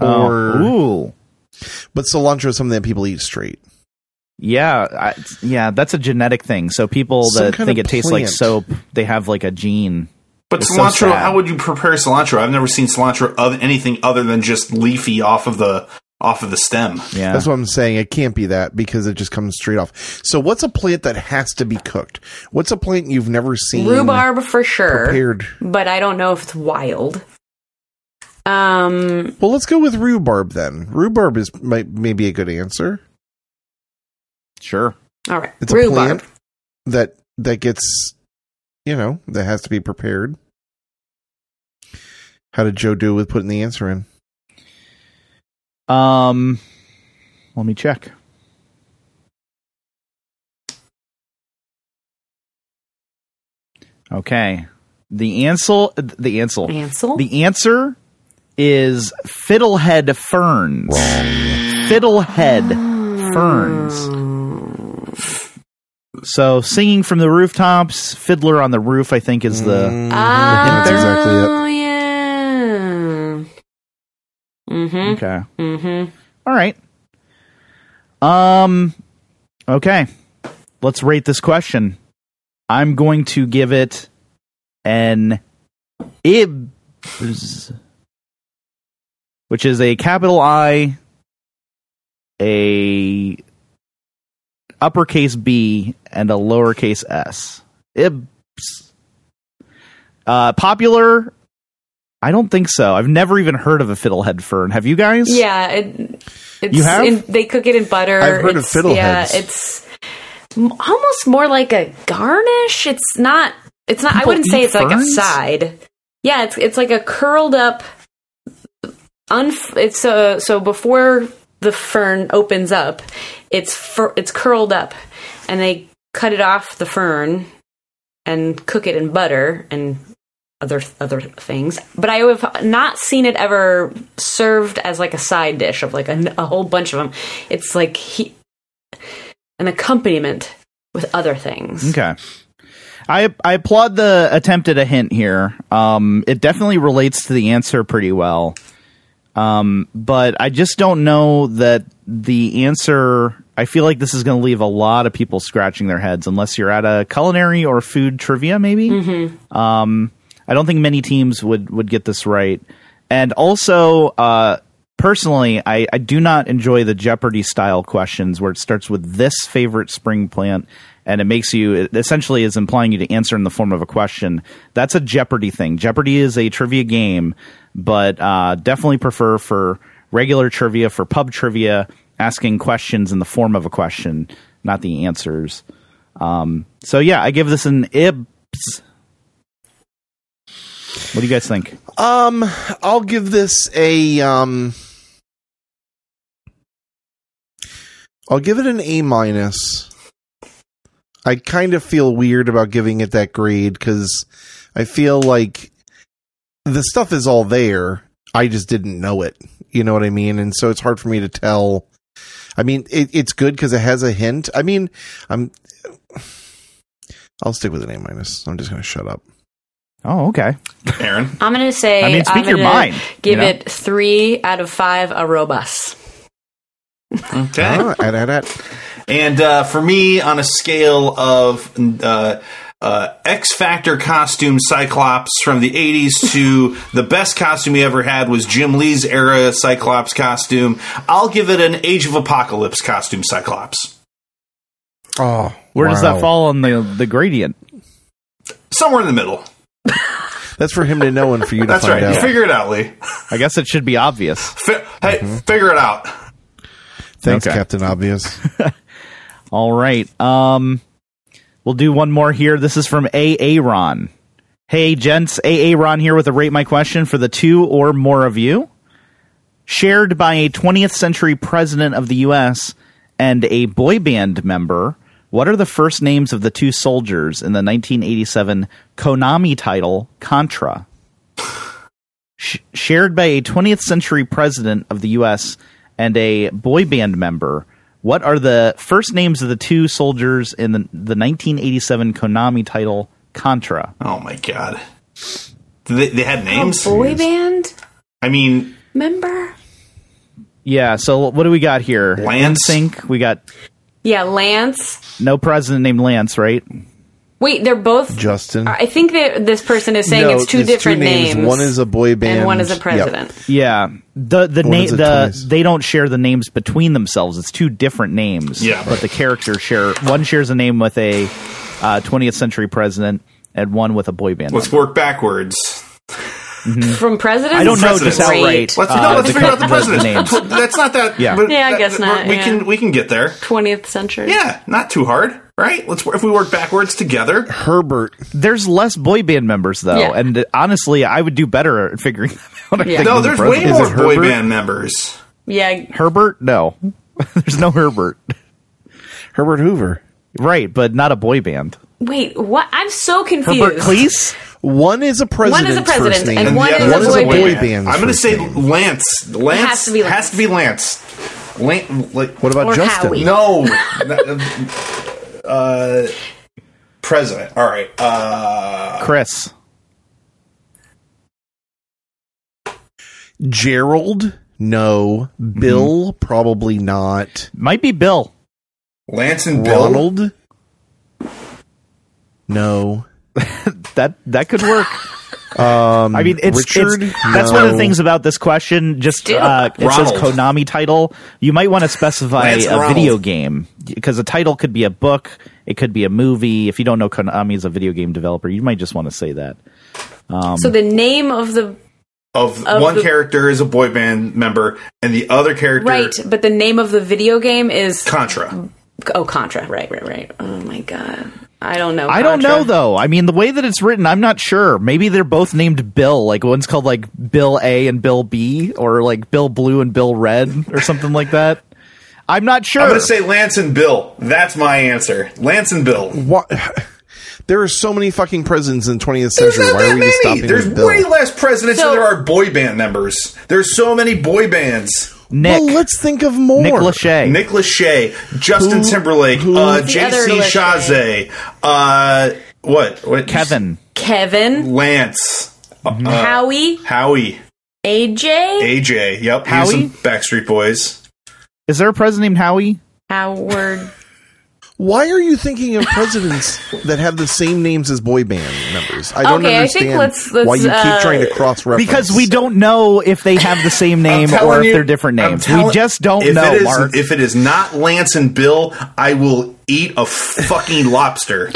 [SPEAKER 2] But cilantro is something that people eat straight.
[SPEAKER 1] Yeah, that's a genetic thing. So people that think it tastes like soap, they have like a gene.
[SPEAKER 3] But it's cilantro, so how would you prepare cilantro? I've never seen cilantro anything other than just leafy off of the stem.
[SPEAKER 1] Yeah.
[SPEAKER 2] That's what I'm saying. It can't be that because it just comes straight off. So what's a plant that has to be cooked? What's a plant you've never seen?
[SPEAKER 4] Rhubarb for sure.
[SPEAKER 2] Prepared.
[SPEAKER 4] But I don't know if it's wild.
[SPEAKER 2] Well, let's go with rhubarb then. Rhubarb may be a good answer.
[SPEAKER 1] Sure.
[SPEAKER 4] All right.
[SPEAKER 2] It's rhubarb. A plant that gets, that has to be prepared. How did Joe do with putting the answer in?
[SPEAKER 1] Let me check. Okay. The answer is fiddlehead ferns.
[SPEAKER 2] Wrong.
[SPEAKER 1] Fiddlehead ferns. So singing from the rooftops, Fiddler on the Roof, I think is the hint.
[SPEAKER 2] That's exactly it.
[SPEAKER 4] Oh, yeah. Mm-hmm.
[SPEAKER 1] Okay.
[SPEAKER 4] Mm-hmm.
[SPEAKER 1] All right. Okay. Let's rate this question. I'm going to give it an IBS, which is a capital I, a uppercase B, and a lowercase s. IBS. Popular? I don't think so. I've never even heard of a fiddlehead fern. Have you guys?
[SPEAKER 4] Yeah. It's
[SPEAKER 1] you have?
[SPEAKER 4] They cook it in butter.
[SPEAKER 2] I've heard of fiddleheads.
[SPEAKER 4] Yeah, it's almost more like a garnish. It's not. I wouldn't say it's ferns? Like a side. Yeah, it's like a curled up. It's so before the fern opens up, it's curled up, and they cut it off the fern and cook it in butter and other things. But I have not seen it ever served as like a side dish of like a whole bunch of them. It's like an accompaniment with other things.
[SPEAKER 1] Okay. I applaud the attempt at a hint here. It definitely relates to the answer pretty well. But I just don't know that the answer... I feel like this is going to leave a lot of people scratching their heads unless you're at a culinary or food trivia, maybe. Mm-hmm. I don't think many teams would get this right. And also, personally, I do not enjoy the Jeopardy-style questions where it starts with this favorite spring plant, and it essentially is implying you to answer in the form of a question. That's a Jeopardy thing. Jeopardy is a trivia game, but definitely prefer for regular trivia, for pub trivia, asking questions in the form of a question, not the answers. So yeah, I give this an IBS. What do you guys think?
[SPEAKER 2] I'll give this I'll give it an A-. I kind of feel weird about giving it that grade because I feel like the stuff is all there. I just didn't know it. You know what I mean? And so it's hard for me to tell. I mean, it's good because it has a hint. I mean, I'll stick with an A-. I'm just going to shut up.
[SPEAKER 1] Oh, okay.
[SPEAKER 3] Aaron?
[SPEAKER 4] I'm going to say...
[SPEAKER 1] I mean, speak
[SPEAKER 4] I'm
[SPEAKER 1] your
[SPEAKER 4] gonna
[SPEAKER 1] mind.
[SPEAKER 4] Give it 3 out of 5 Aerobus.
[SPEAKER 3] Okay. And for me, on a scale of X Factor costume Cyclops from the 80s to the best costume he ever had was Jim Lee's era Cyclops costume, I'll give it an Age of Apocalypse costume Cyclops.
[SPEAKER 2] Oh,
[SPEAKER 1] Where does that fall on the gradient?
[SPEAKER 3] Somewhere in the middle.
[SPEAKER 2] That's for him to know and for you to
[SPEAKER 3] That's
[SPEAKER 2] find
[SPEAKER 3] right.
[SPEAKER 2] out.
[SPEAKER 3] Figure it out, Lee.
[SPEAKER 1] I guess it should be obvious.
[SPEAKER 3] Figure it out.
[SPEAKER 2] Thanks,
[SPEAKER 1] Okay.
[SPEAKER 2] Captain Obvious.
[SPEAKER 1] All right. We'll do one more here. This is from Aaron. Hey, gents. Aaron here with a Rate My Question for the 2 or more of you. Shared by a 20th century president of the U.S. and a boy band member, what are the first names of the 2 soldiers in the 1987 Konami title Contra? Shared by a 20th century president of the U.S. and a boy band member, what are the first names of the 2 soldiers in the 1987 Konami title Contra?
[SPEAKER 3] Oh, my God. They had names?
[SPEAKER 4] Boy band
[SPEAKER 3] I mean...
[SPEAKER 4] member?
[SPEAKER 1] Yeah, so what do we got here?
[SPEAKER 3] Lance?
[SPEAKER 1] NSYNC. We got
[SPEAKER 4] Yeah, Lance.
[SPEAKER 1] no president named Lance, right?
[SPEAKER 4] Wait, they're both...
[SPEAKER 2] Justin.
[SPEAKER 4] I think that this person is saying
[SPEAKER 2] No,
[SPEAKER 4] it's 2
[SPEAKER 2] it's
[SPEAKER 4] different
[SPEAKER 2] 2 names.
[SPEAKER 4] names.
[SPEAKER 2] One is a boy band.
[SPEAKER 4] And one is a
[SPEAKER 2] Yep.
[SPEAKER 4] president.
[SPEAKER 1] Yeah, the
[SPEAKER 2] One
[SPEAKER 1] name
[SPEAKER 2] is a 20s.
[SPEAKER 1] they don't share the names between themselves. It's 2 different names.
[SPEAKER 3] Yeah.
[SPEAKER 1] but the characters share. One shares a name with a 20th century president, and one with a boy band.
[SPEAKER 3] Let's work backwards.
[SPEAKER 4] From president?
[SPEAKER 1] I don't know just
[SPEAKER 3] Presidents.
[SPEAKER 1] outright.
[SPEAKER 3] Let's figure out the president.
[SPEAKER 1] names.
[SPEAKER 3] That's not that...
[SPEAKER 1] Yeah.
[SPEAKER 3] but
[SPEAKER 4] Yeah, I guess not,
[SPEAKER 3] We
[SPEAKER 4] yeah.
[SPEAKER 3] can get there.
[SPEAKER 4] 20th century.
[SPEAKER 3] Yeah, not too hard, right? If we work backwards together.
[SPEAKER 2] Herbert.
[SPEAKER 1] There's less boy band members though,
[SPEAKER 4] Yeah.
[SPEAKER 1] and honestly, I would do better at figuring them out. I
[SPEAKER 4] Yeah.
[SPEAKER 1] think,
[SPEAKER 3] No,
[SPEAKER 1] than the
[SPEAKER 3] there's way
[SPEAKER 1] president.
[SPEAKER 3] more
[SPEAKER 2] it
[SPEAKER 3] boy
[SPEAKER 2] Herbert?
[SPEAKER 3] band members.
[SPEAKER 4] Yeah.
[SPEAKER 1] Herbert? No, there's no Herbert.
[SPEAKER 2] Herbert Hoover.
[SPEAKER 1] Right, but not a boy band.
[SPEAKER 4] Wait, what? I'm so confused.
[SPEAKER 1] Herbert Cleese?
[SPEAKER 2] One is a president's
[SPEAKER 4] president,
[SPEAKER 2] first name.
[SPEAKER 4] and one
[SPEAKER 3] the
[SPEAKER 4] is
[SPEAKER 3] other
[SPEAKER 4] a
[SPEAKER 3] one's
[SPEAKER 4] boy
[SPEAKER 2] boy
[SPEAKER 4] band.
[SPEAKER 2] band's
[SPEAKER 3] I'm going to
[SPEAKER 2] first
[SPEAKER 3] say
[SPEAKER 2] name.
[SPEAKER 3] Lance. Lance
[SPEAKER 4] has to be Lance.
[SPEAKER 3] Has to be Lance.
[SPEAKER 2] What about
[SPEAKER 4] Or
[SPEAKER 2] Justin?
[SPEAKER 4] Howie.
[SPEAKER 3] No. President. All right.
[SPEAKER 1] Chris.
[SPEAKER 2] Gerald? No. Bill? Probably not.
[SPEAKER 1] Might be Bill.
[SPEAKER 3] Lance and Bill.
[SPEAKER 2] Ronald? No.
[SPEAKER 1] That could work. I mean,
[SPEAKER 2] Richard?
[SPEAKER 1] that's one of the
[SPEAKER 2] No.
[SPEAKER 1] things about this question. Just it says
[SPEAKER 3] Ronald.
[SPEAKER 1] Konami title. You might want to specify
[SPEAKER 3] Lance and
[SPEAKER 1] a
[SPEAKER 3] Ronald.
[SPEAKER 1] video game because a title could be a book. It could be a movie. If you don't know Konami is a video game developer, you might just want to say that.
[SPEAKER 4] So the name of the...
[SPEAKER 3] Of
[SPEAKER 4] Of
[SPEAKER 3] one
[SPEAKER 4] the-
[SPEAKER 3] character is a boy band member, and the other character...
[SPEAKER 4] Right, but the name of the video game is...
[SPEAKER 3] Contra.
[SPEAKER 4] Oh, Contra. Right. Oh, my God. I don't know.
[SPEAKER 1] I don't
[SPEAKER 4] Contra.
[SPEAKER 1] know though. I mean, the way that it's written, I'm not sure. Maybe they're both named Bill. Like one's called like Bill A and Bill B, or like Bill Blue and Bill Red, or something like that. I'm not sure.
[SPEAKER 3] I'm going to say Lance and Bill. That's my answer. Lance and Bill.
[SPEAKER 2] What? There are so many fucking presidents in the 20th
[SPEAKER 3] There's
[SPEAKER 2] century.
[SPEAKER 3] not
[SPEAKER 2] Why
[SPEAKER 3] that
[SPEAKER 2] are we
[SPEAKER 3] many.
[SPEAKER 2] stopping
[SPEAKER 3] There's
[SPEAKER 2] with Bill?
[SPEAKER 3] way less presidents
[SPEAKER 4] So-
[SPEAKER 3] than there are boy band members. There's so many boy bands.
[SPEAKER 1] Nick.
[SPEAKER 2] Well, let's think of more.
[SPEAKER 1] Nick Lachey.
[SPEAKER 3] Nick Lachey, Justin Timberlake,
[SPEAKER 4] The other
[SPEAKER 3] JC
[SPEAKER 4] Lachey.
[SPEAKER 3] Chazé, what?
[SPEAKER 4] Kevin.
[SPEAKER 3] Lance,
[SPEAKER 4] Howie. AJ.
[SPEAKER 3] AJ. Yep,
[SPEAKER 1] Howie?
[SPEAKER 3] he's some Backstreet Boys.
[SPEAKER 1] Is there a president named Howie?
[SPEAKER 4] Howard.
[SPEAKER 2] Why are you thinking of presidents that have the same names as boy band members? I don't
[SPEAKER 4] Okay, I think
[SPEAKER 2] understand
[SPEAKER 4] let's,
[SPEAKER 2] why you keep trying to cross-reference.
[SPEAKER 1] Because we don't know if they have the same name
[SPEAKER 3] I'm telling
[SPEAKER 1] or if
[SPEAKER 3] you-
[SPEAKER 1] they're different
[SPEAKER 3] I'm
[SPEAKER 1] names.
[SPEAKER 3] telling-
[SPEAKER 1] We just don't
[SPEAKER 3] if
[SPEAKER 1] know,
[SPEAKER 3] it is,
[SPEAKER 1] Mark.
[SPEAKER 3] If it is not Lance and Bill, I will eat a fucking lobster.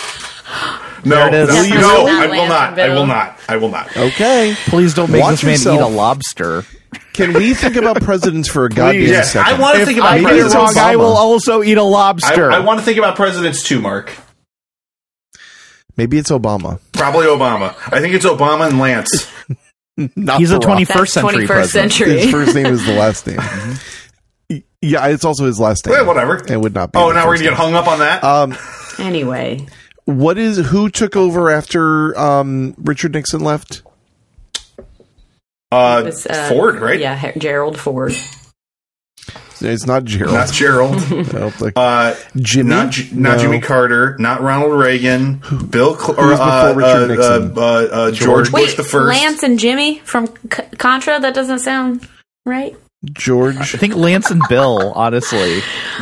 [SPEAKER 3] No,
[SPEAKER 1] There it is.
[SPEAKER 3] no,
[SPEAKER 4] Definitely
[SPEAKER 3] no,
[SPEAKER 4] not
[SPEAKER 3] I will
[SPEAKER 4] Lance
[SPEAKER 3] not.
[SPEAKER 4] and
[SPEAKER 3] I
[SPEAKER 4] Bill.
[SPEAKER 3] will not. I will not.
[SPEAKER 2] Okay.
[SPEAKER 1] Please don't make
[SPEAKER 2] Watch
[SPEAKER 1] this man
[SPEAKER 2] yourself.
[SPEAKER 1] eat a lobster.
[SPEAKER 2] Can we think about presidents for a goddamn
[SPEAKER 3] Yeah,
[SPEAKER 2] second?
[SPEAKER 3] I want to think about
[SPEAKER 1] I get it
[SPEAKER 3] presidents.
[SPEAKER 1] wrong, I
[SPEAKER 2] Obama.
[SPEAKER 1] will also eat a lobster.
[SPEAKER 3] I want to think about presidents too, Mark.
[SPEAKER 2] Maybe it's Obama.
[SPEAKER 3] Probably Obama. I think it's Obama and Lance.
[SPEAKER 2] Not
[SPEAKER 1] He's a
[SPEAKER 2] Barack.
[SPEAKER 1] 21st
[SPEAKER 4] That's
[SPEAKER 1] century
[SPEAKER 4] 21st
[SPEAKER 1] president.
[SPEAKER 4] century.
[SPEAKER 2] His first name is the last name. Yeah, it's also his last name.
[SPEAKER 3] Well, whatever.
[SPEAKER 2] It would not be.
[SPEAKER 3] Oh,
[SPEAKER 2] the
[SPEAKER 3] now we're
[SPEAKER 2] first
[SPEAKER 3] going to get hung up on that?
[SPEAKER 2] name.
[SPEAKER 4] Anyway.
[SPEAKER 2] Who took over after Richard Nixon left?
[SPEAKER 4] It's,
[SPEAKER 3] Ford, right?
[SPEAKER 4] Yeah, Gerald Ford.
[SPEAKER 2] It's not Gerald.
[SPEAKER 3] Not Gerald.
[SPEAKER 2] Jimmy.
[SPEAKER 3] Not Jimmy Carter. Not Ronald Reagan. Bill
[SPEAKER 2] before Richard Nixon?
[SPEAKER 3] George Bush
[SPEAKER 4] Wait,
[SPEAKER 3] the first.
[SPEAKER 4] Lance and Jimmy from Contra? That doesn't sound right.
[SPEAKER 2] George.
[SPEAKER 1] I think Lance and Bill, honestly.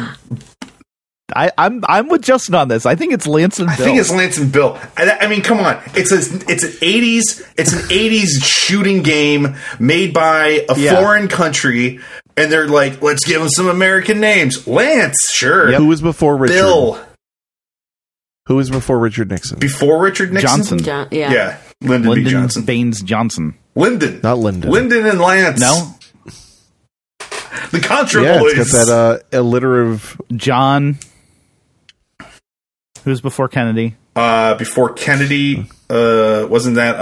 [SPEAKER 1] I'm with Justin on this. I think it's Lance and Bill.
[SPEAKER 3] I think it's Lance and Bill. I mean, come on. It's an 80s shooting game made by a foreign country, and they're like, let's give them some American names. Lance, sure.
[SPEAKER 2] Yep. Who was before Richard?
[SPEAKER 3] Bill.
[SPEAKER 2] Who was before Richard Nixon?
[SPEAKER 3] Before Richard Nixon?
[SPEAKER 1] Johnson.
[SPEAKER 3] Yeah. Lyndon B. Johnson.
[SPEAKER 1] Baines Johnson.
[SPEAKER 3] Lyndon.
[SPEAKER 2] Not Lyndon.
[SPEAKER 3] Lyndon and Lance.
[SPEAKER 1] No.
[SPEAKER 3] The Contra
[SPEAKER 2] Boys.
[SPEAKER 3] Boys.
[SPEAKER 2] It's got that alliterative
[SPEAKER 1] John. Who's before Kennedy?
[SPEAKER 3] Before Kennedy, wasn't that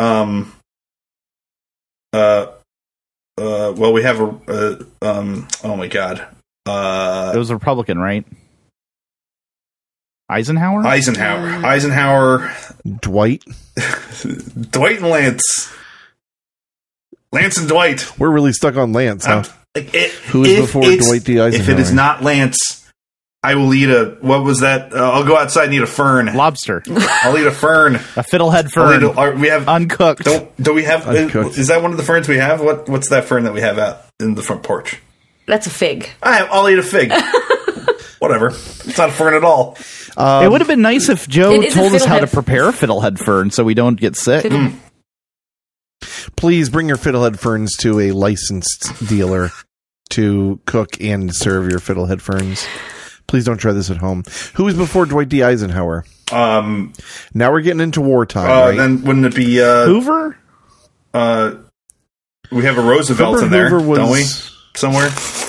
[SPEAKER 3] well, we have oh my god.
[SPEAKER 1] It was a Republican, right? Eisenhower?
[SPEAKER 3] Eisenhower.
[SPEAKER 2] Dwight.
[SPEAKER 3] Dwight and Lance. Lance and Dwight.
[SPEAKER 2] We're really stuck on Lance, huh? Who is
[SPEAKER 3] if
[SPEAKER 2] before Dwight D. Eisenhower?
[SPEAKER 3] If it is not Lance, I will eat what was that? I'll go outside and eat a fern.
[SPEAKER 1] Lobster.
[SPEAKER 3] I'll eat a fern.
[SPEAKER 1] A fiddlehead fern.
[SPEAKER 3] We have
[SPEAKER 1] uncooked.
[SPEAKER 3] Do we have?
[SPEAKER 2] Uncooked.
[SPEAKER 3] Is that one of the ferns we have? What's that fern that we have out in the front porch?
[SPEAKER 4] That's a fig.
[SPEAKER 3] I'll eat a fig. Whatever. It's not a fern at all.
[SPEAKER 1] It would have been nice if Joe
[SPEAKER 4] It is a
[SPEAKER 1] told us how to
[SPEAKER 4] fiddlehead.
[SPEAKER 1] prepare a fiddlehead fern so we don't get sick.
[SPEAKER 2] Please bring your fiddlehead ferns to a licensed dealer to cook and serve your fiddlehead ferns. Please don't try this at home. Who was before Dwight D. Eisenhower? Now we're getting into wartime, right?
[SPEAKER 3] Then wouldn't it be
[SPEAKER 1] Hoover?
[SPEAKER 3] We have a Roosevelt
[SPEAKER 2] Hoover
[SPEAKER 3] in there,
[SPEAKER 2] was
[SPEAKER 3] don't we? Somewhere.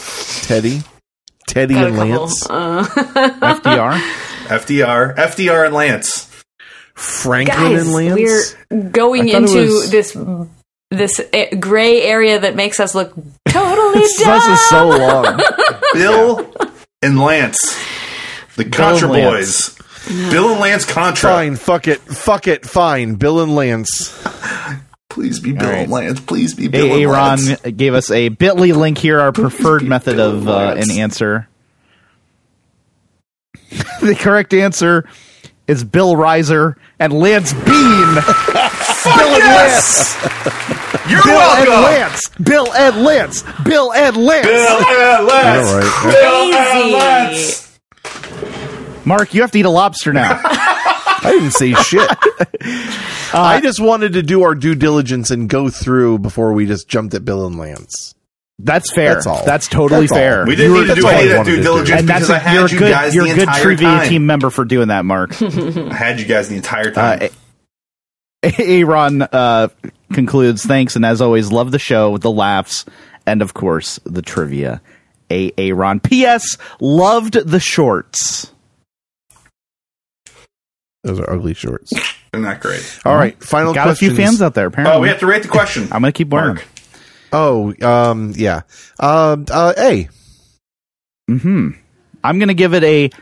[SPEAKER 2] Teddy
[SPEAKER 4] Got a
[SPEAKER 2] and
[SPEAKER 4] couple.
[SPEAKER 2] Lance.
[SPEAKER 3] FDR and Lance.
[SPEAKER 2] Franklin
[SPEAKER 4] Guys,
[SPEAKER 2] and Lance.
[SPEAKER 4] we're going
[SPEAKER 2] I thought it
[SPEAKER 4] into
[SPEAKER 2] was-
[SPEAKER 4] this gray area that makes us look totally
[SPEAKER 1] This
[SPEAKER 4] dumb.
[SPEAKER 1] is so long.
[SPEAKER 3] Bill and Lance. The Contra
[SPEAKER 1] and Lance.
[SPEAKER 3] Boys. Bill and Lance Contra.
[SPEAKER 2] Fine, fuck it, fine. Bill and Lance.
[SPEAKER 3] Please be Bill
[SPEAKER 1] right.
[SPEAKER 3] and Lance. Please be Bill and
[SPEAKER 1] Aaron
[SPEAKER 3] Lance.
[SPEAKER 1] gave us a bit.ly link here, our preferred
[SPEAKER 3] be
[SPEAKER 1] method
[SPEAKER 3] Bill
[SPEAKER 1] of
[SPEAKER 3] Lance.
[SPEAKER 1] an answer. The correct answer is Bill Reiser and Lance Bean. Bill and Lance.
[SPEAKER 3] You're
[SPEAKER 1] Bill and
[SPEAKER 3] welcome.
[SPEAKER 1] Lance. Bill and Lance. Bill and Lance.
[SPEAKER 3] Bill and Lance.
[SPEAKER 2] All right.
[SPEAKER 3] Bill and
[SPEAKER 4] Crazy.
[SPEAKER 3] Lance.
[SPEAKER 1] Mark, you have to eat a lobster now.
[SPEAKER 2] I didn't say shit. I just wanted to do our due diligence and go through before we just jumped at Bill and Lance.
[SPEAKER 1] That's fair.
[SPEAKER 2] That's all.
[SPEAKER 1] That's totally
[SPEAKER 2] That's all.
[SPEAKER 1] fair.
[SPEAKER 3] We didn't need to
[SPEAKER 2] That's
[SPEAKER 3] do
[SPEAKER 2] all
[SPEAKER 3] any
[SPEAKER 2] I
[SPEAKER 3] of that
[SPEAKER 2] wanted
[SPEAKER 3] due
[SPEAKER 2] to do.
[SPEAKER 3] diligence
[SPEAKER 1] And
[SPEAKER 3] because
[SPEAKER 1] that's
[SPEAKER 3] I had you guys
[SPEAKER 1] you're
[SPEAKER 3] the
[SPEAKER 1] a good
[SPEAKER 3] entire
[SPEAKER 1] trivia
[SPEAKER 3] time.
[SPEAKER 1] team member for doing that, Mark.
[SPEAKER 3] I had you guys the entire time.
[SPEAKER 1] Aaron concludes, thanks, and as always, love the show, the laughs, and of course, the trivia. Aaron. P.S. Loved the shorts.
[SPEAKER 2] Those are ugly shorts.
[SPEAKER 3] They're not great.
[SPEAKER 2] All right, final
[SPEAKER 1] Got
[SPEAKER 2] questions.
[SPEAKER 1] a few fans out there, apparently.
[SPEAKER 3] Oh, we have to rate the question.
[SPEAKER 1] I'm going to keep wearing
[SPEAKER 3] Mark.
[SPEAKER 2] Oh, yeah. A.
[SPEAKER 1] I'm going to give it a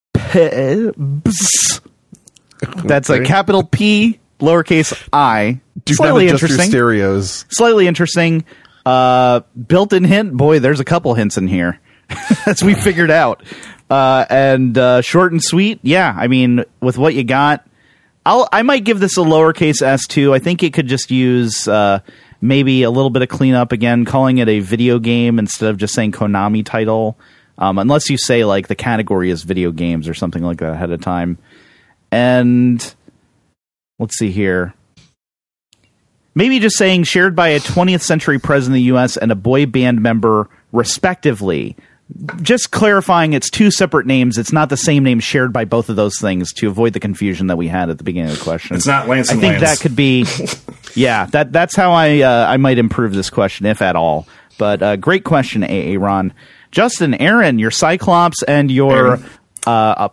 [SPEAKER 1] P. That's a capital P, lowercase I.
[SPEAKER 2] Do
[SPEAKER 1] Slightly
[SPEAKER 2] not adjust your
[SPEAKER 1] interesting.
[SPEAKER 2] stereos.
[SPEAKER 1] Slightly interesting. Built-in hint. Boy, there's a couple hints in here. As we figured out. And short and sweet. Yeah, I mean, with what you got, I might give this a lowercase s too. I think it could just use maybe a little bit of cleanup again, calling it a video game instead of just saying Konami title. Unless you say like the category is video games or something like that ahead of time. And let's see here. Maybe just saying shared by a 20th century president of the U.S. and a boy band member, respectively. Just clarifying it's two separate names. It's not the same name shared by both of those things to avoid the confusion that we had at the beginning of the question.
[SPEAKER 3] It's not Lance
[SPEAKER 1] I
[SPEAKER 3] and
[SPEAKER 1] think
[SPEAKER 3] Lance.
[SPEAKER 1] that could be, yeah, that's how I might improve this question, if at all. But great question, Aaron. Justin, Aaron, your Cyclops and your Abaros.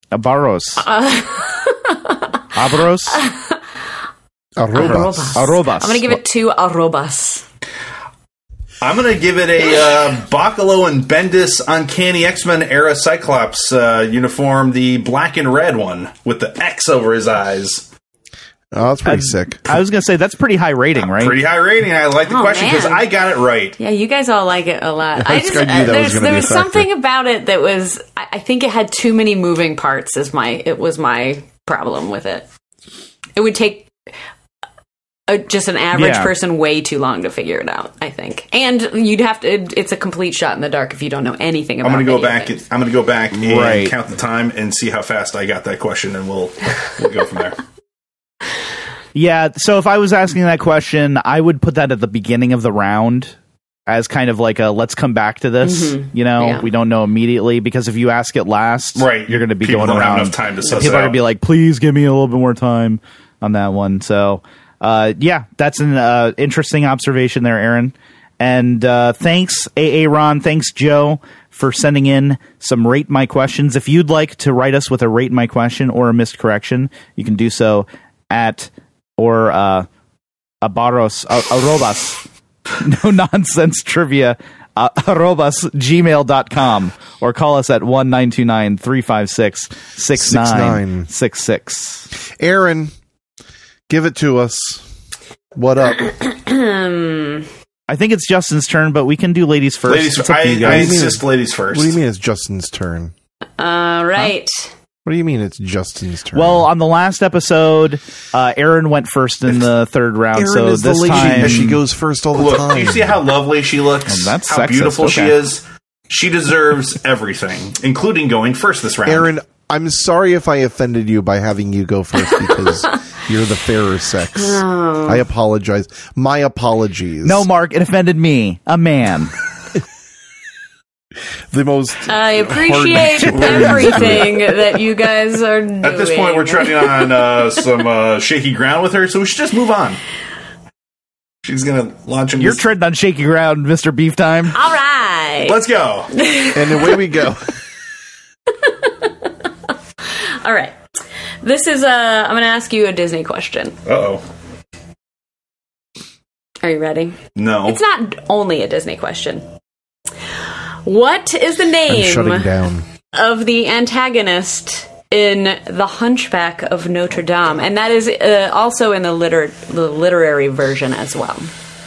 [SPEAKER 1] Abaros? Arrobas.
[SPEAKER 4] I'm going to give it 2 arrobas.
[SPEAKER 3] I'm going to give it a Bacalo and Bendis Uncanny X-Men era Cyclops uniform, the black and red one with the X over his eyes.
[SPEAKER 2] Oh, that's pretty sick.
[SPEAKER 1] I was going to say, that's pretty high rating, right?
[SPEAKER 3] Pretty high rating. I like the question because I got it right.
[SPEAKER 4] Yeah, you guys all like it a lot.
[SPEAKER 2] There
[SPEAKER 4] was something about it that was, I think it had too many moving parts. It was my problem with it. It would take just an average person way too long to figure it out, I think. And you'd have to, it's a complete shot in the dark if you don't know anything about it. I'm going
[SPEAKER 3] to go back and count the time and see how fast I got that question, and we'll go from there.
[SPEAKER 1] Yeah, so if I was asking that question, I would put that at the beginning of the round as kind of like a let's come back to this. Mm-hmm. We don't know immediately, because if you ask it last, you're going to be going around.
[SPEAKER 3] Enough time to suss
[SPEAKER 1] people
[SPEAKER 3] it
[SPEAKER 1] are going to be like, please give me a little bit more time on that one. So, that's an interesting observation there, Aaron. And thanks, AA Ron. Thanks, Joe, for sending in some Rate My Questions. If you'd like to write us with a Rate My Question or a missed correction, you can do so at arrobas no nonsense trivia arrobas gmail.com, or call us at 1-929-356-6966.
[SPEAKER 2] Aaron, give it to us. What up?
[SPEAKER 1] I think it's Justin's turn, but we can do ladies first.
[SPEAKER 3] I insist ladies first.
[SPEAKER 2] What do you mean it's Justin's turn?
[SPEAKER 4] Right.
[SPEAKER 2] What do you mean it's Justin's turn?
[SPEAKER 1] Well, on the last episode, Aaron went first in the third round.
[SPEAKER 2] Aaron
[SPEAKER 1] so
[SPEAKER 2] is
[SPEAKER 1] this
[SPEAKER 2] the lady,
[SPEAKER 1] time
[SPEAKER 2] she goes first all the time.
[SPEAKER 3] Do you see how lovely she looks?
[SPEAKER 1] That's
[SPEAKER 3] how
[SPEAKER 1] sexist.
[SPEAKER 3] beautiful she
[SPEAKER 1] Okay.
[SPEAKER 3] is. She deserves everything, including going first this round.
[SPEAKER 2] Aaron, I'm sorry if I offended you by having you go first because you're the fairer sex.
[SPEAKER 4] Oh.
[SPEAKER 2] I apologize. My apologies.
[SPEAKER 1] No, Mark, it offended me, a man.
[SPEAKER 2] The most.
[SPEAKER 4] I appreciate everything that you guys are doing.
[SPEAKER 3] At this point, we're treading on some shaky ground with her, so we should just move on. She's going to launch him.
[SPEAKER 1] You're treading on shaky ground, Mr. Beef Time.
[SPEAKER 4] All right.
[SPEAKER 3] Let's go.
[SPEAKER 2] And away we go.
[SPEAKER 4] All right. This is I'm going to ask you a Disney question.
[SPEAKER 3] Uh-oh.
[SPEAKER 4] Are you ready?
[SPEAKER 3] No.
[SPEAKER 4] It's not only a Disney question. What is the
[SPEAKER 2] I'm
[SPEAKER 4] name
[SPEAKER 2] shutting down.
[SPEAKER 4] of the antagonist in The Hunchback of Notre Dame? And that is also in the literary version as well.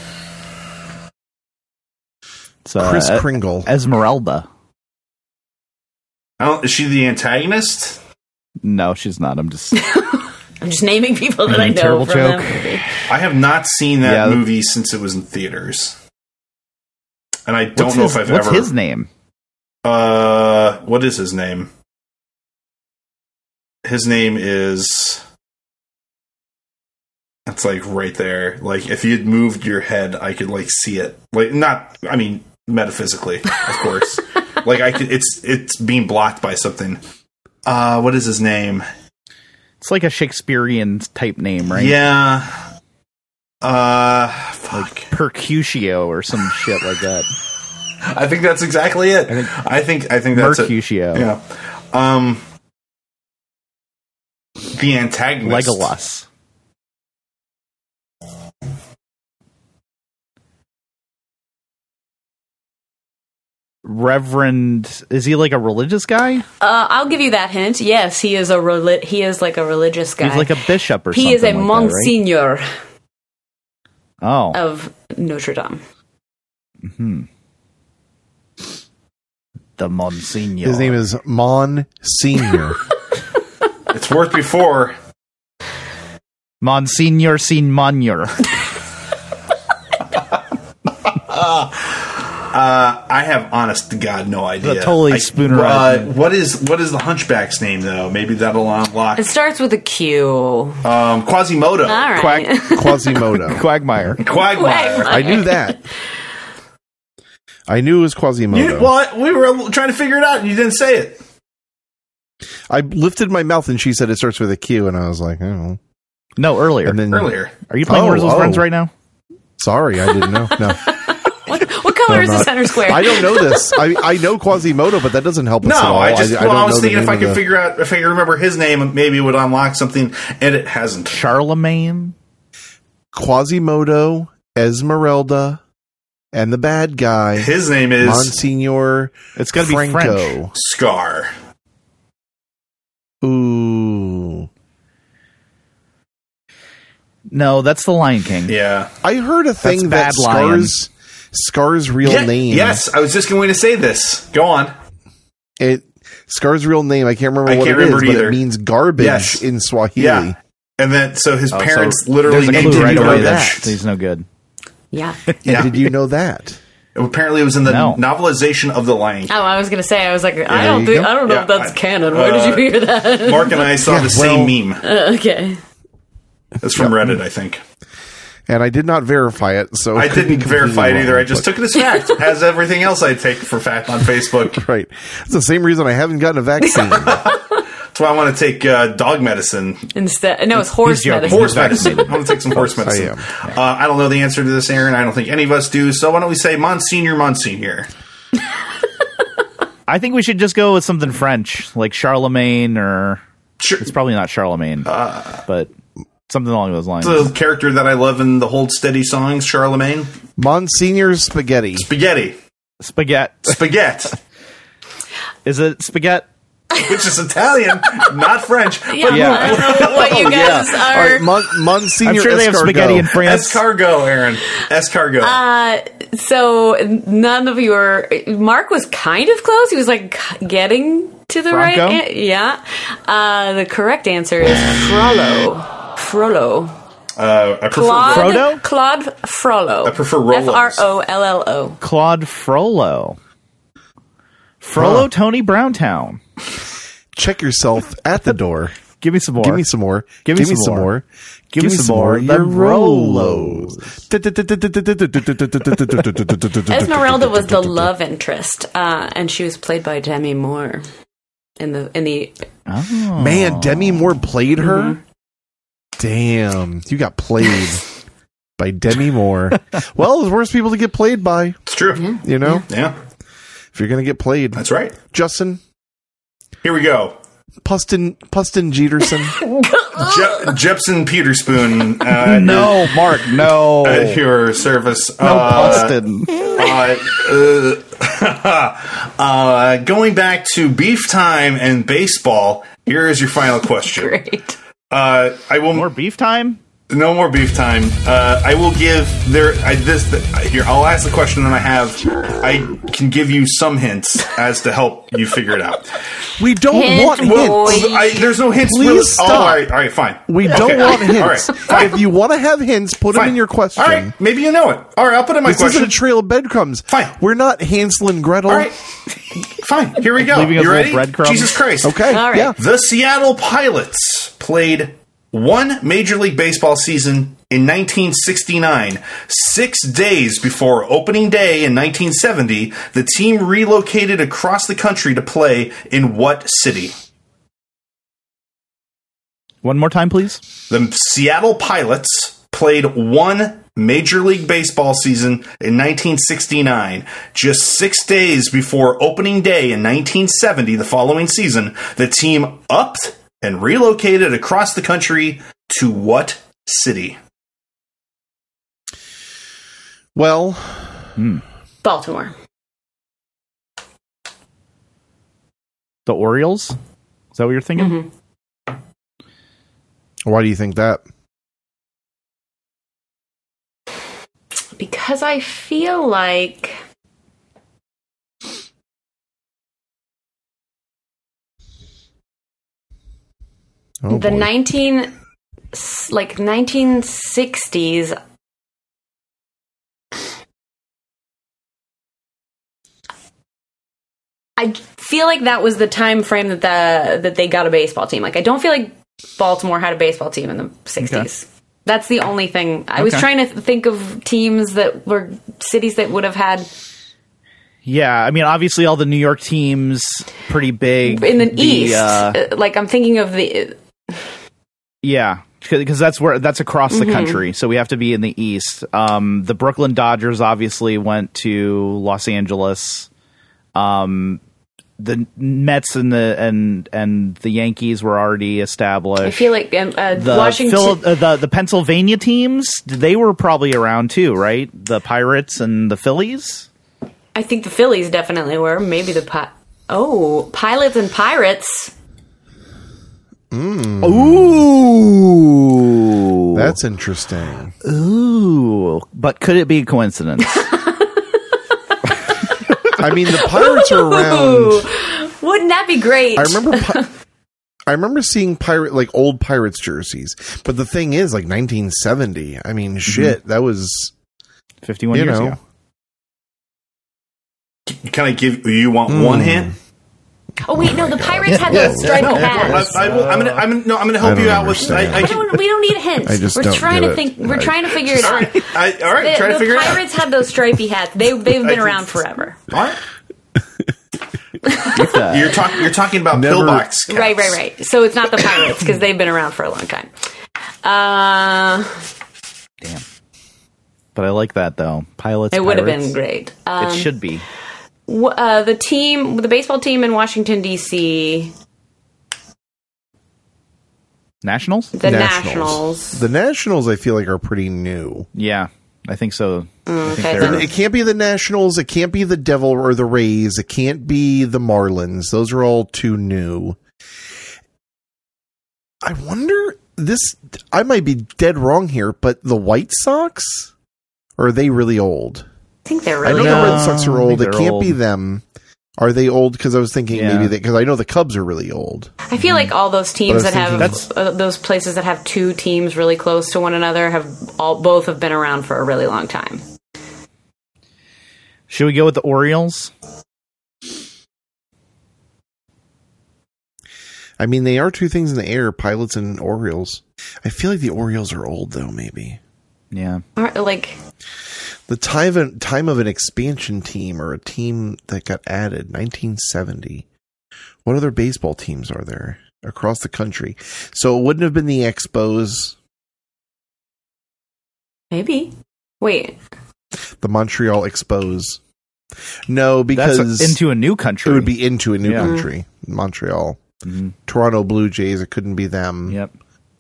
[SPEAKER 1] It's,
[SPEAKER 2] Kris Kringle.
[SPEAKER 1] Esmeralda.
[SPEAKER 3] Is she the antagonist?
[SPEAKER 1] No, she's not. I'm just
[SPEAKER 4] naming people that I know
[SPEAKER 1] terrible
[SPEAKER 4] from
[SPEAKER 1] joke.
[SPEAKER 4] that movie.
[SPEAKER 3] I have not seen that movie since it was in theaters. And I don't know if I've ever...
[SPEAKER 1] What's his name?
[SPEAKER 3] What is his name? His name is... It's like right there. Like if you'd moved your head, I could like see it. Like not, I mean, metaphysically, of course. Like I could, it's being blocked by something. What is his name?
[SPEAKER 1] It's like a Shakespearean type name, right?
[SPEAKER 3] Yeah.
[SPEAKER 1] Like Percutio or some shit like that.
[SPEAKER 3] I think that's exactly it. I think that's
[SPEAKER 1] Mercutio.
[SPEAKER 3] it. Yeah. The antagonist.
[SPEAKER 1] Legolas. Reverend, is he like a religious guy?
[SPEAKER 4] I'll give you that hint. Yes, he is he is like a religious guy.
[SPEAKER 1] He's like a bishop or something.
[SPEAKER 4] He is a
[SPEAKER 1] like
[SPEAKER 4] Monsignor
[SPEAKER 1] that, right?
[SPEAKER 4] of Notre Dame.
[SPEAKER 1] Mm-hmm. The Monsignor.
[SPEAKER 2] His name is Monsignor.
[SPEAKER 3] It's worked before.
[SPEAKER 1] Monsignor Sin Monure.
[SPEAKER 3] I have, honest to God, no idea.
[SPEAKER 1] Totally spoonerized.
[SPEAKER 3] What is the Hunchback's name though? Maybe that'll unlock.
[SPEAKER 4] It starts with a Q.
[SPEAKER 3] Quasimodo.
[SPEAKER 4] All right.
[SPEAKER 2] Quasimodo.
[SPEAKER 1] Quagmire.
[SPEAKER 3] Quagmire.
[SPEAKER 2] I knew that. I knew it was Quasimodo.
[SPEAKER 3] We were trying to figure it out, and you didn't say it.
[SPEAKER 2] I lifted my mouth, and she said it starts with a Q, and I was like, oh.
[SPEAKER 1] No, earlier.
[SPEAKER 2] And then,
[SPEAKER 3] earlier.
[SPEAKER 1] Are you playing Wurzel's Friends right now?
[SPEAKER 2] Sorry, I didn't know. No.
[SPEAKER 4] What color is the center square?
[SPEAKER 2] I don't know this. I know Quasimodo, but that doesn't help us at all.
[SPEAKER 3] I was thinking if I could
[SPEAKER 2] figure
[SPEAKER 3] figure out, if I could remember his name, maybe it would unlock something, and it hasn't.
[SPEAKER 1] Charlemagne?
[SPEAKER 2] Quasimodo, Esmeralda, and the bad guy.
[SPEAKER 3] His name is
[SPEAKER 2] Monsignor.
[SPEAKER 1] It's got to be French.
[SPEAKER 3] Scar.
[SPEAKER 2] Ooh.
[SPEAKER 1] No, that's the Lion King.
[SPEAKER 3] Yeah.
[SPEAKER 2] I heard a thing that
[SPEAKER 1] Bad Lion.
[SPEAKER 2] Scar's real name.
[SPEAKER 3] Yes, I was just going to say this. Go on.
[SPEAKER 2] Scar's real name, I can't remember what it is, but it means garbage in Swahili.
[SPEAKER 3] Yeah. And then, so his parents
[SPEAKER 1] so
[SPEAKER 3] literally
[SPEAKER 1] there's a
[SPEAKER 3] named
[SPEAKER 1] clue
[SPEAKER 3] him
[SPEAKER 1] right away
[SPEAKER 3] garbage.
[SPEAKER 1] that he's no good.
[SPEAKER 4] Yeah.
[SPEAKER 3] Yeah.
[SPEAKER 2] Did you know that?
[SPEAKER 3] Apparently, it was in the novelization of The Lion King.
[SPEAKER 4] Oh, I was going to say, I was like, I
[SPEAKER 2] you
[SPEAKER 4] don't know
[SPEAKER 3] Yeah,
[SPEAKER 4] if that's canon. Where did you hear that?
[SPEAKER 3] Mark and I saw the same meme.
[SPEAKER 4] Okay.
[SPEAKER 3] It's from Reddit, I think.
[SPEAKER 2] And I did not verify it, so
[SPEAKER 3] I didn't verify it
[SPEAKER 2] wrong,
[SPEAKER 3] either. I just took it as fact, as everything else I take for fact on Facebook.
[SPEAKER 2] Right. It's the same reason I haven't gotten a vaccine.
[SPEAKER 3] That's why I want to take dog medicine.
[SPEAKER 4] Instead, no, it's horse medicine.
[SPEAKER 3] Horse medicine. I want to take some horse medicine. I don't know the answer to this, Aaron. I don't think any of us do. So why don't we say Monsignor?
[SPEAKER 1] I think we should just go with something French, like Charlemagne, or it's probably not Charlemagne, but something along those lines.
[SPEAKER 3] The character that I love in the Hold Steady songs, Charlemagne.
[SPEAKER 2] Monsignor Spaghetti.
[SPEAKER 3] Spaghetti.
[SPEAKER 1] Is it spaghetti?
[SPEAKER 3] Which is Italian, not French.
[SPEAKER 4] Yeah, I don't know what you guys are.
[SPEAKER 2] All right, Monsignor
[SPEAKER 1] I'm sure they have
[SPEAKER 2] Escargot.
[SPEAKER 1] spaghetti in France.
[SPEAKER 3] Escargot, Aaron. Escargot.
[SPEAKER 4] So none of your... Mark was kind of close. He was like getting to the
[SPEAKER 1] Franco?
[SPEAKER 4] right... Yeah. The correct answer is Frollo.
[SPEAKER 3] I prefer
[SPEAKER 1] Frodo?
[SPEAKER 4] Claude Frollo.
[SPEAKER 3] I prefer Rolos.
[SPEAKER 4] Frollo.
[SPEAKER 1] Claude Frollo. Frollo Tony Browntown.
[SPEAKER 2] Check yourself at the door.
[SPEAKER 1] Give me some more.
[SPEAKER 2] Give me some more.
[SPEAKER 1] Give me some more.
[SPEAKER 2] Give me some more.
[SPEAKER 1] The
[SPEAKER 2] Your Rolos.
[SPEAKER 4] Esmeralda was the love interest, and she was played by Demi Moore in the.
[SPEAKER 1] Oh.
[SPEAKER 2] Man, Demi Moore played her? Mm-hmm. Damn. You got played by Demi Moore. Well, there's worse people to get played by.
[SPEAKER 3] It's true.
[SPEAKER 4] Yeah.
[SPEAKER 2] You know?
[SPEAKER 3] Yeah.
[SPEAKER 2] If you're going to get played.
[SPEAKER 3] That's right.
[SPEAKER 2] Justin.
[SPEAKER 3] Here we go.
[SPEAKER 2] Pustin Jeterson.
[SPEAKER 3] Jepson Peterspoon.
[SPEAKER 1] No, Mark, no.
[SPEAKER 3] At your service.
[SPEAKER 1] Pustin.
[SPEAKER 3] Going back to beef time and baseball, here is your final question.
[SPEAKER 4] Great.
[SPEAKER 3] I will
[SPEAKER 1] More beef time?
[SPEAKER 3] No more beef time. I will give here. I'll ask the question, and I can give you some hints as to help you figure it out.
[SPEAKER 2] We don't want hints.
[SPEAKER 3] There's no hints.
[SPEAKER 2] Please
[SPEAKER 3] really.
[SPEAKER 2] stop.
[SPEAKER 3] All right, fine.
[SPEAKER 2] We don't want hints.
[SPEAKER 3] All right,
[SPEAKER 2] if you want to have hints, put them in your question.
[SPEAKER 3] All right, maybe you know it. All right, I'll put it in my
[SPEAKER 2] this
[SPEAKER 3] question.
[SPEAKER 2] isn't a trail of breadcrumbs.
[SPEAKER 3] Fine.
[SPEAKER 2] We're not Hansel and Gretel.
[SPEAKER 3] All right, fine. Here we go.
[SPEAKER 1] Leaving us
[SPEAKER 3] You
[SPEAKER 1] with
[SPEAKER 3] ready?
[SPEAKER 1] breadcrumbs?
[SPEAKER 3] Jesus Christ.
[SPEAKER 2] Okay.
[SPEAKER 4] All right.
[SPEAKER 2] Yeah.
[SPEAKER 3] The Seattle Pilots played one Major League Baseball season in 1969. 6 days before opening day in 1970, the team relocated across the country to play in what city?
[SPEAKER 1] One more time, please.
[SPEAKER 3] The Seattle Pilots played one Major League Baseball season in 1969. Just 6 days before opening day in 1970, the following season, the team upped and relocated across the country to what city?
[SPEAKER 2] Well,
[SPEAKER 4] Baltimore.
[SPEAKER 1] The Orioles? Is that what you're thinking?
[SPEAKER 4] Mm-hmm.
[SPEAKER 2] why do you think that?
[SPEAKER 4] Because I feel like the 1960s. I feel like that was the time frame that they got a baseball team. Like, I don't feel like Baltimore had a baseball team in the 60s. Okay. That's the only thing. I was trying to think of teams that were cities that would have had. Yeah,
[SPEAKER 1] I mean, obviously all the New York teams, pretty big.
[SPEAKER 4] In the East. Like, I'm thinking of the...
[SPEAKER 1] Yeah, because that's across the country, so we have to be in the East. The Brooklyn Dodgers obviously went to Los Angeles. The Mets and the Yankees were already established.
[SPEAKER 4] I feel like Washington,
[SPEAKER 1] the Pennsylvania teams, they were probably around too, right? The Pirates and the Phillies.
[SPEAKER 4] I think the Phillies definitely were. Maybe the Pilots and Pirates.
[SPEAKER 1] Ooh,
[SPEAKER 2] That's interesting.
[SPEAKER 1] Ooh. But could it be a coincidence?
[SPEAKER 2] I mean, the Pirates are around.
[SPEAKER 4] Wouldn't that be great?
[SPEAKER 2] I remember seeing old Pirates jerseys, but the thing is, 1970. I mean, shit, that was
[SPEAKER 1] 51 years ago.
[SPEAKER 3] Can I give you one hint?
[SPEAKER 4] Oh wait, no, the Pirates had those striped hats.
[SPEAKER 3] I'm gonna help you out with.
[SPEAKER 4] We don't need hints. We're trying to think. We're trying to figure it out.
[SPEAKER 3] All right, try to figure it out.
[SPEAKER 4] The Pirates had those stripy hats. They've been around forever.
[SPEAKER 3] What? You're talking about pillbox caps.
[SPEAKER 4] Right. So it's not the Pirates because they've been around for a long time.
[SPEAKER 1] Damn. But I like that though. Pilots.
[SPEAKER 4] It would have been great.
[SPEAKER 1] It should be.
[SPEAKER 4] The baseball team in Washington D.C.
[SPEAKER 1] Nationals?
[SPEAKER 4] The Nationals.
[SPEAKER 2] The Nationals, I feel like, are pretty new.
[SPEAKER 1] Yeah, I think so.
[SPEAKER 2] It can't be the Nationals. It can't be the Devil or the Rays. It can't be the Marlins. Those are all too new. I wonder I might be dead wrong here, but the White Sox? Or are they really old?
[SPEAKER 4] I think they're really
[SPEAKER 2] old. I know
[SPEAKER 4] old.
[SPEAKER 2] the Red Sox are old. It can't
[SPEAKER 1] old.
[SPEAKER 2] be them. Are they old? Because I was thinking maybe because I know the Cubs are really old.
[SPEAKER 4] I feel like all those teams that have those places that have two teams really close to one another both have been around for a really long time.
[SPEAKER 1] Should we go with the Orioles?
[SPEAKER 2] I mean, they are two things in the air, Pilots and Orioles. I feel like the Orioles are old, though, maybe.
[SPEAKER 1] Yeah.
[SPEAKER 2] The time of an expansion team or a team that got added, 1970. What other baseball teams are there across the country? So it wouldn't have been the Expos.
[SPEAKER 4] Maybe. Wait.
[SPEAKER 2] The Montreal Expos. No, because
[SPEAKER 1] that's into a new country.
[SPEAKER 2] It would be into a new country. Montreal. Mm-hmm. Toronto Blue Jays. It couldn't be them.
[SPEAKER 1] Yep.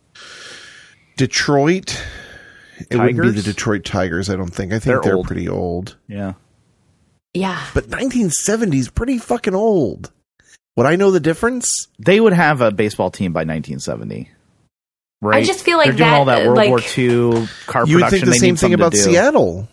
[SPEAKER 2] Detroit. It
[SPEAKER 1] Tigers?
[SPEAKER 2] wouldn't be the Detroit Tigers, I don't think. I think they're pretty old.
[SPEAKER 1] Yeah.
[SPEAKER 4] Yeah.
[SPEAKER 2] But 1970 is pretty fucking old. Would I know the difference?
[SPEAKER 1] They would have a baseball team by 1970. Right?
[SPEAKER 4] I just feel like
[SPEAKER 1] they're doing all that World War II car production.
[SPEAKER 2] You would think the same thing about Seattle.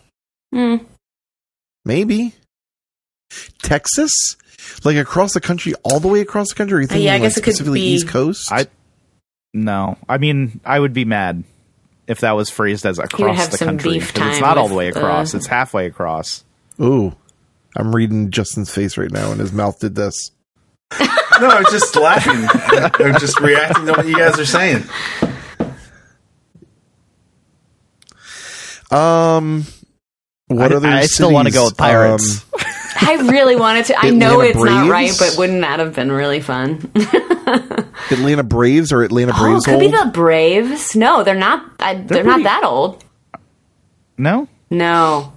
[SPEAKER 2] Maybe. Texas? Like across the country, all the way across the country? Are you thinking
[SPEAKER 4] I guess it could be
[SPEAKER 2] East Coast?
[SPEAKER 1] No. I mean, I would be mad if that was phrased as across the country. Because it's not all the way across. It's halfway across.
[SPEAKER 2] Ooh. I'm reading Justin's face right now, and his mouth did this.
[SPEAKER 3] No, I was just laughing. I'm just reacting to what you guys are saying.
[SPEAKER 2] What other
[SPEAKER 1] I still want to go with Pirates.
[SPEAKER 4] I really wanted to. I know it's
[SPEAKER 2] Braves?
[SPEAKER 4] not right, but wouldn't that have been really fun?
[SPEAKER 2] Atlanta Braves or Atlanta Braves
[SPEAKER 4] could be the Braves. No, they're not. They're not that old.
[SPEAKER 1] No?
[SPEAKER 4] No.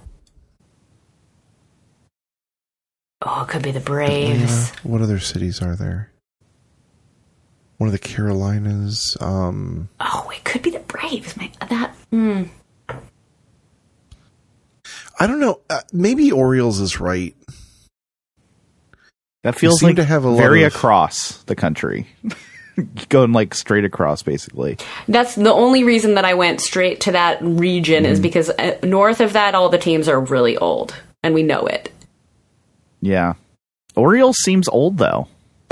[SPEAKER 4] Oh, it could be the Braves.
[SPEAKER 2] Atlanta. What other cities are there? One of the Carolinas.
[SPEAKER 4] Oh, it could be the Braves.
[SPEAKER 2] I don't know. Maybe Orioles is right.
[SPEAKER 1] That feels like to have a very across the country. Going like straight across, basically.
[SPEAKER 4] That's the only reason that I went straight to that region is because north of that, all the teams are really old, and we know it.
[SPEAKER 1] Yeah. Orioles seems old, though.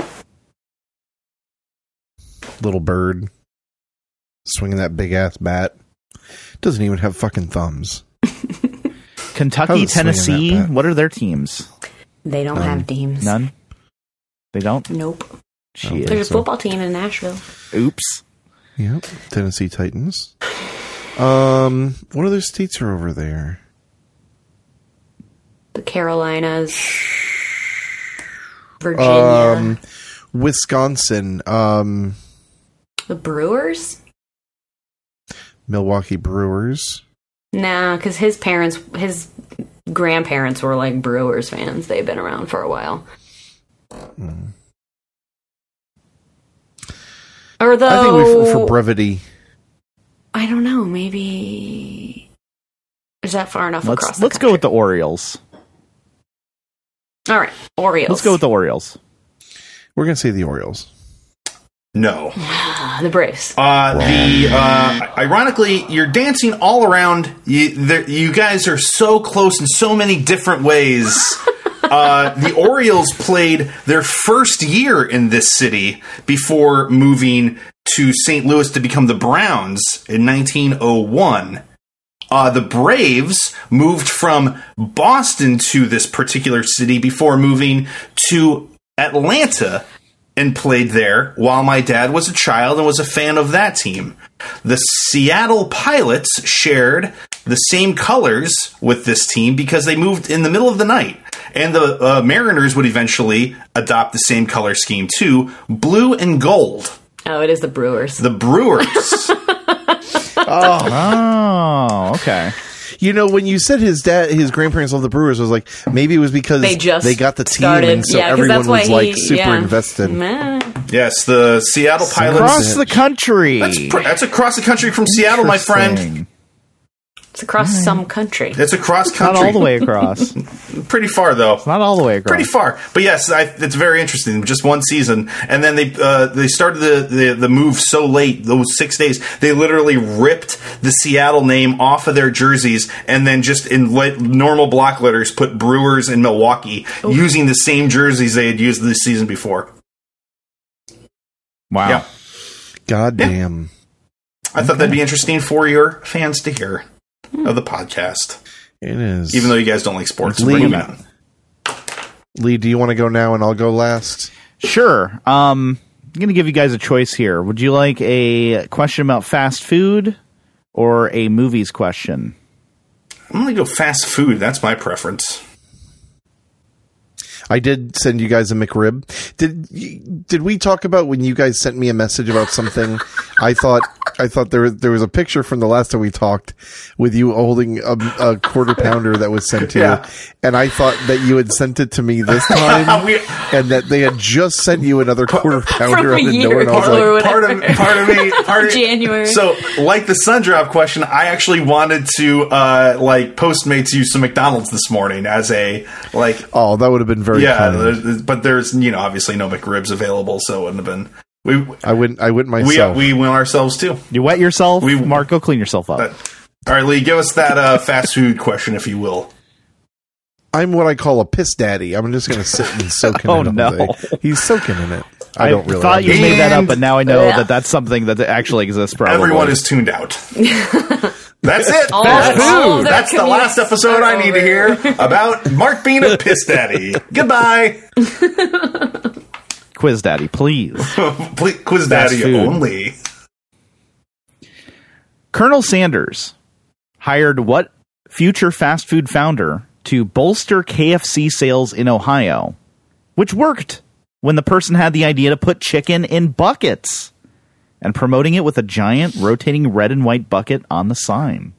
[SPEAKER 2] Little bird. Swinging that big-ass bat. Doesn't even have fucking thumbs.
[SPEAKER 1] Kentucky, Tennessee, what are their teams?
[SPEAKER 4] They don't have teams.
[SPEAKER 1] None? They don't?
[SPEAKER 4] Nope. There's a football team in Nashville.
[SPEAKER 1] Oops.
[SPEAKER 2] Yep. Tennessee Titans. What other states are over there?
[SPEAKER 4] The Carolinas. Virginia.
[SPEAKER 2] Wisconsin.
[SPEAKER 4] The Brewers?
[SPEAKER 2] Milwaukee Brewers.
[SPEAKER 4] Nah, because his grandparents were like Brewers fans. They've been around for a while. Or though,
[SPEAKER 2] I think for brevity.
[SPEAKER 4] I don't know. Maybe is that far enough across?
[SPEAKER 1] Let's go with the Orioles.
[SPEAKER 4] All right, Orioles.
[SPEAKER 1] Let's go with the Orioles.
[SPEAKER 2] We're gonna say the Orioles.
[SPEAKER 3] No.
[SPEAKER 4] The Braves.
[SPEAKER 3] Ironically, you're dancing all around. You guys are so close in so many different ways. The Orioles played their first year in this city before moving to St. Louis to become the Browns in 1901. The Braves moved from Boston to this particular city before moving to Atlanta and played there while my dad was a child and was a fan of that team. The Seattle Pilots shared the same colors with this team because they moved in the middle of the night. And the Mariners would eventually adopt the same color scheme too, blue and gold.
[SPEAKER 4] Oh, it is the Brewers.
[SPEAKER 3] The Brewers.
[SPEAKER 1] Oh, okay.
[SPEAKER 2] You know, when you said his grandparents loved the Brewers, I was like, maybe it was because they got the team,
[SPEAKER 4] started,
[SPEAKER 2] and so everyone was super invested.
[SPEAKER 3] Yes, the Seattle Pilots.
[SPEAKER 1] Across the country.
[SPEAKER 3] That's across the country from Seattle, my friend.
[SPEAKER 4] It's across some country.
[SPEAKER 3] It's across country.
[SPEAKER 1] Not all the way across.
[SPEAKER 3] Pretty far, though.
[SPEAKER 1] It's not all the way across.
[SPEAKER 3] Pretty far. But yes, it's very interesting. Just one season. And then they started the move so late, those 6 days, they literally ripped the Seattle name off of their jerseys and then just in normal block letters put Brewers in Milwaukee using the same jerseys they had used this season before.
[SPEAKER 1] Wow.
[SPEAKER 3] Yeah.
[SPEAKER 2] God damn.
[SPEAKER 3] I thought that'd be interesting for your fans to hear of the podcast.
[SPEAKER 2] It is.
[SPEAKER 3] Even though you guys don't like sports. Bring them out.
[SPEAKER 2] Lee, do you want to go now and I'll go last?
[SPEAKER 1] Sure. I'm going to give you guys a choice here. Would you like a question about fast food or a movies question?
[SPEAKER 3] I'm going to go fast food. That's my preference.
[SPEAKER 2] I did send you guys a McRib. Did we talk about when you guys sent me a message about something? I thought there was a picture from the last time we talked with you holding a quarter pounder that was sent to you, and I thought that you had sent it to me this time, and that they had just sent you another quarter pounder out of nowhere. And I was like,
[SPEAKER 3] part of
[SPEAKER 4] January.
[SPEAKER 3] So, like the Sundrop question, I actually wanted to Postmates you some McDonald's this morning as a
[SPEAKER 2] oh, that would have been very kind.
[SPEAKER 3] But there's obviously no McRibs available, so it wouldn't have been.
[SPEAKER 2] I went myself.
[SPEAKER 3] We went ourselves too.
[SPEAKER 1] You wet yourself? Mark, go clean yourself up.
[SPEAKER 3] All right, Lee, give us that fast food question, if you will.
[SPEAKER 2] I'm what I call a piss daddy. I'm just going to sit and soak in it all day. He's soaking in it. I don't really.
[SPEAKER 1] Thought you made that up, but now I know that that's something that actually exists. Probably
[SPEAKER 3] everyone is tuned out. That's it.
[SPEAKER 4] All
[SPEAKER 3] that's the last episode I need to hear about Mark being a piss daddy. Goodbye.
[SPEAKER 1] Quiz Daddy, please.
[SPEAKER 3] Quiz Daddy only.
[SPEAKER 1] Colonel Sanders hired what future fast food founder to bolster KFC sales in Ohio, which worked when the person had the idea to put chicken in buckets and promoting it with a giant rotating red and white bucket on the sign?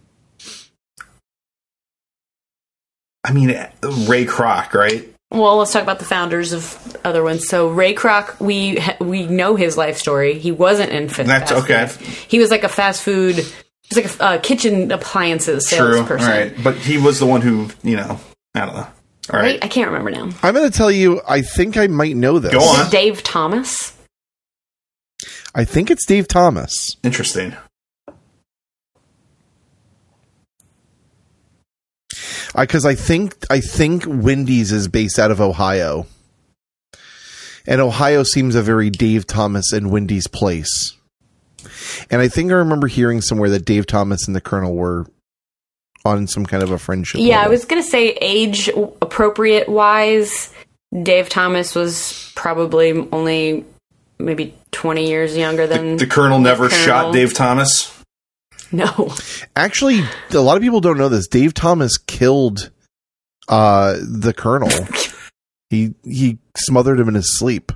[SPEAKER 3] I mean, Ray Kroc, right?
[SPEAKER 4] Well, let's talk about the founders of other ones. So Ray Kroc, we know his life story. He wasn't in fast food. He was like a fast food. He was like a kitchen appliances salesperson.
[SPEAKER 3] True, right? But he was the one who, I don't know. All right,
[SPEAKER 4] I can't remember now.
[SPEAKER 2] I'm going to tell you. I think I might know this.
[SPEAKER 3] Go on.
[SPEAKER 4] Dave Thomas.
[SPEAKER 2] I think it's Dave Thomas.
[SPEAKER 3] Interesting.
[SPEAKER 2] Because I think Wendy's is based out of Ohio, and Ohio seems a very Dave Thomas and Wendy's place. And I think I remember hearing somewhere that Dave Thomas and the Colonel were on some kind of a friendship.
[SPEAKER 4] Yeah,
[SPEAKER 2] level.
[SPEAKER 4] I was going to say age appropriate wise, Dave Thomas was probably only maybe 20 years younger than
[SPEAKER 3] the Colonel. Never shot Dave Thomas.
[SPEAKER 4] No.
[SPEAKER 2] Actually, a lot of people don't know this. Dave Thomas killed the Colonel. He smothered him in his sleep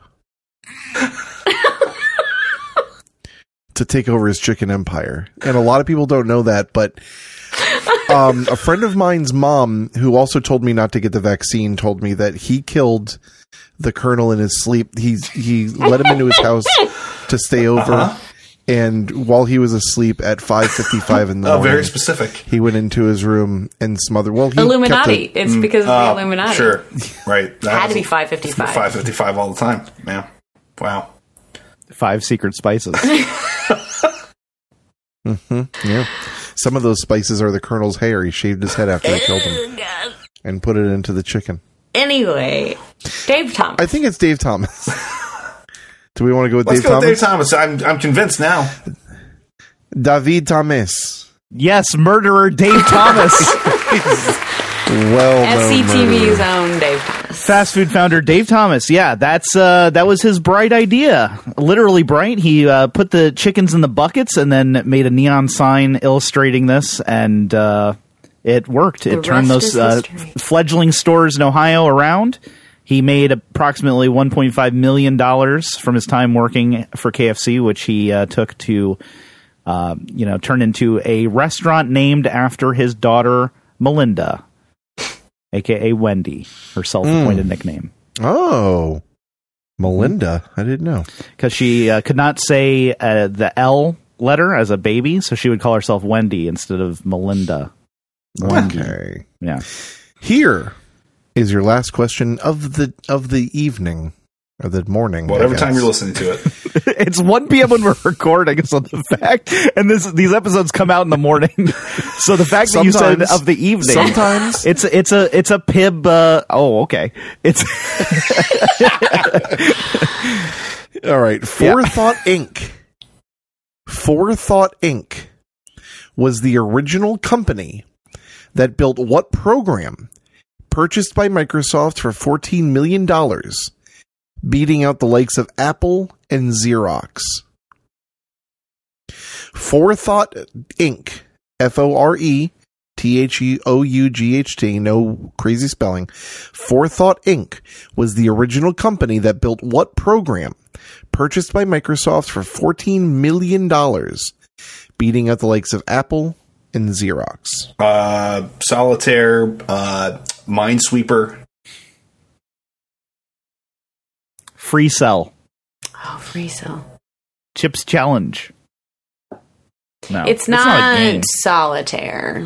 [SPEAKER 2] to take over his chicken empire. And a lot of people don't know that, but a friend of mine's mom, who also told me not to get the vaccine, told me that he killed the Colonel in his sleep. He let him into his house to stay over. Uh-huh. And while he was asleep at 5:55 in the morning,
[SPEAKER 3] very specific, he
[SPEAKER 2] went into his room and smothered. Well,
[SPEAKER 4] Illuminati. It's because of the Illuminati.
[SPEAKER 3] Sure, right.
[SPEAKER 4] That had to be 5:55.
[SPEAKER 3] 5:55 all the time. Yeah. Wow.
[SPEAKER 1] 5 secret spices.
[SPEAKER 2] Yeah. Some of those spices are the Colonel's hair. He shaved his head after they killed him and put it into the chicken.
[SPEAKER 4] Anyway, Dave Thomas.
[SPEAKER 2] I think it's Dave Thomas. Do we want to go with
[SPEAKER 3] Let's
[SPEAKER 2] Dave
[SPEAKER 3] go
[SPEAKER 2] Thomas?
[SPEAKER 3] with Dave Thomas. I'm convinced now.
[SPEAKER 2] David Thomas.
[SPEAKER 1] Yes, murderer Dave Thomas.
[SPEAKER 4] SCTV's own Dave Thomas.
[SPEAKER 1] Fast food founder Dave Thomas. Yeah, that was his bright idea. Literally bright. He put the chickens in the buckets and then made a neon sign illustrating this, and it worked. It turned those fledgling stores in Ohio around. He made approximately $1.5 million from his time working for KFC, which he took to turn into a restaurant named after his daughter Melinda, a.k.a. Wendy, her self-appointed nickname.
[SPEAKER 2] Oh, Melinda. I didn't know.
[SPEAKER 1] Because she could not say the L letter as a baby, so she would call herself Wendy instead of Melinda. Wendy.
[SPEAKER 2] Okay.
[SPEAKER 1] Yeah.
[SPEAKER 2] Here is your last question of the evening. Or the morning.
[SPEAKER 3] Whatever time you're listening to it.
[SPEAKER 1] It's 1 p.m. when we're recording, so the fact, and these episodes come out in the morning. So the fact that you said of the evening,
[SPEAKER 2] sometimes
[SPEAKER 1] it's a Pib. Okay, it's
[SPEAKER 2] all right. Forethought Inc. Forethought Inc. was the original company that built what program purchased by Microsoft for $14 million, beating out the likes of Apple and Xerox. Forethought Inc. FORETHOUGHT, no crazy spelling. Forethought Inc. was the original company that built what program purchased by Microsoft for $14 million, beating out the likes of Apple and Xerox.
[SPEAKER 3] Solitaire, Minesweeper.
[SPEAKER 1] Free Cell.
[SPEAKER 4] Oh, Free Cell.
[SPEAKER 1] Chips Challenge. No,
[SPEAKER 4] it's not a game. Solitaire.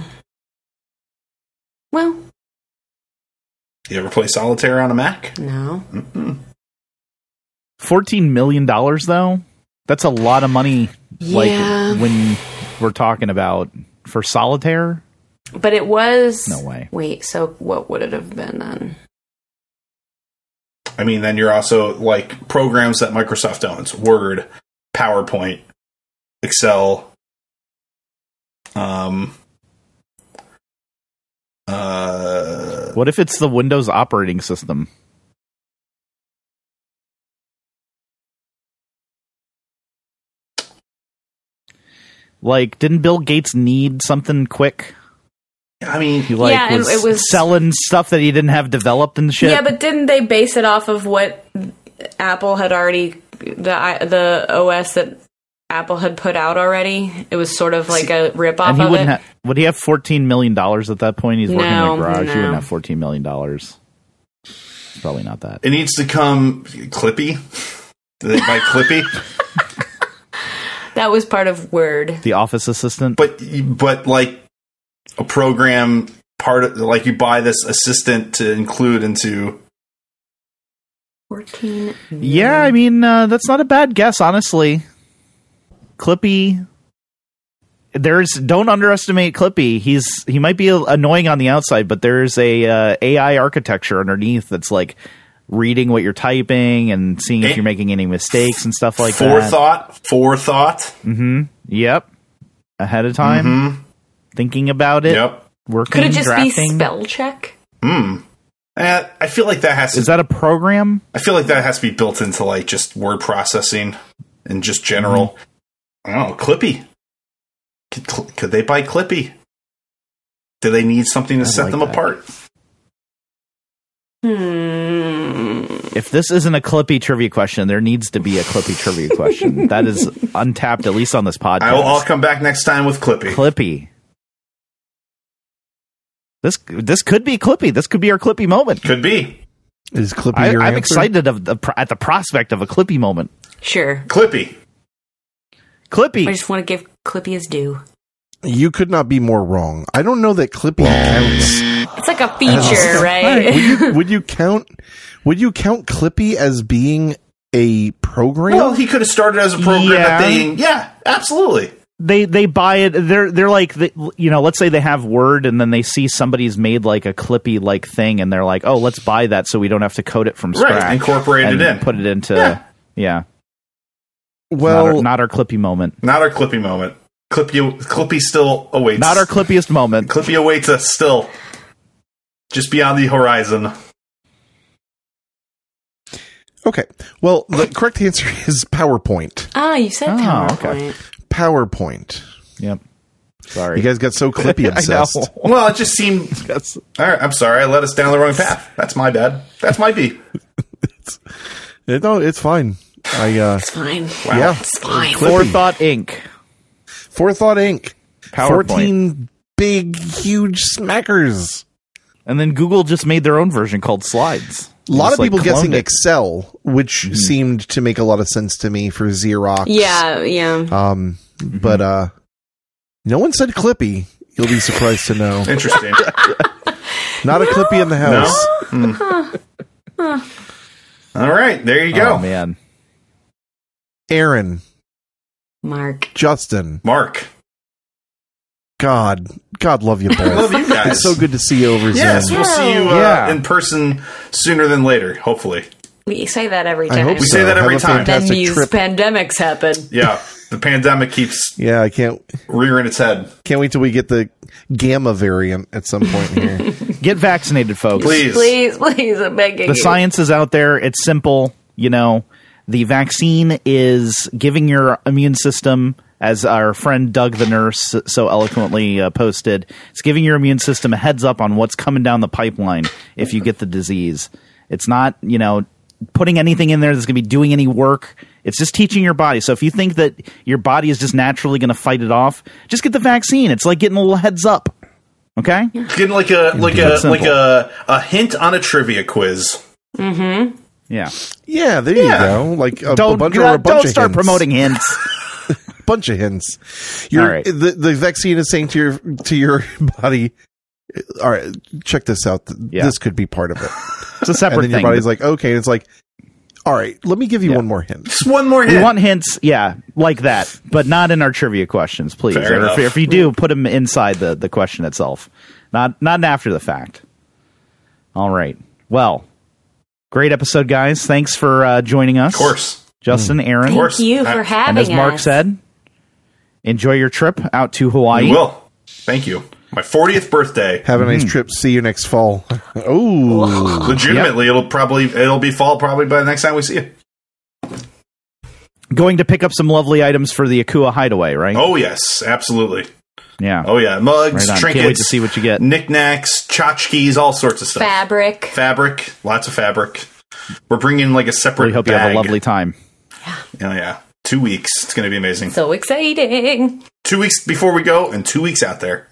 [SPEAKER 4] Well,
[SPEAKER 3] you ever play Solitaire on a Mac?
[SPEAKER 4] No.
[SPEAKER 3] Mm-mm.
[SPEAKER 1] $14 million though? That's a lot of money.
[SPEAKER 4] Yeah.
[SPEAKER 1] Like when we're talking about for Solitaire.
[SPEAKER 4] But it was
[SPEAKER 1] no way.
[SPEAKER 4] Wait, so what would it have been then?
[SPEAKER 3] I mean, then you're also like programs that Microsoft owns: Word, PowerPoint, Excel.
[SPEAKER 1] What if it's the Windows operating system? Like, didn't Bill Gates need something quick?
[SPEAKER 3] I mean,
[SPEAKER 1] he was selling stuff that he didn't have developed and shit.
[SPEAKER 4] Yeah, but didn't they base it off of what Apple had already, the OS that Apple had put out already? It was sort of like a rip-off of it.
[SPEAKER 1] Would he have $14 million at that point? He's working in a garage.
[SPEAKER 4] No.
[SPEAKER 1] He wouldn't have $14 million. It's probably not that.
[SPEAKER 3] It needs to come Clippy. Did they buy Clippy?
[SPEAKER 4] That was part of Word.
[SPEAKER 1] The Office Assistant?
[SPEAKER 3] But like a program part of, like you buy this assistant to include into
[SPEAKER 4] 14 million.
[SPEAKER 1] Yeah, I mean, that's not a bad guess, honestly. Clippy. Don't underestimate Clippy. He might be annoying on the outside, but there's a AI architecture underneath that's like reading what you're typing and seeing if you're making any mistakes and stuff like
[SPEAKER 3] that. Forethought.
[SPEAKER 1] Mm-hmm. Yep. Ahead of time.
[SPEAKER 3] Mm-hmm.
[SPEAKER 1] Thinking about it.
[SPEAKER 3] Yep.
[SPEAKER 1] Working.
[SPEAKER 4] Could it just
[SPEAKER 1] drafting.
[SPEAKER 4] be spell check?
[SPEAKER 3] I feel like that has to...
[SPEAKER 1] Is that a program?
[SPEAKER 3] I feel like that has to be built into like just word processing and just general...
[SPEAKER 1] Mm-hmm.
[SPEAKER 3] I don't know, Clippy. Could they buy Clippy? Do they need something to set them apart?
[SPEAKER 1] If this isn't a Clippy trivia question, there needs to be a Clippy trivia question. That is untapped, at least on this podcast.
[SPEAKER 3] I'll come back next time with Clippy.
[SPEAKER 1] Clippy. This could be Clippy. This could be our Clippy moment.
[SPEAKER 3] Could be.
[SPEAKER 2] Is Clippy your
[SPEAKER 1] I'm
[SPEAKER 2] answer?
[SPEAKER 1] excited at the prospect of a Clippy moment.
[SPEAKER 4] Sure.
[SPEAKER 3] Clippy.
[SPEAKER 1] Clippy.
[SPEAKER 4] I just want to give Clippy his due.
[SPEAKER 2] You could not be more wrong. I don't know that Clippy counts.
[SPEAKER 4] It's like a feature, right?
[SPEAKER 2] Would you count Clippy as being a program?
[SPEAKER 3] Well, he could have started as a program that they... Yeah, absolutely.
[SPEAKER 1] They buy it. They're like, let's say they have Word and then they see somebody's made like a Clippy like thing and they're like, oh, let's buy that so we don't have to code it from scratch.
[SPEAKER 3] Right, incorporate it in.
[SPEAKER 1] Put it into,
[SPEAKER 2] Well,
[SPEAKER 1] not our Clippy moment.
[SPEAKER 3] Not our Clippy moment. Clippy still awaits.
[SPEAKER 1] Not our Clippiest moment.
[SPEAKER 3] Clippy awaits us still. Just beyond the horizon.
[SPEAKER 2] okay. Well, the correct answer is PowerPoint.
[SPEAKER 4] You said PowerPoint.
[SPEAKER 1] Okay.
[SPEAKER 2] PowerPoint.
[SPEAKER 1] Yep. Sorry.
[SPEAKER 2] You guys got so Clippy obsessed.
[SPEAKER 3] Well, it just seemed... All right, I'm sorry. I led us down the wrong path. That's my bad. That's my B.
[SPEAKER 2] No, it's fine.
[SPEAKER 4] It's fine.
[SPEAKER 3] Wow.
[SPEAKER 2] Yeah.
[SPEAKER 4] It's fine.
[SPEAKER 1] Forethought Inc.
[SPEAKER 2] Forethought Inc.
[SPEAKER 1] PowerPoint.
[SPEAKER 2] 14 big, huge smackers.
[SPEAKER 1] And then Google just made their own version called Slides.
[SPEAKER 2] A lot of
[SPEAKER 1] Just,
[SPEAKER 2] people guessing
[SPEAKER 1] cloned it.
[SPEAKER 2] Excel, which seemed to make a lot of sense to me for Xerox.
[SPEAKER 4] Yeah.
[SPEAKER 2] But no one said Clippy. You'll be surprised to know.
[SPEAKER 3] Interesting.
[SPEAKER 2] Not a Clippy in the house.
[SPEAKER 3] No? All right, there you go.
[SPEAKER 1] Oh, man.
[SPEAKER 2] Aaron,
[SPEAKER 4] Mark.
[SPEAKER 2] Justin,
[SPEAKER 3] Mark.
[SPEAKER 2] God love you both.
[SPEAKER 3] Love you guys.
[SPEAKER 2] It's so good to see you over
[SPEAKER 3] Yes,
[SPEAKER 2] Zoom.
[SPEAKER 3] we'll see you
[SPEAKER 1] Yeah.
[SPEAKER 3] in person sooner than later, hopefully.
[SPEAKER 4] We say that every
[SPEAKER 2] I
[SPEAKER 4] time.
[SPEAKER 2] hope
[SPEAKER 3] We
[SPEAKER 2] so.
[SPEAKER 3] say that every
[SPEAKER 2] Have a
[SPEAKER 3] time.
[SPEAKER 4] Then
[SPEAKER 2] fantastic
[SPEAKER 4] these
[SPEAKER 2] trip.
[SPEAKER 4] pandemics happen.
[SPEAKER 3] Yeah, the pandemic keeps
[SPEAKER 2] Yeah, I can't
[SPEAKER 3] rearing its head.
[SPEAKER 2] wait till we get the Gamma variant at some point here.
[SPEAKER 1] Get vaccinated, folks.
[SPEAKER 3] Please.
[SPEAKER 4] Please, I'm begging
[SPEAKER 1] The
[SPEAKER 4] you.
[SPEAKER 1] science is out there. It's simple. The vaccine is giving your immune system, as our friend Doug the nurse so eloquently posted, it's giving your immune system a heads up on what's coming down the pipeline if you get the disease. It's not, putting anything in there that's going to be doing any work. It's just teaching your body. So if you think that your body is just naturally going to fight it off, just get the vaccine. It's like getting a little heads up. Okay?
[SPEAKER 3] Getting like a hint on a trivia quiz.
[SPEAKER 4] Mm-hmm.
[SPEAKER 1] Yeah.
[SPEAKER 2] Yeah, there you go. Like a bunch
[SPEAKER 1] Don't
[SPEAKER 2] of
[SPEAKER 1] start
[SPEAKER 2] hints.
[SPEAKER 1] promoting hints.
[SPEAKER 2] Bunch of hints.
[SPEAKER 1] All right.
[SPEAKER 2] The vaccine is saying to your body, all right, check this out.
[SPEAKER 1] Yeah.
[SPEAKER 2] This could be part of it.
[SPEAKER 1] It's a separate
[SPEAKER 2] And then
[SPEAKER 1] thing.
[SPEAKER 2] your body's like, okay. And it's like, all right, let me give you one more hint.
[SPEAKER 3] Just one more
[SPEAKER 1] We
[SPEAKER 3] hint.
[SPEAKER 1] want hints, like that, but not in our trivia questions, please.
[SPEAKER 3] Fair
[SPEAKER 1] Or
[SPEAKER 3] enough.
[SPEAKER 1] if you do, put them inside the question itself, not after the fact. All right. Well, great episode, guys. Thanks for joining us.
[SPEAKER 3] Of course.
[SPEAKER 1] Justin, Aaron.
[SPEAKER 3] course.
[SPEAKER 4] Thank you for having
[SPEAKER 1] And
[SPEAKER 4] us.
[SPEAKER 1] as Mark said, enjoy your trip out to Hawaii.
[SPEAKER 3] We will. Thank you. My 40th birthday.
[SPEAKER 2] Have a nice trip. See you next fall. Oh,
[SPEAKER 3] Legitimately, it'll be fall probably by the next time we see you.
[SPEAKER 1] Going to pick up some lovely items for the Akua Hideaway, right?
[SPEAKER 3] Oh yes, absolutely.
[SPEAKER 1] Yeah.
[SPEAKER 3] Oh yeah, mugs,
[SPEAKER 1] Right on.
[SPEAKER 3] trinkets,
[SPEAKER 1] Can't wait to see what you get.
[SPEAKER 3] knickknacks, tchotchkes, all sorts of stuff.
[SPEAKER 4] Fabric.
[SPEAKER 3] Lots of fabric. We're bringing like a separate.
[SPEAKER 1] We hope
[SPEAKER 3] bag.
[SPEAKER 1] you have a lovely time.
[SPEAKER 3] Oh yeah, 2 weeks. It's going to be amazing.
[SPEAKER 4] So exciting.
[SPEAKER 3] 2 weeks before we go, and 2 weeks out there.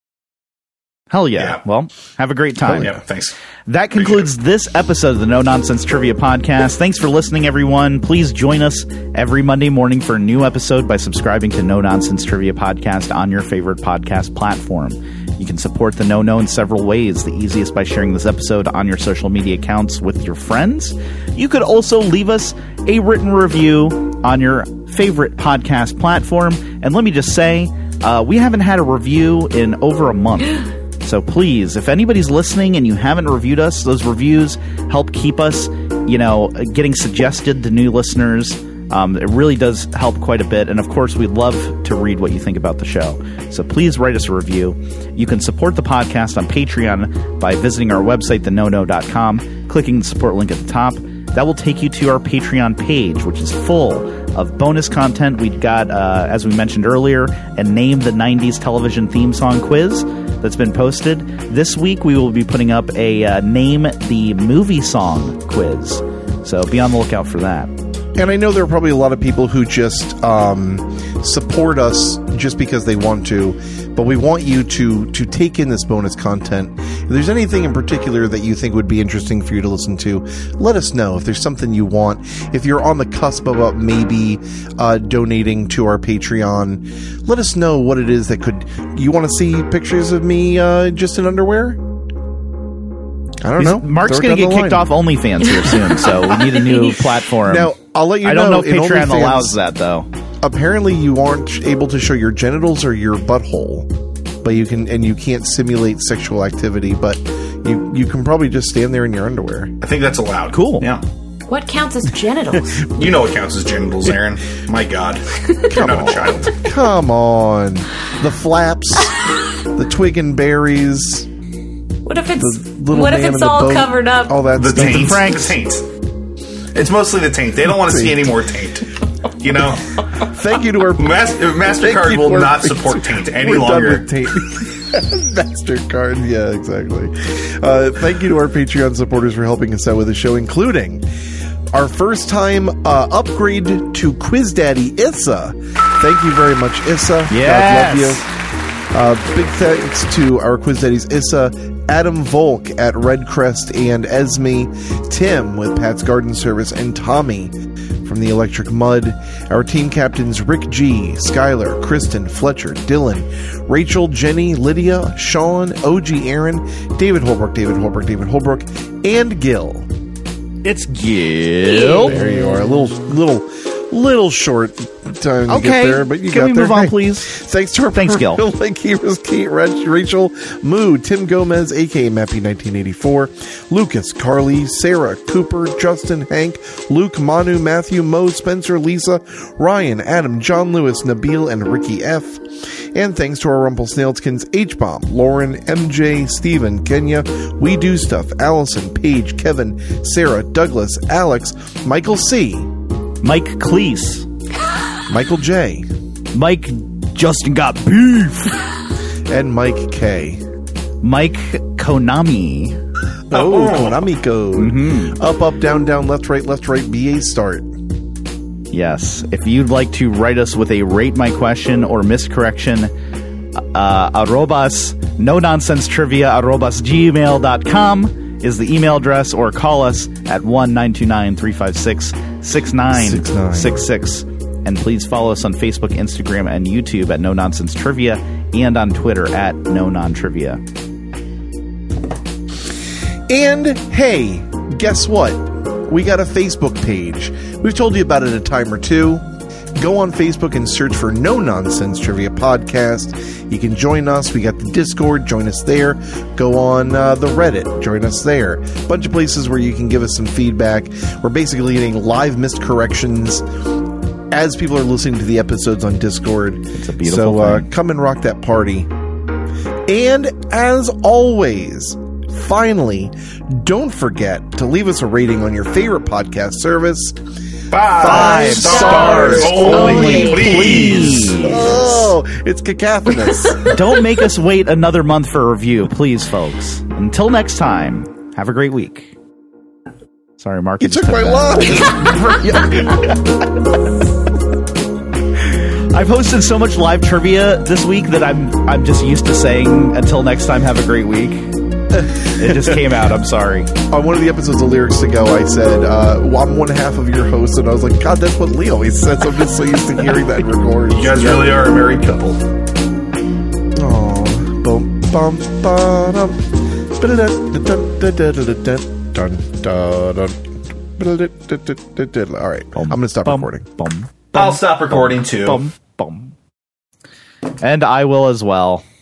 [SPEAKER 1] Hell yeah.
[SPEAKER 3] Yeah.
[SPEAKER 1] Well, have a great time.
[SPEAKER 3] Yeah, thanks.
[SPEAKER 1] That concludes this episode of the No Nonsense Trivia Podcast. Thanks for listening, everyone. Please join us every Monday morning for a new episode by subscribing to No Nonsense Trivia Podcast on your favorite podcast platform. You can support the No in several ways. The easiest by sharing this episode on your social media accounts with your friends. You could also leave us a written review on your favorite podcast platform. And let me just say, we haven't had a review in over a month. So please, if anybody's listening and you haven't reviewed us, those reviews help keep us, getting suggested to new listeners. It really does help quite a bit. And of course, we'd love to read what you think about the show. So please write us a review. You can support the podcast on Patreon by visiting our website, thenono.com, clicking the support link at the top. That will take you to our Patreon page, which is full of bonus content. We've got, as we mentioned earlier, a Name the 90s television theme song quiz that's been posted. This week, we will be putting up a Name the movie song quiz. So be on the lookout for that.
[SPEAKER 2] and I know there are probably a lot of people who just support us just because they want to, but we want you to take in this bonus content. If there's anything in particular that you think would be interesting for you to listen to, let us know. If there's something you want, if you're on the cusp about maybe donating to our Patreon, let us know what it is that you want to see pictures of me just in underwear? I don't know.
[SPEAKER 1] Mark's
[SPEAKER 2] Throw it
[SPEAKER 1] going to
[SPEAKER 2] down
[SPEAKER 1] get
[SPEAKER 2] the
[SPEAKER 1] kicked
[SPEAKER 2] line.
[SPEAKER 1] off OnlyFans here soon, so we need a new platform.
[SPEAKER 2] Now, I'll let you know.
[SPEAKER 1] I don't know if
[SPEAKER 2] in
[SPEAKER 1] Patreon
[SPEAKER 2] OnlyFans,
[SPEAKER 1] allows that, though.
[SPEAKER 2] Apparently, you aren't able to show your genitals or your butthole, but you can, and you can't simulate sexual activity. But you can probably just stand there in your underwear.
[SPEAKER 3] I think that's allowed.
[SPEAKER 1] Cool.
[SPEAKER 3] Yeah.
[SPEAKER 4] What counts as genitals?
[SPEAKER 3] You know what counts as genitals, Aaron. My God. You're not a child.
[SPEAKER 2] Come on, the flaps, the twig and berries.
[SPEAKER 4] What if it's
[SPEAKER 2] little
[SPEAKER 4] what if
[SPEAKER 2] man
[SPEAKER 4] it's
[SPEAKER 2] in the
[SPEAKER 4] all
[SPEAKER 2] boat,
[SPEAKER 4] covered up?
[SPEAKER 2] all that
[SPEAKER 3] The
[SPEAKER 2] stuff.
[SPEAKER 3] taint.
[SPEAKER 1] Franks.
[SPEAKER 3] The taint. It's mostly the taint. They don't want to see any more taint. You know?
[SPEAKER 2] Thank you to our
[SPEAKER 3] MasterCard will not support taint any
[SPEAKER 2] We're
[SPEAKER 3] longer.
[SPEAKER 2] done with taint. MasterCard, yeah, exactly. Thank you to our Patreon supporters for helping us out with the show, including our first time upgrade to Quiz Daddy Issa. Thank you very much, Issa.
[SPEAKER 1] Yes.
[SPEAKER 2] God love you. Big thanks to our Quiz Daddies Issa, Adam Volk at Redcrest and Esme, Tim with Pat's Garden Service, and Tommy from the Electric Mud. Our team captains Rick G, Skylar, Kristen, Fletcher, Dylan, Rachel, Jenny, Lydia, Sean, OG Aaron, David Holbrook, and Gil.
[SPEAKER 1] It's Gil.
[SPEAKER 2] There you are. A little short time to get there, but you
[SPEAKER 1] Can
[SPEAKER 2] got
[SPEAKER 1] we
[SPEAKER 2] there.
[SPEAKER 1] move on,
[SPEAKER 2] Hey,
[SPEAKER 1] please?
[SPEAKER 2] Thanks to our
[SPEAKER 1] Gil.
[SPEAKER 2] Link Heroes, Kate, Rachel, Moo, Tim Gomez, aka Mappy1984, Lucas, Carly, Sarah, Cooper, Justin, Hank, Luke, Manu, Matthew, Mo, Spencer, Lisa, Ryan, Adam, John Lewis, Nabil, and Ricky F. And thanks to our Rumpelsnailskins, H-Bomb, Lauren, MJ, Steven, Kenya, We Do Stuff, Allison, Paige, Kevin, Sarah, Douglas, Alex, Michael C.,
[SPEAKER 1] Mike Cleese.
[SPEAKER 2] Michael J.,
[SPEAKER 1] Mike Justin got beef.
[SPEAKER 2] and Mike K.
[SPEAKER 1] Mike Konami.
[SPEAKER 2] Oh, Konamiko. Up, down, left, right, BA start.
[SPEAKER 1] Yes. If you'd like to write us with a rate my question or miscorrection, @no-nonsense-trivia@gmail.com is the email address, or call us at 1-929-356-6966. And please follow us on Facebook, Instagram, and YouTube at No Nonsense Trivia, and on Twitter at No Non Trivia.
[SPEAKER 2] And hey, guess what? We got a Facebook page. We've told you about it a time or two. Go on Facebook and search for No Nonsense Trivia Podcast. You can join us. We got the Discord. Join us there. Go on the Reddit. Join us there. Bunch of places where you can give us some feedback. We're basically getting live miscorrections as people are listening to the episodes on Discord.
[SPEAKER 1] It's a beautiful thing.
[SPEAKER 2] Come and rock that party. And as always, finally, don't forget to leave us a rating on your favorite podcast service.
[SPEAKER 3] 5 stars only, please.
[SPEAKER 2] Oh, it's cacophonous.
[SPEAKER 1] Don't make us wait another month for a review, please, folks. Until next time, have a great week. Sorry, Mark.
[SPEAKER 2] You took my line.
[SPEAKER 1] I've hosted so much live trivia this week that I'm just used to saying until next time, have a great week. It just came out. I'm sorry.
[SPEAKER 2] On one of the episodes of Lyrics to Go, I said, well, I'm one half of your host, and I was like, God, that's what Lee always says. I'm just so used to hearing that record.
[SPEAKER 3] You guys really are a married couple.
[SPEAKER 2] Oh, bum, bum, ba-dum. All right, I'm going to stop recording.
[SPEAKER 3] I'll stop recording too.
[SPEAKER 1] And I will as well.